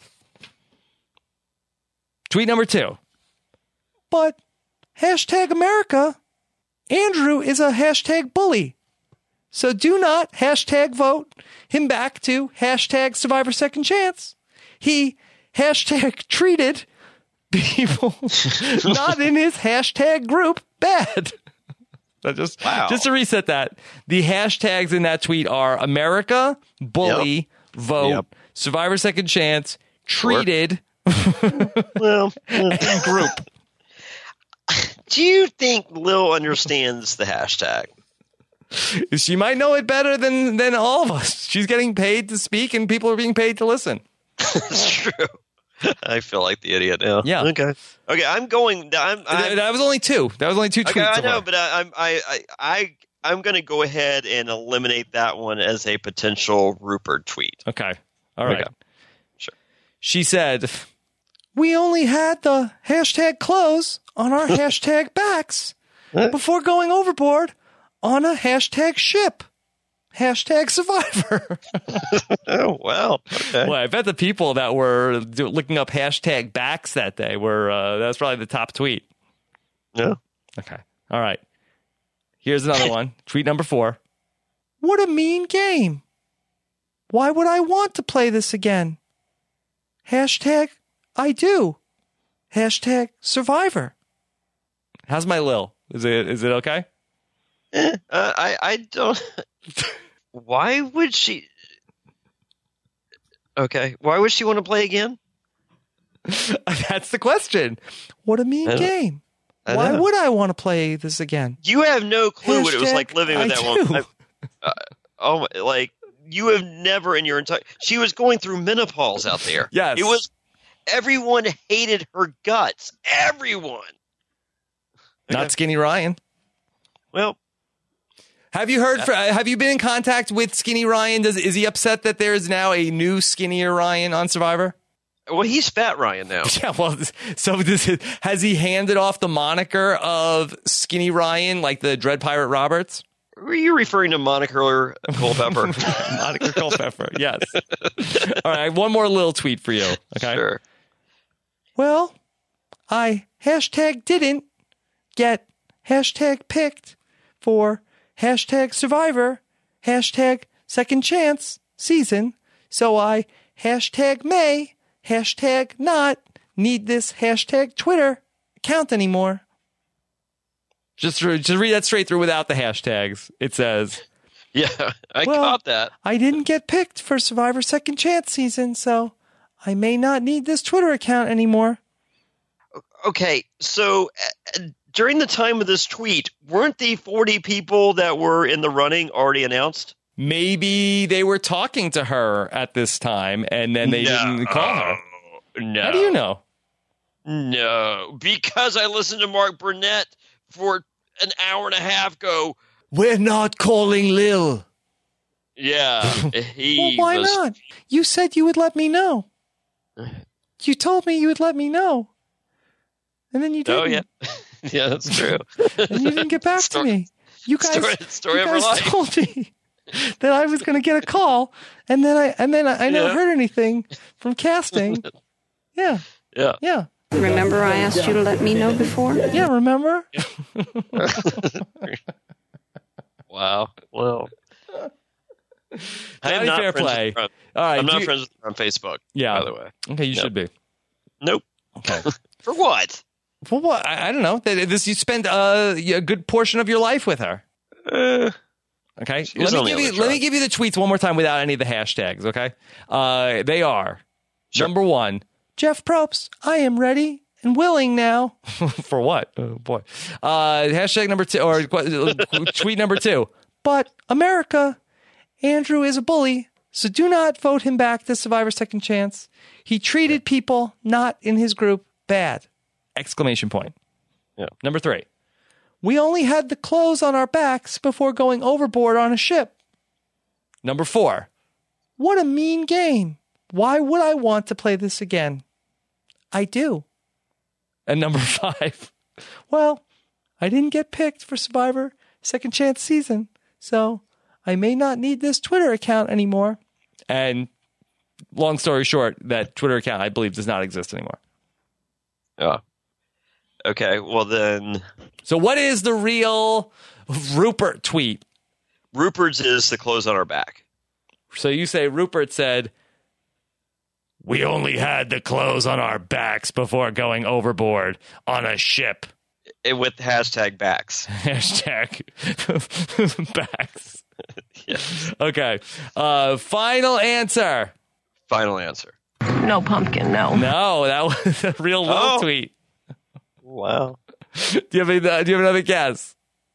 Tweet number 2. But #America, Andrew is a #bully. So do not #vote him back to #Survivor Second Chance. He #treated people not in his #group bad. Just to reset that, the hashtags in that tweet are America, bully, vote, Survivor Second Chance, treated, Well, group. Do you think Lil understands the hashtag? She might know it better than all of us. She's getting paid to speak, and people are being paid to listen. It's true. I feel like the idiot now. Yeah. Okay. I'm going. That was only two. That was only two tweets. Okay, I know, but I'm going to go ahead and eliminate that one as a potential Rupert tweet. Okay. All right. Okay. Sure. She said, "We only had the hashtag close on our hashtag backs before going overboard on a hashtag ship. Hashtag Survivor." Oh, wow. Okay. Well, I bet the people that were looking up hashtag backs that day were, that's probably the top tweet. Yeah. Okay. All right. Here's another one. Tweet number 4. "What a mean game. Why would I want to play this again? Hashtag I do. Hashtag Survivor." How's my Lil? Is it okay? I don't. Why would she? Okay. Why would she want to play again? That's the question. What a mean game. Why would I want to play this again? You have no clue what it was Hashtag like living with I that do. woman. Like you have never in your entire. She was going through menopause out there. Yes. It was. Everyone hated her guts. Everyone. Not Skinny Ryan. Well. Have you heard? Have you been in contact with Skinny Ryan? Is he upset that there is now a new skinnier Ryan on Survivor? Well, he's Fat Ryan now. Yeah. Well, so has he handed off the moniker of Skinny Ryan, like the Dread Pirate Roberts? Were you referring to Monica Culpepper? Monica Culpepper. Yes. All right. One more little tweet for you. Okay. Sure. Well, I hashtag didn't get hashtag picked for hashtag Survivor, hashtag Second Chance season, so I hashtag may, hashtag not need this hashtag Twitter account anymore. Just read that straight through without the hashtags. It says, yeah, I caught that. I didn't get picked for Survivor Second Chance season, so I may not need this Twitter account anymore. Okay, so during the time of this tweet, weren't the 40 people that were in the running already announced? Maybe they were talking to her at this time, and then they didn't call her. No. How do you know? No, because I listened to Mark Burnett for an hour and a half go, "We're not calling Lil." Yeah. Well, why not? You said you would let me know. You told me you would let me know. And then you didn't. Oh, yeah. Yeah, that's true. And you didn't get back to me. You guys, story of her life. Told me that I was going to get a call, and then I never heard anything from casting. Yeah. Yeah. Yeah. Remember I asked you to let me know before? Yeah, remember? Wow. Well. I am Johnny not Fair friends Play. with her. All right. I'm not friends with her on Facebook. Yeah. By the way. Okay, you should be. Nope. Okay. For what? For what? I don't know. You spent a good portion of your life with her. Okay. Let me give you the tweets one more time without any of the hashtags. Okay. They are number 1, Jeff Probst. I am ready and willing now. For what? Oh boy. Hashtag number 2 or tweet number 2. But America, Andrew is a bully, so do not vote him back to Survivor Second Chance. He treated people not in his group bad. Exclamation point. Yeah. Number 3. We only had the clothes on our backs before going overboard on a ship. Number 4. What a mean game. Why would I want to play this again? I do. And number 5. Well, I didn't get picked for Survivor Second Chance season, so I may not need this Twitter account anymore. And long story short, that Twitter account, I believe, does not exist anymore. Yeah. Okay, well then. So what is the real Rupert tweet? Rupert's is the clothes on our back. So you say Rupert said, we only had the clothes on our backs before going overboard on a ship. With hashtag backs. Hashtag backs. Yes. Okay. Final answer. Final answer. No pumpkin, no. No, that was a real Will tweet. Wow. Do you have another guess?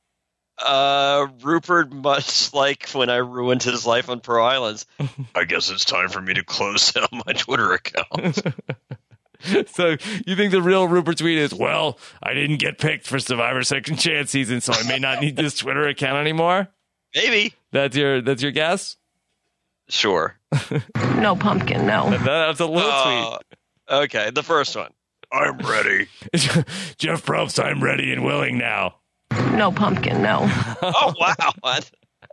Rupert, much like when I ruined his life on Pearl Islands, I guess it's time for me to close down my Twitter account. So you think the real Rupert tweet is, well, I didn't get picked for Survivor Second Chance season, so I may not need this Twitter account anymore? Maybe. That's your guess? Sure. No pumpkin, no. That's a little tweet. Okay, the first one. I'm ready. Jeff Probst, I'm ready and willing now. No pumpkin, no. Oh, wow. What?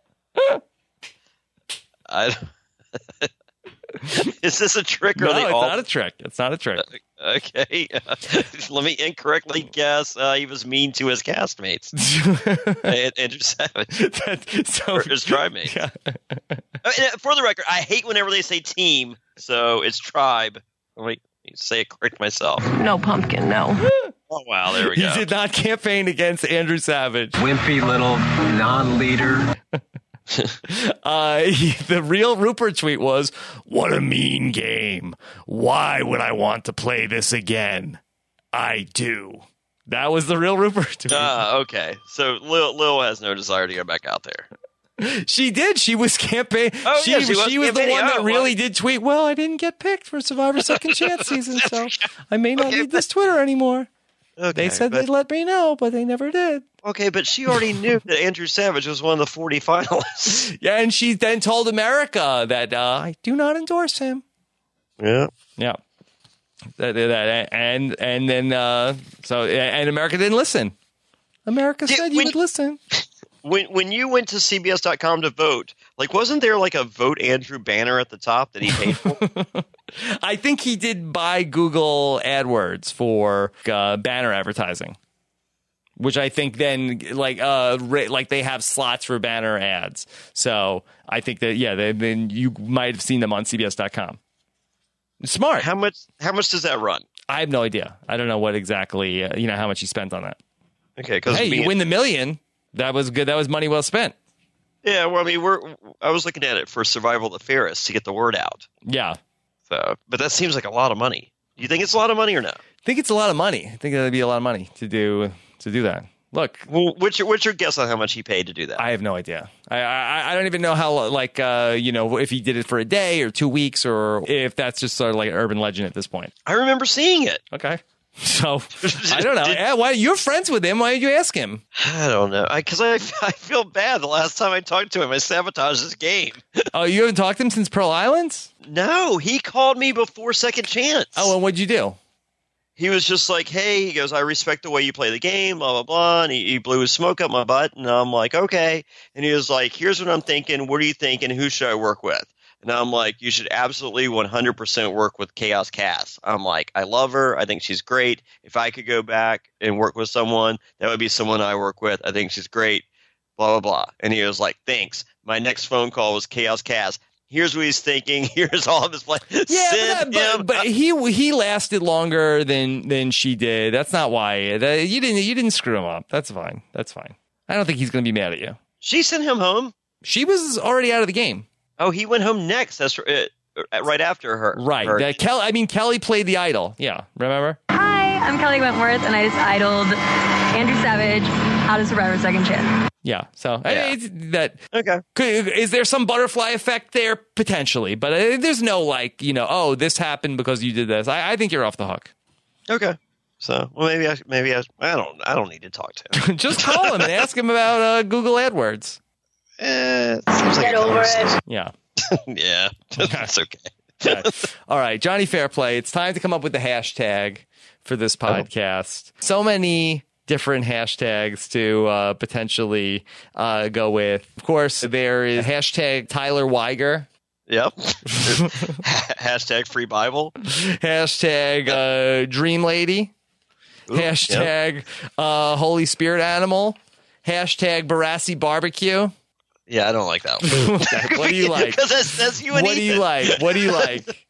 Is this a trick? Or No, it's not a trick. It's not a trick. Okay. Let me incorrectly guess. He was mean to his castmates. Andrew Savage. Or his tribe mates. Yeah. For the record, I hate whenever they say team, so it's tribe. Wait, say it correct myself. No pumpkin, no. Oh, wow. There we go. He did not campaign against Andrew Savage. Wimpy little non-leader. The real Rupert tweet was, what a mean game. Why would I want to play this again? I do. That was the real Rupert tweet. Okay. So Lil has no desire to go back out there. She did. She was campaigning. Oh, she was the one that really did tweet, well, I didn't get picked for Survivor Second Chance season, so I may not need this Twitter anymore. Okay, they said they'd let me know, but they never did. Okay, but she already knew that Andrew Savage was one of the 40 finalists. Yeah, and she then told America that I do not endorse him. Yeah. Yeah. And then America didn't listen. America said you would listen. When you went to CBS.com to vote, wasn't there a Vote Andrew banner at the top that he paid for? I think he did buy Google AdWords for banner advertising, which I think then they have slots for banner ads. So I think that then you might have seen them on CBS.com. Smart. How much does that run? I have no idea. I don't know what exactly how much he spent on that. Okay, because you win the $1 million. That was good. That was money well spent. Yeah, well, I mean, I was looking at it for Survival of the Fairest to get the word out. Yeah. So, but that seems like a lot of money. Do you think it's a lot of money or no? I think it's a lot of money. I think that'd be a lot of money to do that. Look, well, what's your guess on how much he paid to do that? I have no idea. I don't even know how if he did it for a day or 2 weeks or if that's just sort of like an urban legend at this point. I remember seeing it. Okay. So, I don't know. Why you're friends with him? Why did you ask him? I don't know. Because I feel bad. The last time I talked to him, I sabotaged his game. Oh, you haven't talked to him since Pearl Islands? No, he called me before Second Chance. Oh, and what'd you do? He was just like, hey, he goes, I respect the way you play the game, blah, blah, blah. And he blew his smoke up my butt. And I'm like, okay. And he was like, here's what I'm thinking. What are you thinking? Who should I work with? And I'm like, you should absolutely 100% work with Chaos Cass. I'm like, I love her. I think she's great. If I could go back and work with someone, that would be someone I work with. I think she's great, blah, blah, blah. And he was like, thanks. My next phone call was Chaos Cass. Here's what he's thinking. Here's all of his plans. Yeah, but he lasted longer than she did. That's not why. You didn't screw him up. That's fine. That's fine. I don't think he's going to be mad at you. She sent him home. She was already out of the game. Oh, he went home next. That's right after her. Right. Kelly played the idol. Yeah. Remember? Hi, I'm Kelly Wentworth, and I just idoled Andrew Savage out of Survivor Second Chance. Yeah. So that okay. Is there some butterfly effect there potentially? But there's no oh, this happened because you did this. I think you're off the hook. Okay. So well, maybe I don't need to talk to him. Just call him and ask him about Google AdWords. Get over it. Yeah. Yeah. That's okay. All right, Johnny Fairplay, it's time to come up with the hashtag for this podcast. So many different hashtags to potentially go with. Of course, there is hashtag Tyler Weiger. Yep. Hashtag Free Bible. Hashtag Dream Lady. Ooh, hashtag Holy Spirit Animal. Hashtag Barassi Barbecue. Yeah, I don't like that one. What do you like? Because that's you and What do you like? What do you like?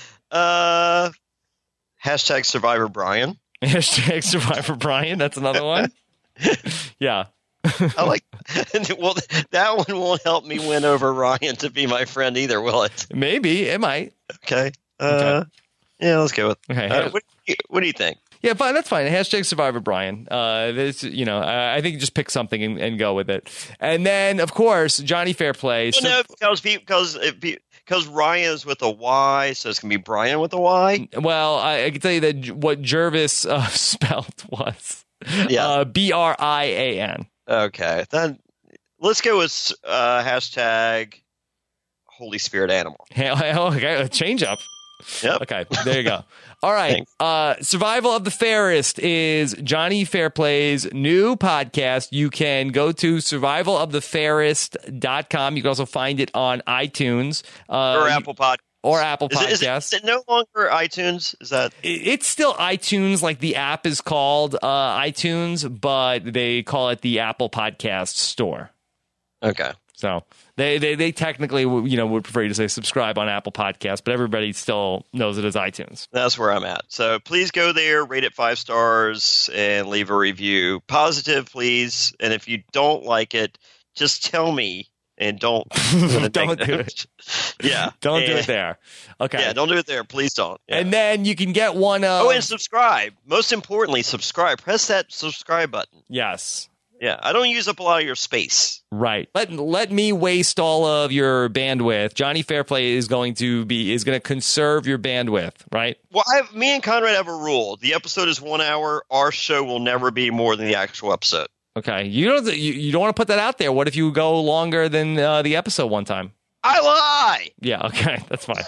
Hashtag Survivor Brian. Hashtag Survivor Brian. That's another one. Yeah. I like. Well, that one won't help me win over Ryan to be my friend either, will it? Maybe it might. Okay. Yeah, let's go with. Okay. What do you think? Yeah, fine. That's fine. Hashtag Survivor Brian. I think just pick something and go with it. And then, of course, Johnny Fairplay. No, because Ryan is with a Y, so it's going to be Brian with a Y. Well, I can tell you that what Jervis spelled was Brian. Okay, then let's go with hashtag Holy Spirit Animal. Okay, change up. Yep. Okay, there you go. All right. Survival of the Fairest is Johnny Fairplay's new podcast. You can go to survivalofthefairest.com. You can also find it on iTunes. Or Apple Podcasts. Or Apple Podcasts. Is it no longer iTunes? Is that? It's still iTunes. Like the app is called iTunes, but they call it the Apple Podcast Store. Okay. So they technically, would prefer you to say subscribe on Apple Podcasts, but everybody still knows it as iTunes. That's where I'm at. So please go there, rate it 5 stars, and leave a review. Positive, please. And if you don't like it, just tell me and don't don't do it. Yeah. Don't do it there. Okay. Yeah, don't do it there. Please don't. Yeah. And then you can get one of... Oh, and subscribe. Most importantly, subscribe. Press that subscribe button. Yes. Yeah, I don't use up a lot of your space. Right. Let me waste all of your bandwidth. Johnny Fairplay is going to conserve your bandwidth, right? Well, me and Conrad have a rule. The episode is 1 hour. Our show will never be more than the actual episode. Okay. You don't want to put that out there. What if you go longer than the episode one time? I lie. Yeah, okay, that's fine.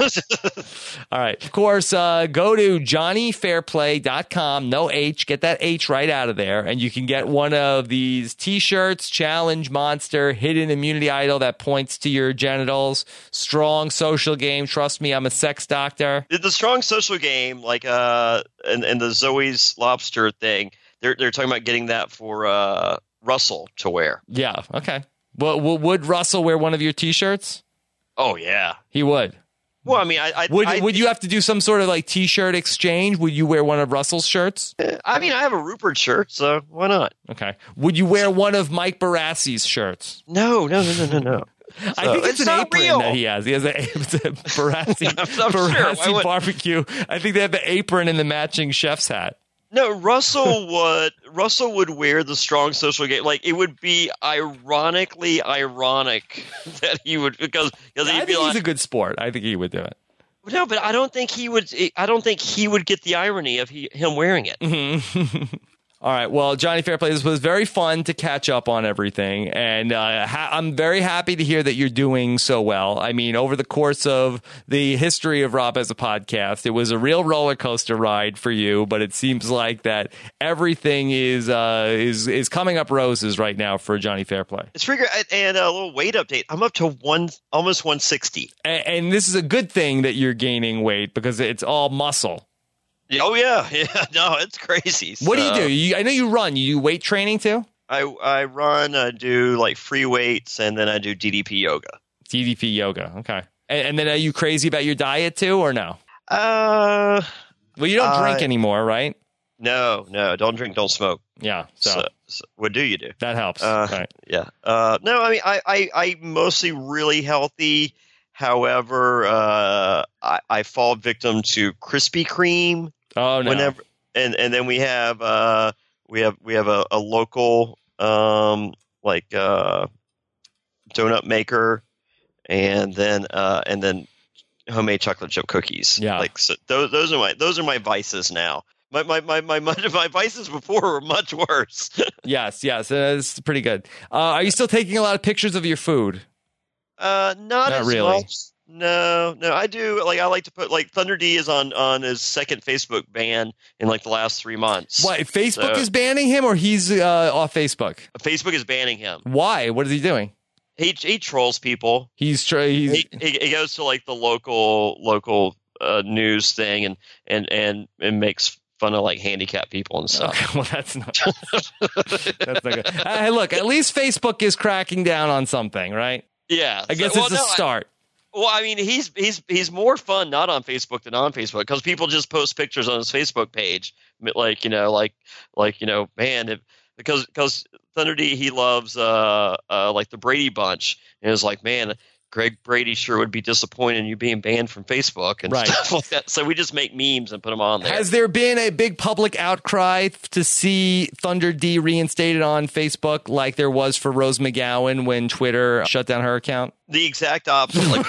All right. Of course, go to johnnyfairplay.com, no H, get that H right out of there, and you can get one of these T-shirts, Challenge Monster, Hidden Immunity Idol that points to your genitals, Strong Social Game, trust me, I'm a sex doctor. The Strong Social Game, like, and the Zoe's Lobster thing, they're talking about getting that for Russell to wear. Yeah, okay. Well, would Russell wear one of your T-shirts? Oh, yeah. He would. Well, I mean, would you have to do some sort of like T-shirt exchange? Would you wear one of Russell's shirts? I mean, I have a Rupert shirt, so why not? Okay. Would you wear one of Mike Barassi's shirts? No. I think it's an apron real. that he has. He has a Barassi barbecue. I think they have the apron and the matching chef's hat. No, Russell would wear the Strong Social Game. Like, it would be ironically ironic that he would, because I think he's a good sport. I think he would do it. No, but I don't think he would. I don't think he would get the irony of him wearing it. Mm-hmm. All right. Well, Johnny Fairplay, this was very fun to catch up on everything. And I'm very happy to hear that you're doing so well. I mean, over the course of the history of Rob as a podcast, it was a real roller coaster ride for you. But it seems like that everything is coming up roses right now for Johnny Fairplay. It's pretty good. And a little weight update. I'm up to almost 160. And this is a good thing that you're gaining weight because it's all muscle. Oh, yeah. No, it's crazy. What do you do? I know you run. You do weight training, too? I run, I do, like, free weights, and then I do DDP yoga. DDP yoga, okay. And then are you crazy about your diet, too, or no? Well, you don't drink anymore, right? No. Don't drink, don't smoke. Yeah. So what do you do? That helps. Right. Yeah. No, I mean, I'm mostly really healthy. However, I fall victim to Krispy Kreme. Oh no! Whenever, and then we have a local donut maker, and then homemade chocolate chip cookies. Yeah, like so those are my vices now. My vices before were much worse. Yes, it's pretty good. Are you still taking a lot of pictures of your food? Not as really. Much. No, I do. Like, I like to put, like, Thunder D is on his second Facebook ban in, like, the last 3 months. What, Facebook is banning him, or he's off Facebook? Facebook is banning him. Why? What is he doing? He trolls people. He goes to, like, the local news thing and makes fun of, like, handicapped people and stuff. Okay, well, that's not good. Hey, look, at least Facebook is cracking down on something, right? Yeah, I guess it's a start. Well, I mean, he's more fun not on Facebook than on Facebook because people just post pictures on his Facebook page, like man, because Thunder D, he loves like the Brady Bunch, and it's like, man, Greg Brady sure would be disappointed in you being banned from Facebook and stuff like that. So we just make memes and put them on there. Has there been a big public outcry to see Thunder D reinstated on Facebook like there was for Rose McGowan when Twitter shut down her account? The exact opposite. Like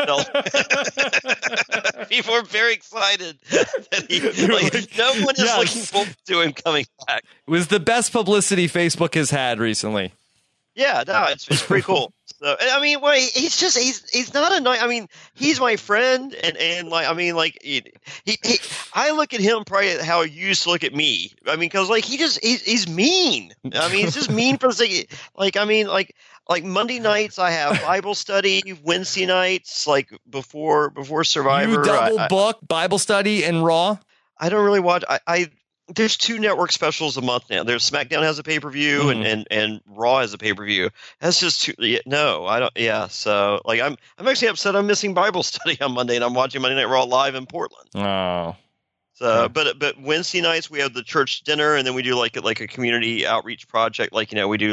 people are very excited that no one is looking forward to him coming back. It was the best publicity Facebook has had recently. Yeah, no, it's pretty cool. So, I mean, well, he's not a nice. I mean, he's my friend, and like, I mean, like, I look at him probably how he used to look at me. I mean, because like he's mean. I mean, he's just mean for the sake. Like, I mean, like Monday nights I have Bible study. Wednesday nights, like before Survivor, you double book Bible study and Raw. I don't really watch. There's 2 network specials a month now. There's SmackDown has a pay-per-view and Raw has a pay-per-view. That's just too. No, I don't. Yeah, so like I'm actually upset I'm missing Bible study on Monday and I'm watching Monday Night Raw live in Portland. Oh. So, but Wednesday nights we have the church dinner and then we do like a community outreach project. Like we do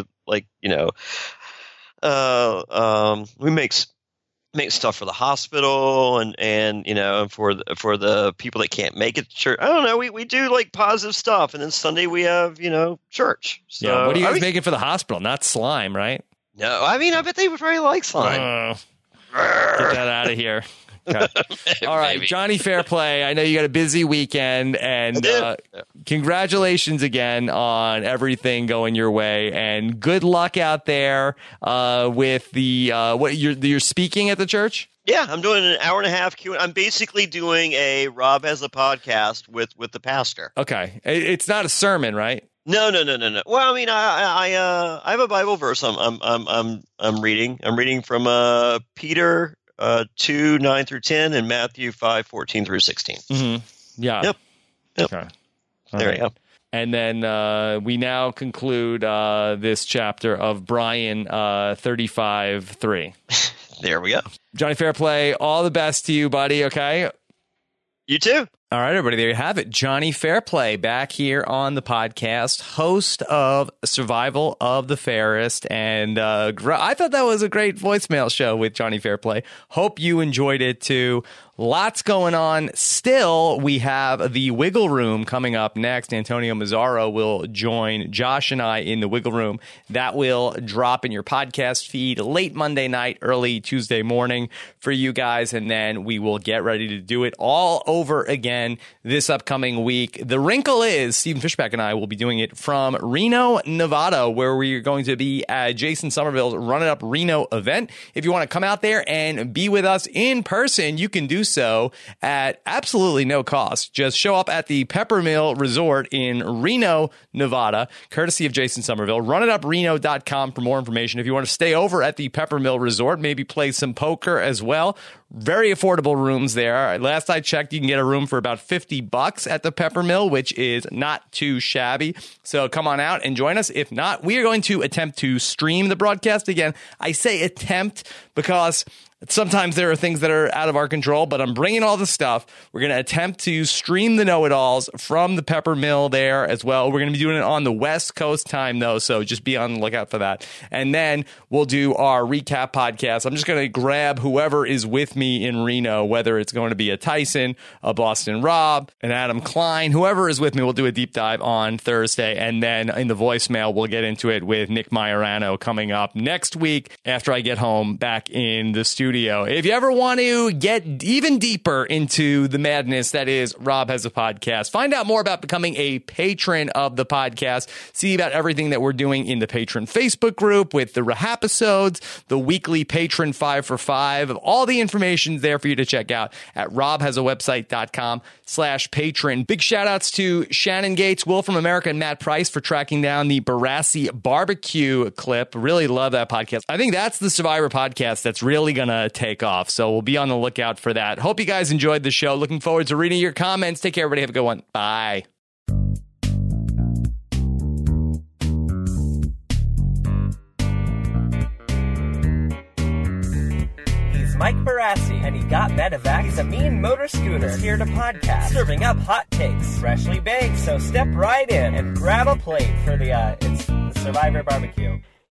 we make stuff for the hospital and for the people that can't make it to church. I don't know. We do like positive stuff, and then Sunday we have church. So, yeah. What are you guys making for the hospital? Not slime, right? No, I mean I bet they would probably like slime. Get that out of here. Okay. All right, Johnny Fairplay, I know you got a busy weekend, and congratulations again on everything going your way, and good luck out there with the you're speaking at the church? Yeah, I'm doing an hour and a half Q. I'm basically doing a Rob Has a Podcast with the pastor. Okay, it's not a sermon, right? No. Well, I mean, I have a Bible verse I'm reading. I'm reading from Peter 2:9-10 and Matthew 5:14-16. Mm-hmm. Yeah. Yep. Okay. There you go. And then we now conclude this chapter of Brian 35:3. There we go. Johnny Fairplay, all the best to you, buddy. Okay. You too. All right, everybody, there you have it. Johnny Fairplay back here on the podcast, host of Survival of the Fairest. And I thought that was a great voicemail show with Johnny Fairplay. Hope you enjoyed it, too. Lots going on. Still, we have the Wiggle Room coming up next. Antonio Mazzaro will join Josh and I in the Wiggle Room. That will drop in your podcast feed late Monday night, early Tuesday morning for you guys. And then we will get ready to do it all over again this upcoming week. The wrinkle is Stephen Fishback and I will be doing it from Reno, Nevada, where we're going to be at Jason Somerville's Run It Up Reno event. If you want to come out there and be with us in person, you can do so at absolutely no cost. Just show up at the Peppermill Resort in Reno, Nevada, courtesy of Jason Somerville. RunItUpReno.com for more information. If you want to stay over at the Peppermill Resort, maybe play some poker as well. Very affordable rooms there. Last I checked, you can get a room for about $50 at the Peppermill, which is not too shabby. So come on out and join us. If not, we are going to attempt to stream the broadcast again. I say attempt because sometimes there are things that are out of our control, but I'm bringing all the stuff. We're going to attempt to stream the know-it-alls from the Peppermill there as well. We're going to be doing it on the West Coast time, though, so just be on the lookout for that. And then we'll do our recap podcast. I'm just going to grab whoever is with me in Reno, whether it's going to be a Tyson, a Boston Rob, an Adam Klein, whoever is with me. We'll do a deep dive on Thursday. And then in the voicemail, we'll get into it with Nick Majorano coming up next week after I get home back in the studio. If you ever want to get even deeper into the madness that is Rob Has a Podcast, find out more about becoming a patron of the podcast, see about everything that we're doing in the patron Facebook group with the Rahapisodes, the weekly patron 5 for 5. All the information there for you to check out at robhasawebsite.com/patron. Big shout outs to Shannon Gates, Will from America, and Matt Price for tracking down the Barassi barbecue clip. Really love that podcast. I think that's the Survivor podcast that's really going to take off. So we'll be on the lookout for that. Hope you guys enjoyed the show. Looking forward to reading your comments. Take care, everybody. Have a good one. Bye. He's Mike Barassi, and he got Medevac. He's a mean motor scooter. He's here to podcast, serving up hot takes, freshly baked. So step right in and grab a plate for it's the Survivor barbecue.